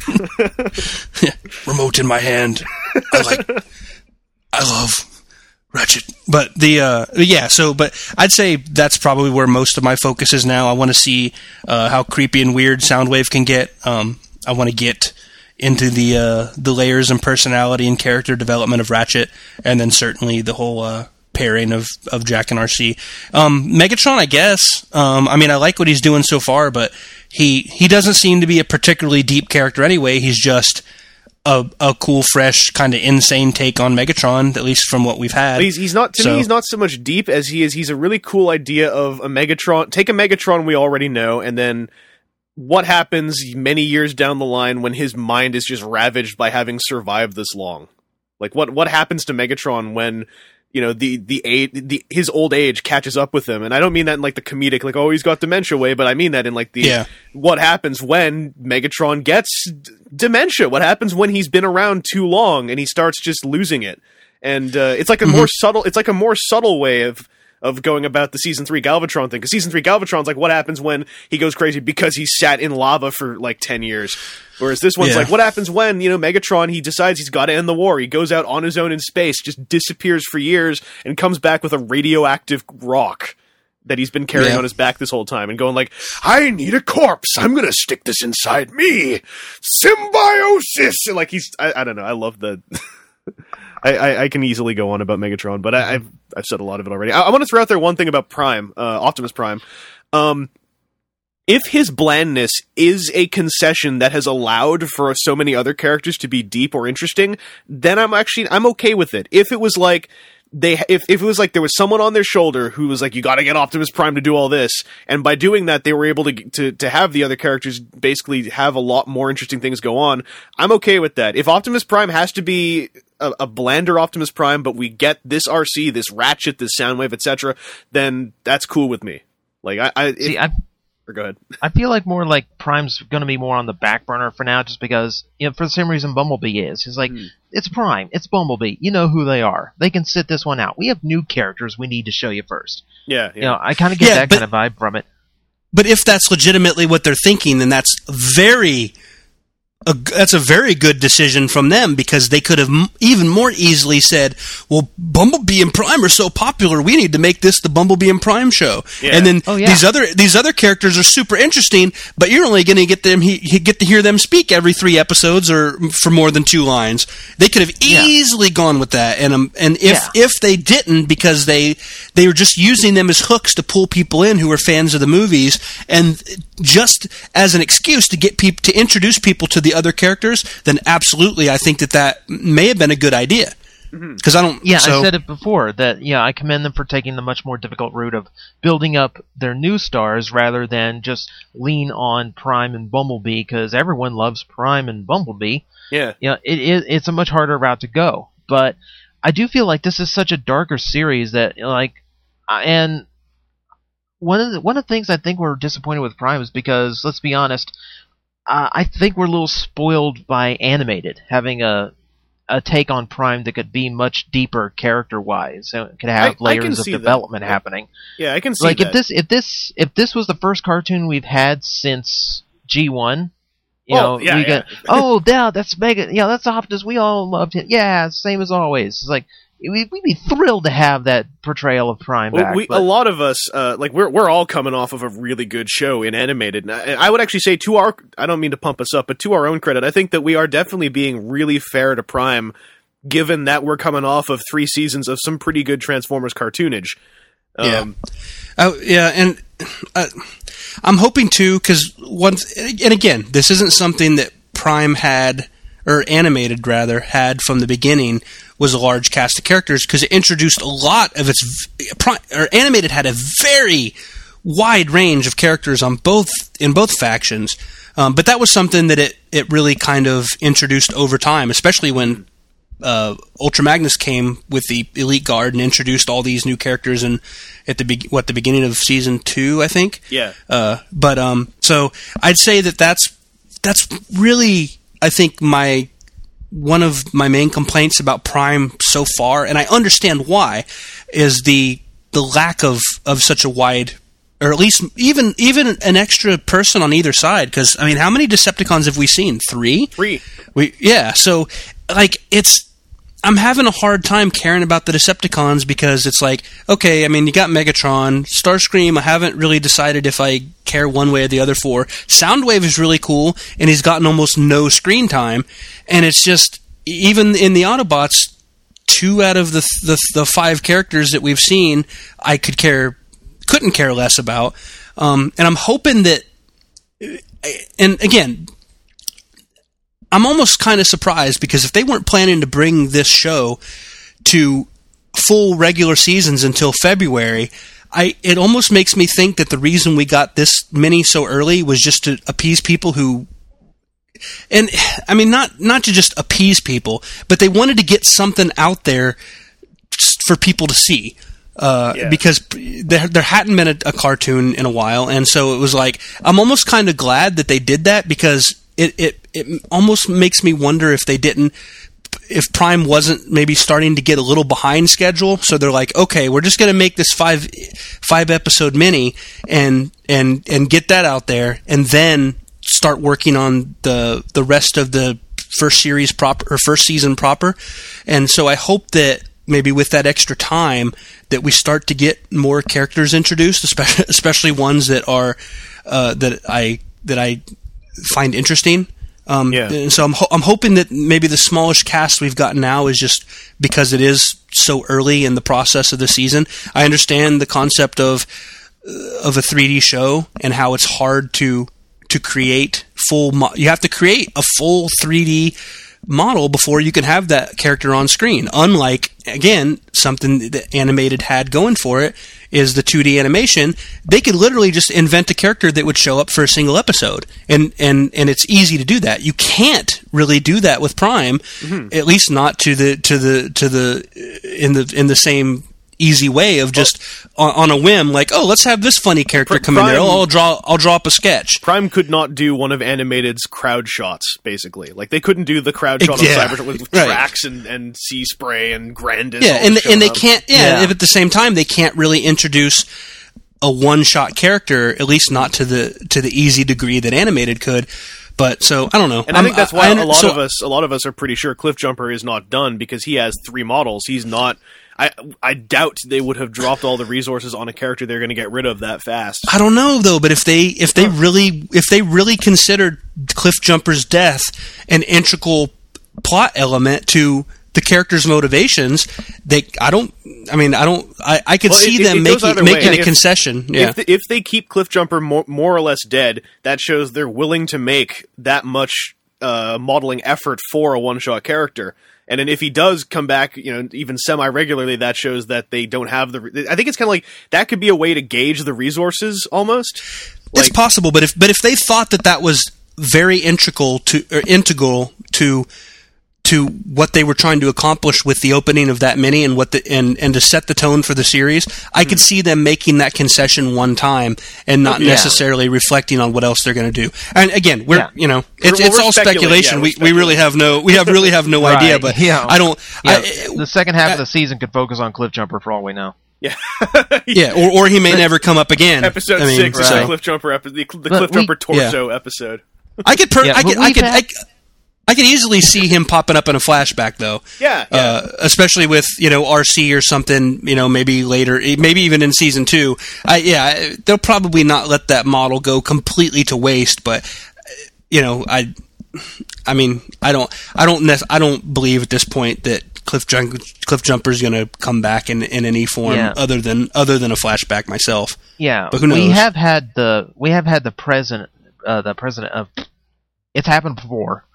yeah. Remote in my hand. I like, I love Ratchet. But the uh, yeah, so but I'd say that's probably where most of my focus is now. I want to see uh, how creepy and weird Soundwave can get. Um, I want to get into the uh, the layers and personality and character development of Ratchet, and then certainly the whole uh, pairing of, of Jack and R C. Um, Megatron, I guess. Um, I mean, I like what he's doing so far, but he he doesn't seem to be a particularly deep character anyway. He's just a a cool, fresh, kind of insane take on Megatron, at least from what we've had. He's, he's not to so. me. He's not so much deep as he is. He's a really cool idea of a Megatron. Take a Megatron we already know, and then what happens many years down the line when his mind is just ravaged by having survived this long? Like what what happens to Megatron when, you know, the the, age, the his old age catches up with him? And I don't mean that in like the comedic, like, oh, he's got dementia way, but I mean that in like the yeah. what happens when Megatron gets d- dementia? What happens when he's been around too long and he starts just losing it? And uh, it's like a mm-hmm. more subtle. It's like a more subtle way of of going about the season three Galvatron thing. Because season three Galvatron's like, what happens when he goes crazy because he sat in lava for like ten years? Whereas this one's yeah. like, what happens when, you know, Megatron, he decides he's got to end the war. He goes out on his own in space, just disappears for years, and comes back with a radioactive rock that he's been carrying yeah. on his back this whole time, and going like, I need a corpse. I'm going to stick this inside me. Symbiosis! And like he's, I, I don't know. I love the... I, I, I can easily go on about Megatron, but I, I've I've said a lot of it already. I, I want to throw out there one thing about Prime, uh, Optimus Prime. Um, if his blandness is a concession that has allowed for so many other characters to be deep or interesting, then I'm actually I'm okay with it. If it was like they, if if it was like there was someone on their shoulder who was like, you got to get Optimus Prime to do all this, and by doing that they were able to to to have the other characters basically have a lot more interesting things go on, I'm okay with that. If Optimus Prime has to be A, a blander Optimus Prime, but we get this R C, this Ratchet, this Soundwave, et cetera, then that's cool with me. Like I, I, See, if, I or go ahead. I feel like more like Prime's going to be more on the back burner for now, just because, you know, for the same reason Bumblebee is. It's like hmm. it's Prime, it's Bumblebee. You know who they are. They can sit this one out. We have new characters we need to show you first. Yeah, yeah. You know, I kind of get yeah, that but, kind of vibe from it. But if that's legitimately what they're thinking, then that's very. A, that's a very good decision from them, because they could have m- even more easily said, well, Bumblebee and Prime are so popular, we need to make this the Bumblebee and Prime show. Yeah. And then oh, yeah. these other these other characters are super interesting, but you're only going to get them he, he get to hear them speak every three episodes or for more than two lines. They could have easily yeah. gone with that. And um, and if yeah. if they didn't, because they they were just using them as hooks to pull people in who are fans of the movies, and just as an excuse to get people to introduce people to the other characters, then absolutely I think that that may have been a good idea. Because I don't. Yeah, so, I said it before that. Yeah, I commend them for taking the much more difficult route of building up their new stars rather than just lean on Prime and Bumblebee, because everyone loves Prime and Bumblebee. Yeah, yeah, it is. It's a much harder route to go, but I do feel like this is such a darker series that, like, and one of the, one of the things I think we're disappointed with Prime is because, let's be honest, uh, I think we're a little spoiled by Animated having a a take on Prime that could be much deeper character-wise. So it could have I, layers I of development that. happening. Yeah, I can see like that. if this if this if this was the first cartoon we've had since G one, you well, know, yeah, we yeah. get oh yeah, that's Mega, yeah, that's Optimus. We all loved him. Yeah, same as always. It's like we'd be thrilled to have that portrayal of Prime well, back. We, but, a lot of us, uh, like we're we're all coming off of a really good show in Animated. And I, I would actually say, to our, I don't mean to pump us up, but to our own credit, I think that we are definitely being really fair to Prime, given that we're coming off of three seasons of some pretty good Transformers cartoonage. Um, yeah, uh, yeah, and uh, I'm hoping too, because once, and again, this isn't something that Prime had, or Animated rather, had from the beginning, was a large cast of characters, because it introduced a lot of its, or Animated had a very wide range of characters on both, in both factions, um, but that was something that it, it really kind of introduced over time, especially when Uh, Ultra Magnus came with the Elite Guard and introduced all these new characters in at the be- what the beginning of season two, I think. Yeah. Uh, but um, so I'd say that that's that's really, I think, my one of my main complaints about Prime so far, and I understand why, is the the lack of, of such a wide, or at least even even an extra person on either side. Because I mean, how many Decepticons have we seen? Three. Three. We yeah. So like it's. I'm having a hard time caring about the Decepticons because it's like, okay, I mean, you got Megatron, Starscream, I haven't really decided if I care one way or the other for. Soundwave is really cool, and he's gotten almost no screen time, and it's just, even in the Autobots, two out of the the, the five characters that we've seen, I could care, couldn't care less about, um, and I'm hoping that, and again, I'm almost kind of surprised because if they weren't planning to bring this show to full regular seasons until February, I it almost makes me think that the reason we got this mini so early was just to appease people who, and I mean not not to just appease people, but they wanted to get something out there for people to see. Uh, yeah. Because there there hadn't been a, a cartoon in a while, and so it was like I'm almost kind of glad that they did that because it, it it almost makes me wonder if they didn't, if Prime wasn't maybe starting to get a little behind schedule, so they're like, okay, we're just going to make this five five episode mini and and and get that out there, and then start working on the the rest of the first series proper or first season proper, and so I hope that. Maybe with that extra time that we start to get more characters introduced, especially especially ones that are uh, that I that I find interesting. Um, yeah. And so I'm ho- I'm hoping that maybe the smallish cast we've got now is just because it is so early in the process of the season. I understand the concept of uh, of a three D show and how it's hard to to create full. Mo- you have to create a full three D model before you can have that character on screen. Unlike, again, something that Animated had going for it is the two D animation. They could literally just invent a character that would show up for a single episode, and and and it's easy to do that. You can't really do that with Prime, mm-hmm. at least not to the to the to the in the in the same easy way of just on, on a whim, like, oh, let's have this funny character come Prime, in there. Oh, I'll draw, I'll draw up a sketch. Prime could not do one of Animated's crowd shots, basically. Like they couldn't do the crowd shot yeah. on Cybertron with, with right. Trax and, and Sea Spray and Grandis. Yeah, and and they up. can't. Yeah, yeah. If at the same time they can't really introduce a one-shot character, at least not to the to the easy degree that Animated could. But so I don't know, and I'm, I think that's why I, a lot so, of us, a lot of us are pretty sure Cliffjumper is not done because he has three models. He's not. I I doubt they would have dropped all the resources on a character they're going to get rid of that fast. I don't know though, but if they if they really if they really considered Cliffjumper's death an integral plot element to the character's motivations, they I don't I mean I don't I, I could well, see it, them it making making way. a if, concession. Yeah. If, the, if they keep Cliffjumper more, more or less dead, that shows they're willing to make that much uh, modeling effort for a one-shot character. And then if he does come back, you know, even semi-regularly, that shows that they don't have the... I think it's kind of like, that could be a way to gauge the resources, almost. Like, it's possible, but if but if they thought that that was very integral to, or integral to to what they were trying to accomplish with the opening of that mini and what the and, and to set the tone for the series, I mm. could see them making that concession one time and not yeah. necessarily reflecting on what else they're going to do. And again, we're yeah. you know it's we're, it's we're all speculation. Yeah, we we really have no we have really have no right. idea. But yeah. I don't. Yeah. I, the second half I, of the season could focus on Cliffjumper for all we know. Yeah, yeah, or or he may never come up again. Episode I mean, six right. is the Cliffjumper epi- the, the Cliffjumper torso yeah. episode. I could per- yeah, I could I could. Had- I could I could easily see him popping up in a flashback, though. Yeah, yeah. Uh, especially with, you know, R C or something, you know, maybe later, maybe even in season two. I, yeah, they'll probably not let that model go completely to waste, but, you know, I, I mean, I don't, I don't, nec- I don't believe at this point that Cliff, Jump- Cliff Jumper's going to come back in, in any form yeah. other than other than a flashback myself. Yeah, but who knows? We have had the we have had the president, uh, the president of. It's happened before.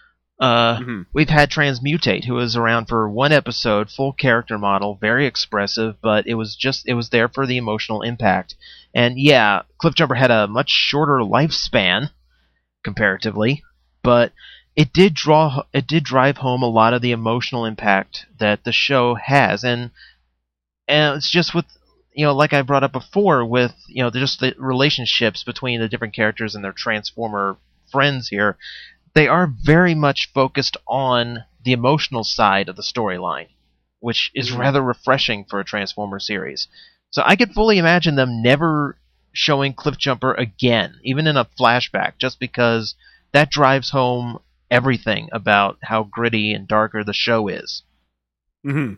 Uh, mm-hmm. We've had Transmutate, who was around for one episode, full character model, very expressive, but it was just it was there for the emotional impact. And yeah, Cliffjumper had a much shorter lifespan comparatively, but it did draw it did drive home a lot of the emotional impact that the show has, and and it's just with you know, like I brought up before, with you know just the relationships between the different characters and their Transformer friends here. They are very much focused on the emotional side of the storyline, which is mm-hmm. rather refreshing for a Transformer series. So I could fully imagine them never showing Cliffjumper again, even in a flashback, just because that drives home everything about how gritty and darker the show is. Mm-hmm.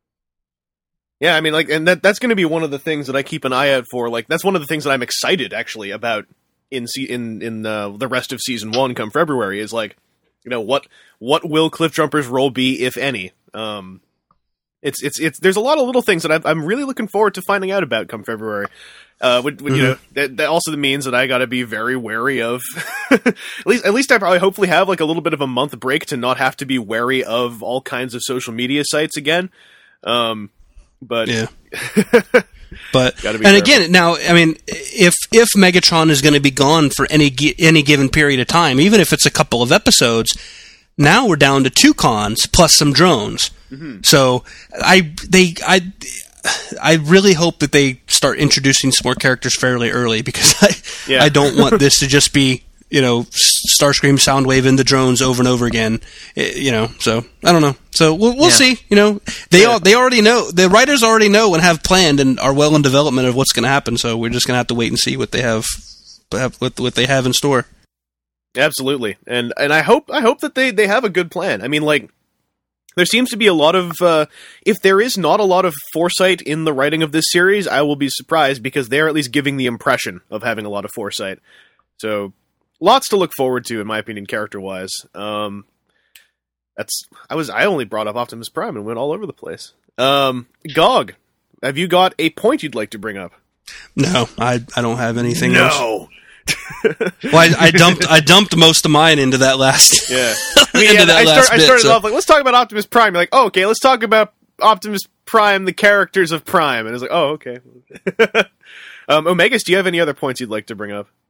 Yeah, I mean, like, and that that's going to be one of the things that I keep an eye out for. Like, that's one of the things that I'm excited, actually, about in se- in in uh, the rest of season one come February is, like, you know, what what will Cliffjumper's role be, if any? Um, it's it's it's there's a lot of little things that I'm, I'm really looking forward to finding out about come February. Uh, would, would, mm-hmm. You know, that, that also means that I got to be very wary of. at least, at least I probably hopefully have like a little bit of a month break to not have to be wary of all kinds of social media sites again. Um, but yeah, but and careful. Again, now I mean, if if Megatron is going to be gone for any any given period of time, even if it's a couple of episodes, now we're down to two cons plus some drones. Mm-hmm. So I they I. I really hope that they start introducing some more characters fairly early because I yeah. I don't want this to just be, you know, Starscream, Soundwave, and the drones over and over again. It, you know, so I don't know. So we'll we'll yeah. see. You know, they yeah. all, they already know, the writers already know and have planned and are well in development of what's going to happen. So we're just going to have to wait and see what they have, what what they have in store. Absolutely, and and I hope I hope that they they have a good plan. I mean, like. There seems to be a lot of, uh, if there is not a lot of foresight in the writing of this series, I will be surprised because they're at least giving the impression of having a lot of foresight. So, lots to look forward to, in my opinion, character-wise. Um, that's, I was, I only brought up Optimus Prime and went all over the place. Um, Gog, have you got a point you'd like to bring up? No, I, I don't have anything no. else. No! Well, I, I dumped I dumped most of mine into that last. Yeah, I mean, yeah. I, start, bit, I started so. off like, let's talk about Optimus Prime. You're like, oh, okay, let's talk about Optimus Prime, the characters of Prime, and it's like, oh, okay. um, Omegas, do you have any other points you'd like to bring up?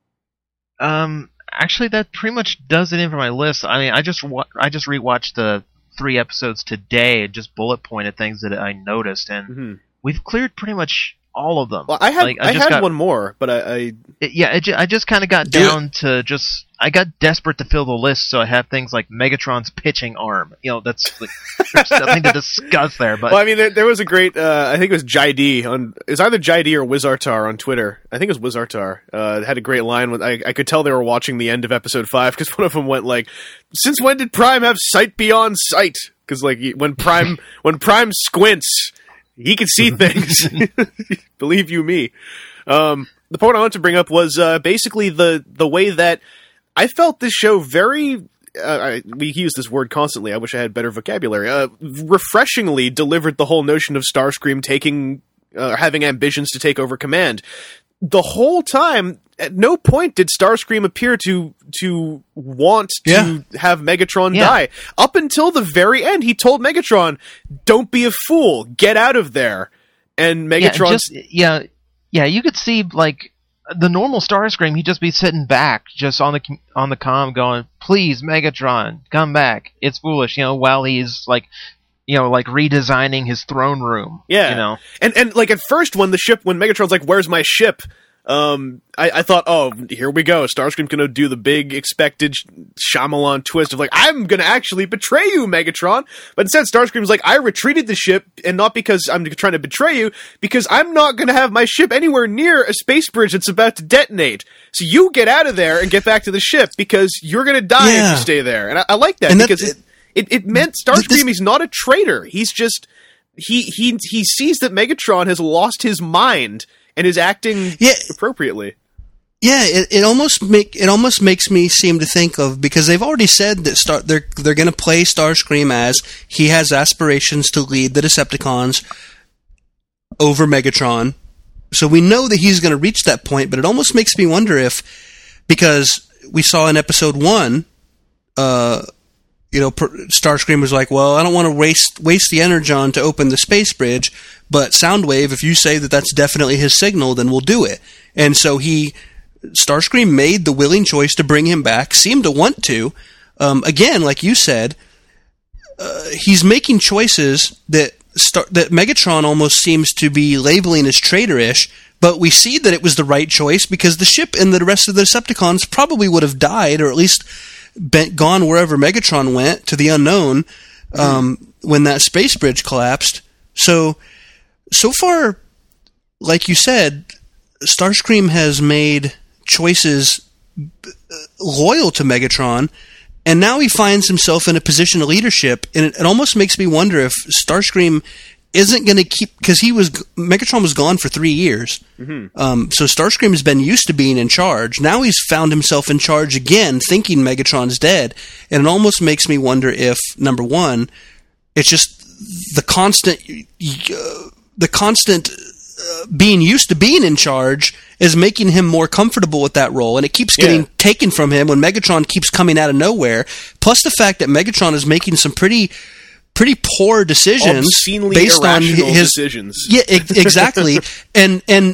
Um, actually, that pretty much does it in for my list. I mean, I just wa- I just rewatched the three episodes today and just bullet pointed things that I noticed, and mm-hmm. we've cleared pretty much all of them. Well, I had like, I, I had got, one more, but I, I it, yeah, it, I just kind of got down it. to just I got desperate to fill the list, so I have things like Megatron's pitching arm. You know, that's like there's nothing to discuss there. But well, I mean, there, there was a great. Uh, I think it was Jai-D on. It was either Jai-D or Wizartar on Twitter. I think it was Wizartar. Uh, had a great line with. I, I could tell they were watching the end of episode five because one of them went like, "Since when did Prime have sight beyond sight?" Because like when Prime when Prime squints. He could see things. Believe you me. Um, the point I wanted to bring up was uh, basically the the way that I felt this show very... Uh, I, we use this word constantly. I wish I had better vocabulary. Uh, refreshingly delivered the whole notion of Starscream taking... Uh, having ambitions to take over command. The whole time, at no point did Starscream appear to to want yeah. to have Megatron yeah. die. Up until the very end, he told Megatron, "Don't be a fool, get out of there." And Megatron, yeah, just, yeah, yeah, you could see like the normal Starscream, he'd just be sitting back, just on the on the comm, going, "Please, Megatron, come back. It's foolish," you know, while he's like. You know, like redesigning his throne room. Yeah, you know, and and like at first when the ship, when Megatron's like, "Where's my ship?" Um, I, I thought, oh, here we go. Starscream's gonna do the big expected Shyamalan twist of like, I'm gonna actually betray you, Megatron. But instead, Starscream's like, I retreated the ship, and not because I'm trying to betray you, because I'm not gonna have my ship anywhere near a space bridge that's about to detonate. So you get out of there and get back to the ship because you're gonna die yeah. if you stay there. And I, I like that and because it. It, it meant Starscream, this, he's not a traitor. He's just, he, he, he sees that Megatron has lost his mind and is acting yeah, appropriately. Yeah, it, it almost make it almost makes me seem to think of, because they've already said that Star, they're they're going to play Starscream as he has aspirations to lead the Decepticons over Megatron. So we know that he's going to reach that point, but it almost makes me wonder if, because we saw in episode one, uh, you know, Starscream was like, well, I don't want to waste waste the energon to open the space bridge, but Soundwave, if you say that that's definitely his signal, then we'll do it. And so he, Starscream made the willing choice to bring him back, seemed to want to. Um, again, like you said, uh, he's making choices that Star- that Megatron almost seems to be labeling as traitorish, but we see that it was the right choice because the ship and the rest of the Decepticons probably would have died, or at least been gone wherever Megatron went to the unknown um, mm-hmm. when that space bridge collapsed. So, so far, like you said, Starscream has made choices loyal to Megatron, And now he finds himself in a position of leadership, and it, it almost makes me wonder if Starscream isn't going to keep, because he was Megatron was gone for three years. Mm-hmm. Um, so Starscream has been used to being in charge. Now he's found himself in charge again, thinking Megatron's dead, and it almost makes me wonder if, number one, it's just the constant, uh, the constant uh, being used to being in charge is making him more comfortable with that role, and it keeps getting yeah. taken from him when Megatron keeps coming out of nowhere. Plus the fact that Megatron is making some pretty. pretty poor decisions obscenely based on his decisions. Yeah, exactly. and and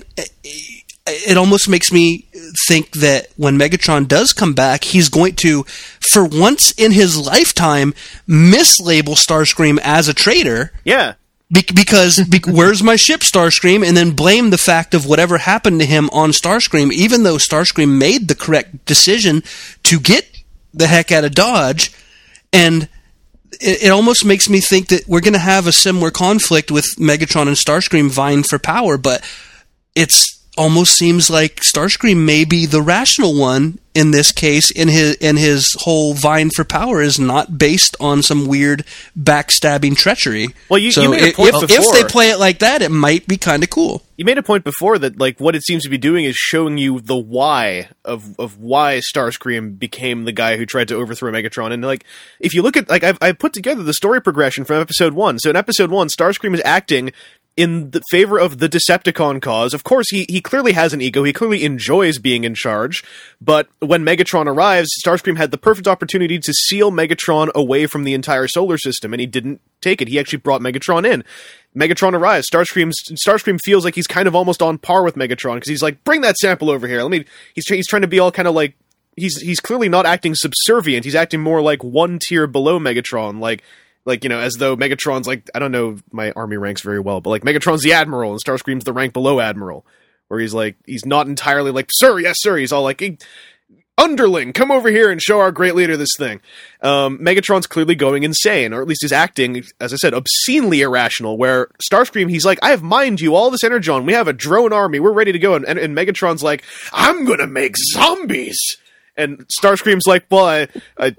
it almost makes me think that when Megatron does come back, he's going to, for once in his lifetime, mislabel Starscream as a traitor. Yeah. Be- because be- where's my ship, Starscream? And then blame the fact of whatever happened to him on Starscream, even though Starscream made the correct decision to get the heck out of Dodge. And it almost makes me think that we're going to have a similar conflict with Megatron and Starscream vying for power, but it's almost seems like Starscream may be the rational one in this case, and his and his whole vying for power is not based on some weird backstabbing treachery. Well, you, so you made a point if, before. If they play it like that, it might be kind of cool. You made a point before that, like, what it seems to be doing is showing you the why of of why Starscream became the guy who tried to overthrow Megatron. And, like, if you look at, like, I've, I've put together the story progression from episode one. So in episode one, Starscream is acting in the favor of the Decepticon cause. Of course, he he clearly has an ego. He clearly enjoys being in charge. But when Megatron arrives, Starscream had the perfect opportunity to seal Megatron away from the entire solar system, and he didn't take it. He actually brought Megatron in. Megatron arrives. Starscream Starscream feels like he's kind of almost on par with Megatron, because he's like, bring that sample over here. Let me. He's he's trying to be all kind of like, he's he's clearly not acting subservient. He's acting more like one tier below Megatron, like. Like, you know, as though Megatron's like, I don't know my army ranks very well, but like Megatron's the Admiral and Starscream's the rank below Admiral. Where he's like, he's not entirely like, sir, yes, sir. He's all like, hey, underling, come over here and show our great leader this thing. Um, Megatron's clearly going insane, or at least is acting, as I said, obscenely irrational, where Starscream, he's like, I have mined you all this Energon. We have a drone army. We're ready to go. And, and, and Megatron's like, I'm gonna make zombies. And Starscream's like, well, I... I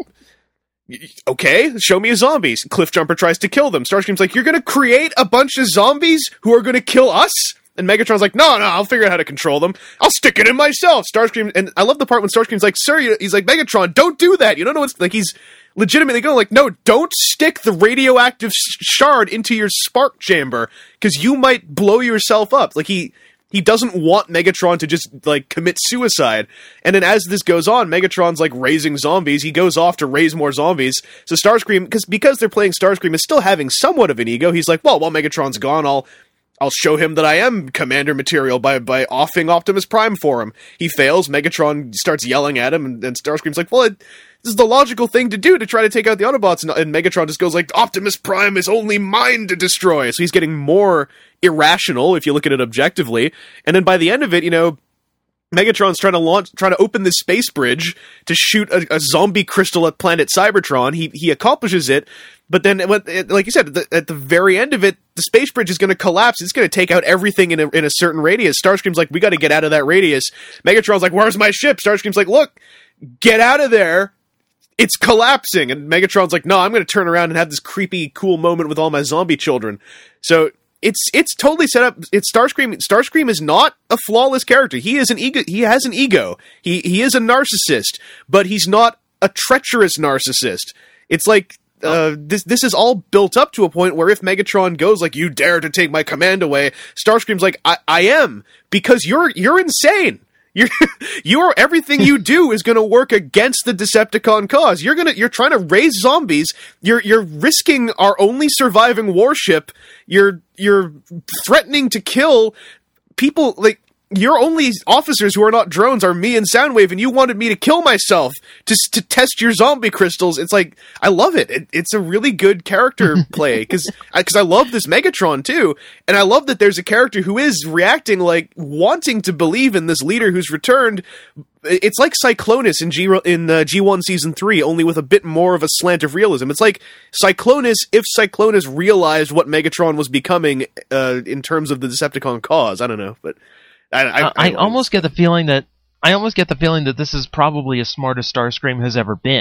okay, show me a zombies. Cliffjumper tries to kill them. Starscream's like, you're gonna create a bunch of zombies who are gonna kill us? And Megatron's like, no, no, I'll figure out how to control them. I'll stick it in myself. Starscream, and I love the part when Starscream's like, sir, he's like, Megatron, don't do that. You don't know what's, like, he's legitimately going like, no, don't stick the radioactive shard into your spark chamber, because you might blow yourself up. Like, he... He doesn't want Megatron to just, like, commit suicide. And then as this goes on, Megatron's, like, raising zombies. He goes off to raise more zombies. So Starscream, because because they're playing Starscream, is still having somewhat of an ego. He's like, well, while Megatron's gone, I'll I'll show him that I am commander material by by offing Optimus Prime for him. He fails. Megatron starts yelling at him, and, and Starscream's like, well, it, this is the logical thing to do to try to take out the Autobots. And, and Megatron just goes like, Optimus Prime is only mine to destroy. So he's getting more irrational, if you look at it objectively. And then by the end of it, you know, Megatron's trying to launch, trying to open this space bridge to shoot a, a zombie crystal at planet Cybertron. He he accomplishes it, but then, like you said, the, at the very end of it, the space bridge is going to collapse. It's going to take out everything in a, in a certain radius. Starscream's like, we got to get out of that radius. Megatron's like, where's my ship? Starscream's like, look, get out of there. It's collapsing. And Megatron's like, no, I'm going to turn around and have this creepy, cool moment with all my zombie children. So It's it's totally set up. It's Starscream. Starscream is not a flawless character. He is an ego. He has an ego. He he is a narcissist, but he's not a treacherous narcissist. It's like uh, this. This is all built up to a point where if Megatron goes like, "You dare to take my command away," Starscream's like, "I I am, because you're you're insane. You're you're everything you do is going to work against the Decepticon cause. You're gonna you're trying to raise zombies. You're you're risking our only surviving warship. You're you're threatening to kill people. Like, your only officers who are not drones are me and Soundwave, and you wanted me to kill myself to to test your zombie crystals." It's like, I love it. it it's a really good character play, because because I, I love this Megatron too, and I love that there's a character who is reacting like wanting to believe in this leader who's returned. It's like Cyclonus in G in uh, G one Season three, only with a bit more of a slant of realism. It's like Cyclonus if Cyclonus realized what Megatron was becoming uh, in terms of the Decepticon cause. I don't know, but I, I, I, I almost get the feeling that I almost get the feeling that this is probably as smart as Starscream has ever been.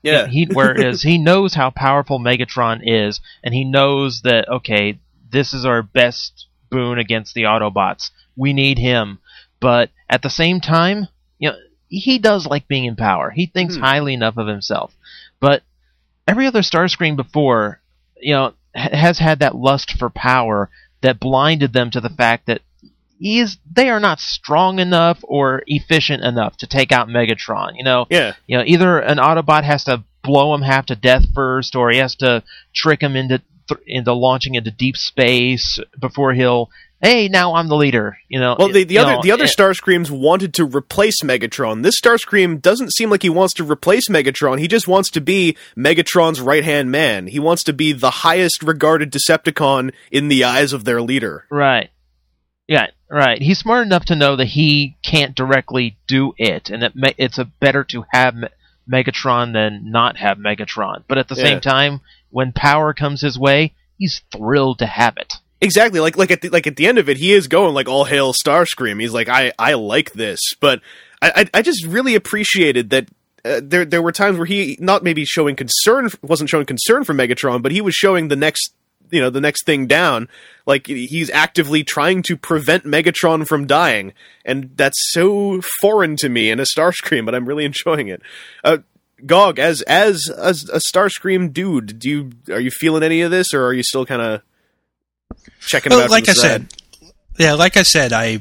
Yeah. He, whereas he knows how powerful Megatron is, and he knows that, okay, this is our best boon against the Autobots. We need him. But at the same time, you know, he does like being in power. He thinks mm-hmm. highly enough of himself. But every other Starscream before, you know, has had that lust for power that blinded them to the fact that he is, they are not strong enough or efficient enough to take out Megatron. You know, yeah. You know, either an Autobot has to blow him half to death first, or he has to trick him into th- into launching into deep space before he'll. Hey, now I'm the leader. You know. Well, the, the other know, the other it, Starscreams wanted to replace Megatron. This Starscream doesn't seem like he wants to replace Megatron. He just wants to be Megatron's right hand man. He wants to be the highest regarded Decepticon in the eyes of their leader. Right. Yeah. Right. He's smart enough to know that he can't directly do it, and that me- it's a better to have Me- Megatron than not have Megatron. But at the yeah. same time, when power comes his way, he's thrilled to have it. Exactly, like like at the, like at the end of it, he is going like all hail Starscream. He's like, I, I like this, but I I, I just really appreciated that uh, there there were times where he not maybe showing concern wasn't showing concern for Megatron, but he was showing the next you know the next thing down. Like he's actively trying to prevent Megatron from dying, and that's so foreign to me in a Starscream, but I'm really enjoying it. Uh, Gog, as as a, a Starscream dude, do you are you feeling any of this, or are you still kind of checking well, it out like I side? said, yeah, like I said, I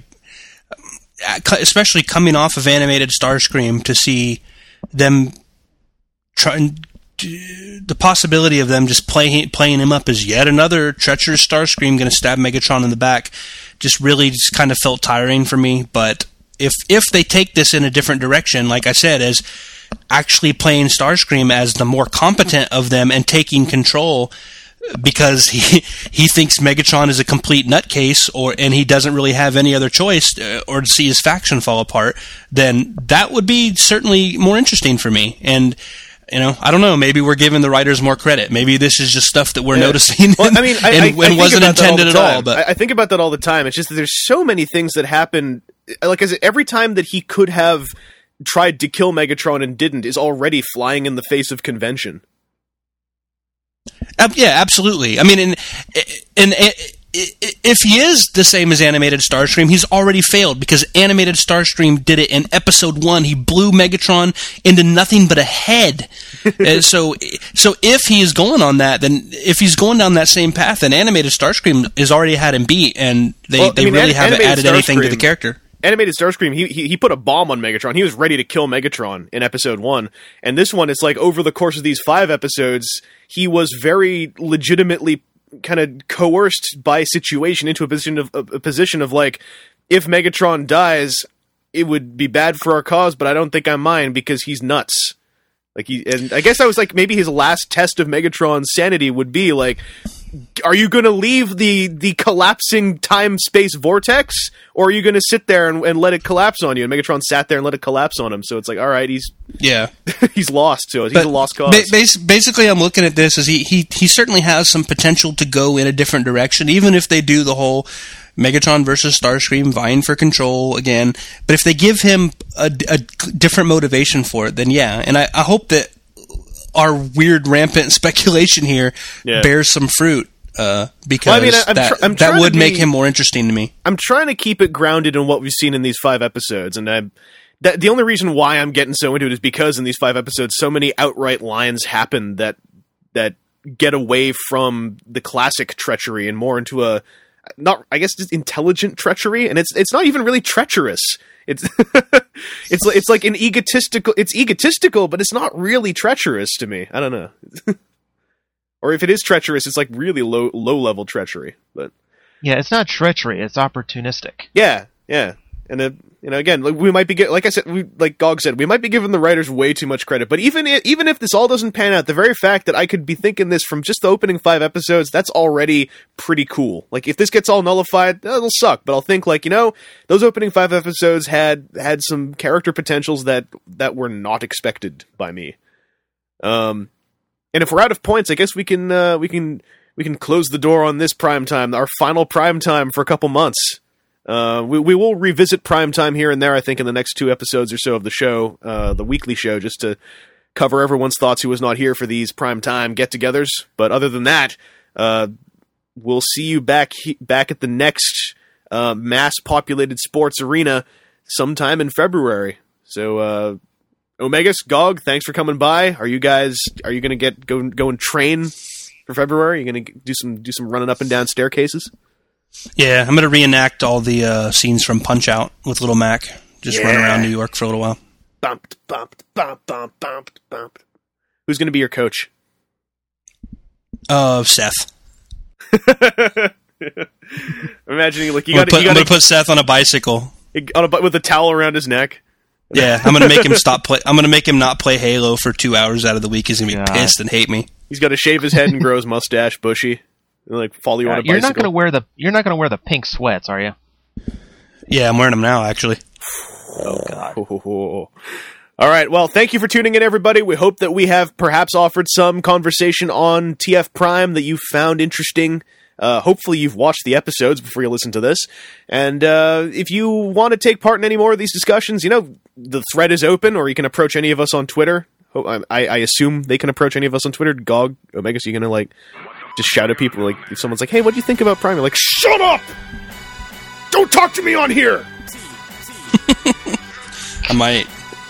especially coming off of animated Starscream to see them trying the possibility of them just playing playing him up as yet another treacherous Starscream going to stab Megatron in the back just really just kind of felt tiring for me. But if if they take this in a different direction, like I said, as actually playing Starscream as the more competent of them and taking control, because he he thinks Megatron is a complete nutcase, or and he doesn't really have any other choice, uh, or to see his faction fall apart, then that would be certainly more interesting for me. And you know, I don't know. Maybe we're giving the writers more credit. Maybe this is just stuff that we're yeah. noticing. Well, I mean, I, and, I, and I wasn't intended all at all. But I, I think about that all the time. It's just that there's so many things that happen. Like, as every time that he could have tried to kill Megatron and didn't is already flying in the face of convention. Uh, yeah, absolutely. I mean, and, and, and if he is the same as animated Starscream, he's already failed, because animated Starscream did it in episode one. He blew Megatron into nothing but a head. uh, so, so if he is going on that, then if he's going down that same path, then animated Starscream has already had him beat, and they, well, they I mean, really an- haven't added anything to the character. Animated Starscream, he, he he put a bomb on Megatron. He was ready to kill Megatron in episode one. And this one, it's like over the course of these five episodes, he was very legitimately kind of coerced by situation into a position of a position of like, if Megatron dies, it would be bad for our cause, but I don't think I mind because he's nuts. Like he, and I guess that was like maybe his last test of Megatron's sanity would be like, are you going to leave the, the collapsing time-space vortex, or are you going to sit there and, and let it collapse on you? And Megatron sat there and let it collapse on him. So it's like, all right, he's yeah, he's lost to us. He's but a lost cause. Ba- basically, I'm looking at this as he, he he certainly has some potential to go in a different direction, even if they do the whole Megatron versus Starscream vying for control again. But if they give him a, a different motivation for it, then yeah. And I, I hope that our weird rampant speculation here yeah. bears some fruit, uh, because well, I mean, I'm that, tr- that would be, make him more interesting to me. I'm trying to keep it grounded in what we've seen in these five episodes, and I, that, the only reason why I'm getting so into it is because in these five episodes, so many outright lines happen that that get away from the classic treachery and more into a not, I guess, just intelligent treachery, and it's it's not even really treacherous. It's it's it's like an egotistical. It's egotistical, but it's not really treacherous to me. I don't know. Or if it is treacherous, it's like really low low level treachery. But yeah, it's not treachery. It's opportunistic. Yeah, yeah, and it, you know, again, like, we might be get, like I said, we, like Gog said, we might be giving the writers way too much credit. But even if, even if this all doesn't pan out, the very fact that I could be thinking this from just the opening five episodes, that's already pretty cool. Like, if this gets all nullified, it'll suck. But I'll think, like, you know, those opening five episodes had had some character potentials that that were not expected by me. Um, and if we're out of points, I guess we can uh, we can we can close the door on this primetime, our final primetime for a couple months. Uh, we we will revisit Primetime here and there, I think, in the next two episodes or so of the show, uh, the weekly show, just to cover everyone's thoughts who was not here for these primetime get-togethers. But other than that, uh, we'll see you back he- back at the next uh, mass-populated sports arena sometime in February. So, uh, Omegas, Gog, thanks for coming by. Are you guys are you going to get go go and train for February? Are you going to do some do some running up and down staircases? Yeah, I'm going to reenact all the uh, scenes from Punch-Out with Little Mac. Just yeah. run around New York for a little while. Bump, bump, bump, bump, bump, bump. Who's going to be your coach? Uh, Seth. Imagining like you got. I'm going to put Seth on a bicycle on a, with a towel around his neck. Yeah, I'm going to make him stop play. I'm going to make him not play Halo for two hours out of the week. He's going to be God. pissed and hate me. He's got to shave his head and grow his mustache bushy, and like follow you uh, on a bicycle. You're not going to wear the. You're not going to wear the pink sweats, are you? Yeah, I'm wearing them now, actually. Oh God. All right. Well, thank you for tuning in, everybody. We hope that we have perhaps offered some conversation on T F Prime that you found interesting. Uh, hopefully you've watched the episodes before you listen to this. And uh, if you want to take part in any more of these discussions, you know, the thread is open, or you can approach any of us on Twitter. I, I assume they can approach any of us on Twitter. Gog, Omega, so you're going to, like, just shout at people. Like, if someone's like, hey, what do you think about Prime? You're like, shut up! Don't talk to me on here! I might.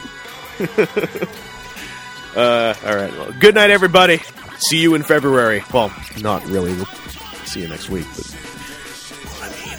uh, all right. Well, good night, everybody. See you in February. Well, not really. We'll see you next week. But I mean,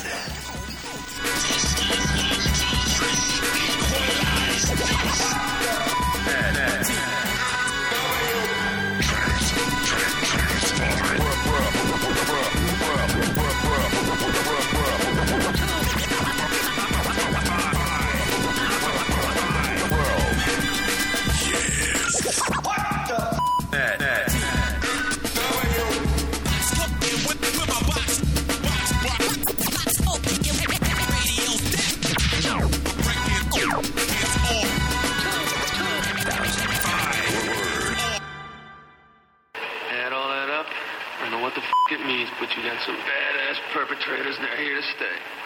it means, but you got some badass perpetrators, and they're here to stay.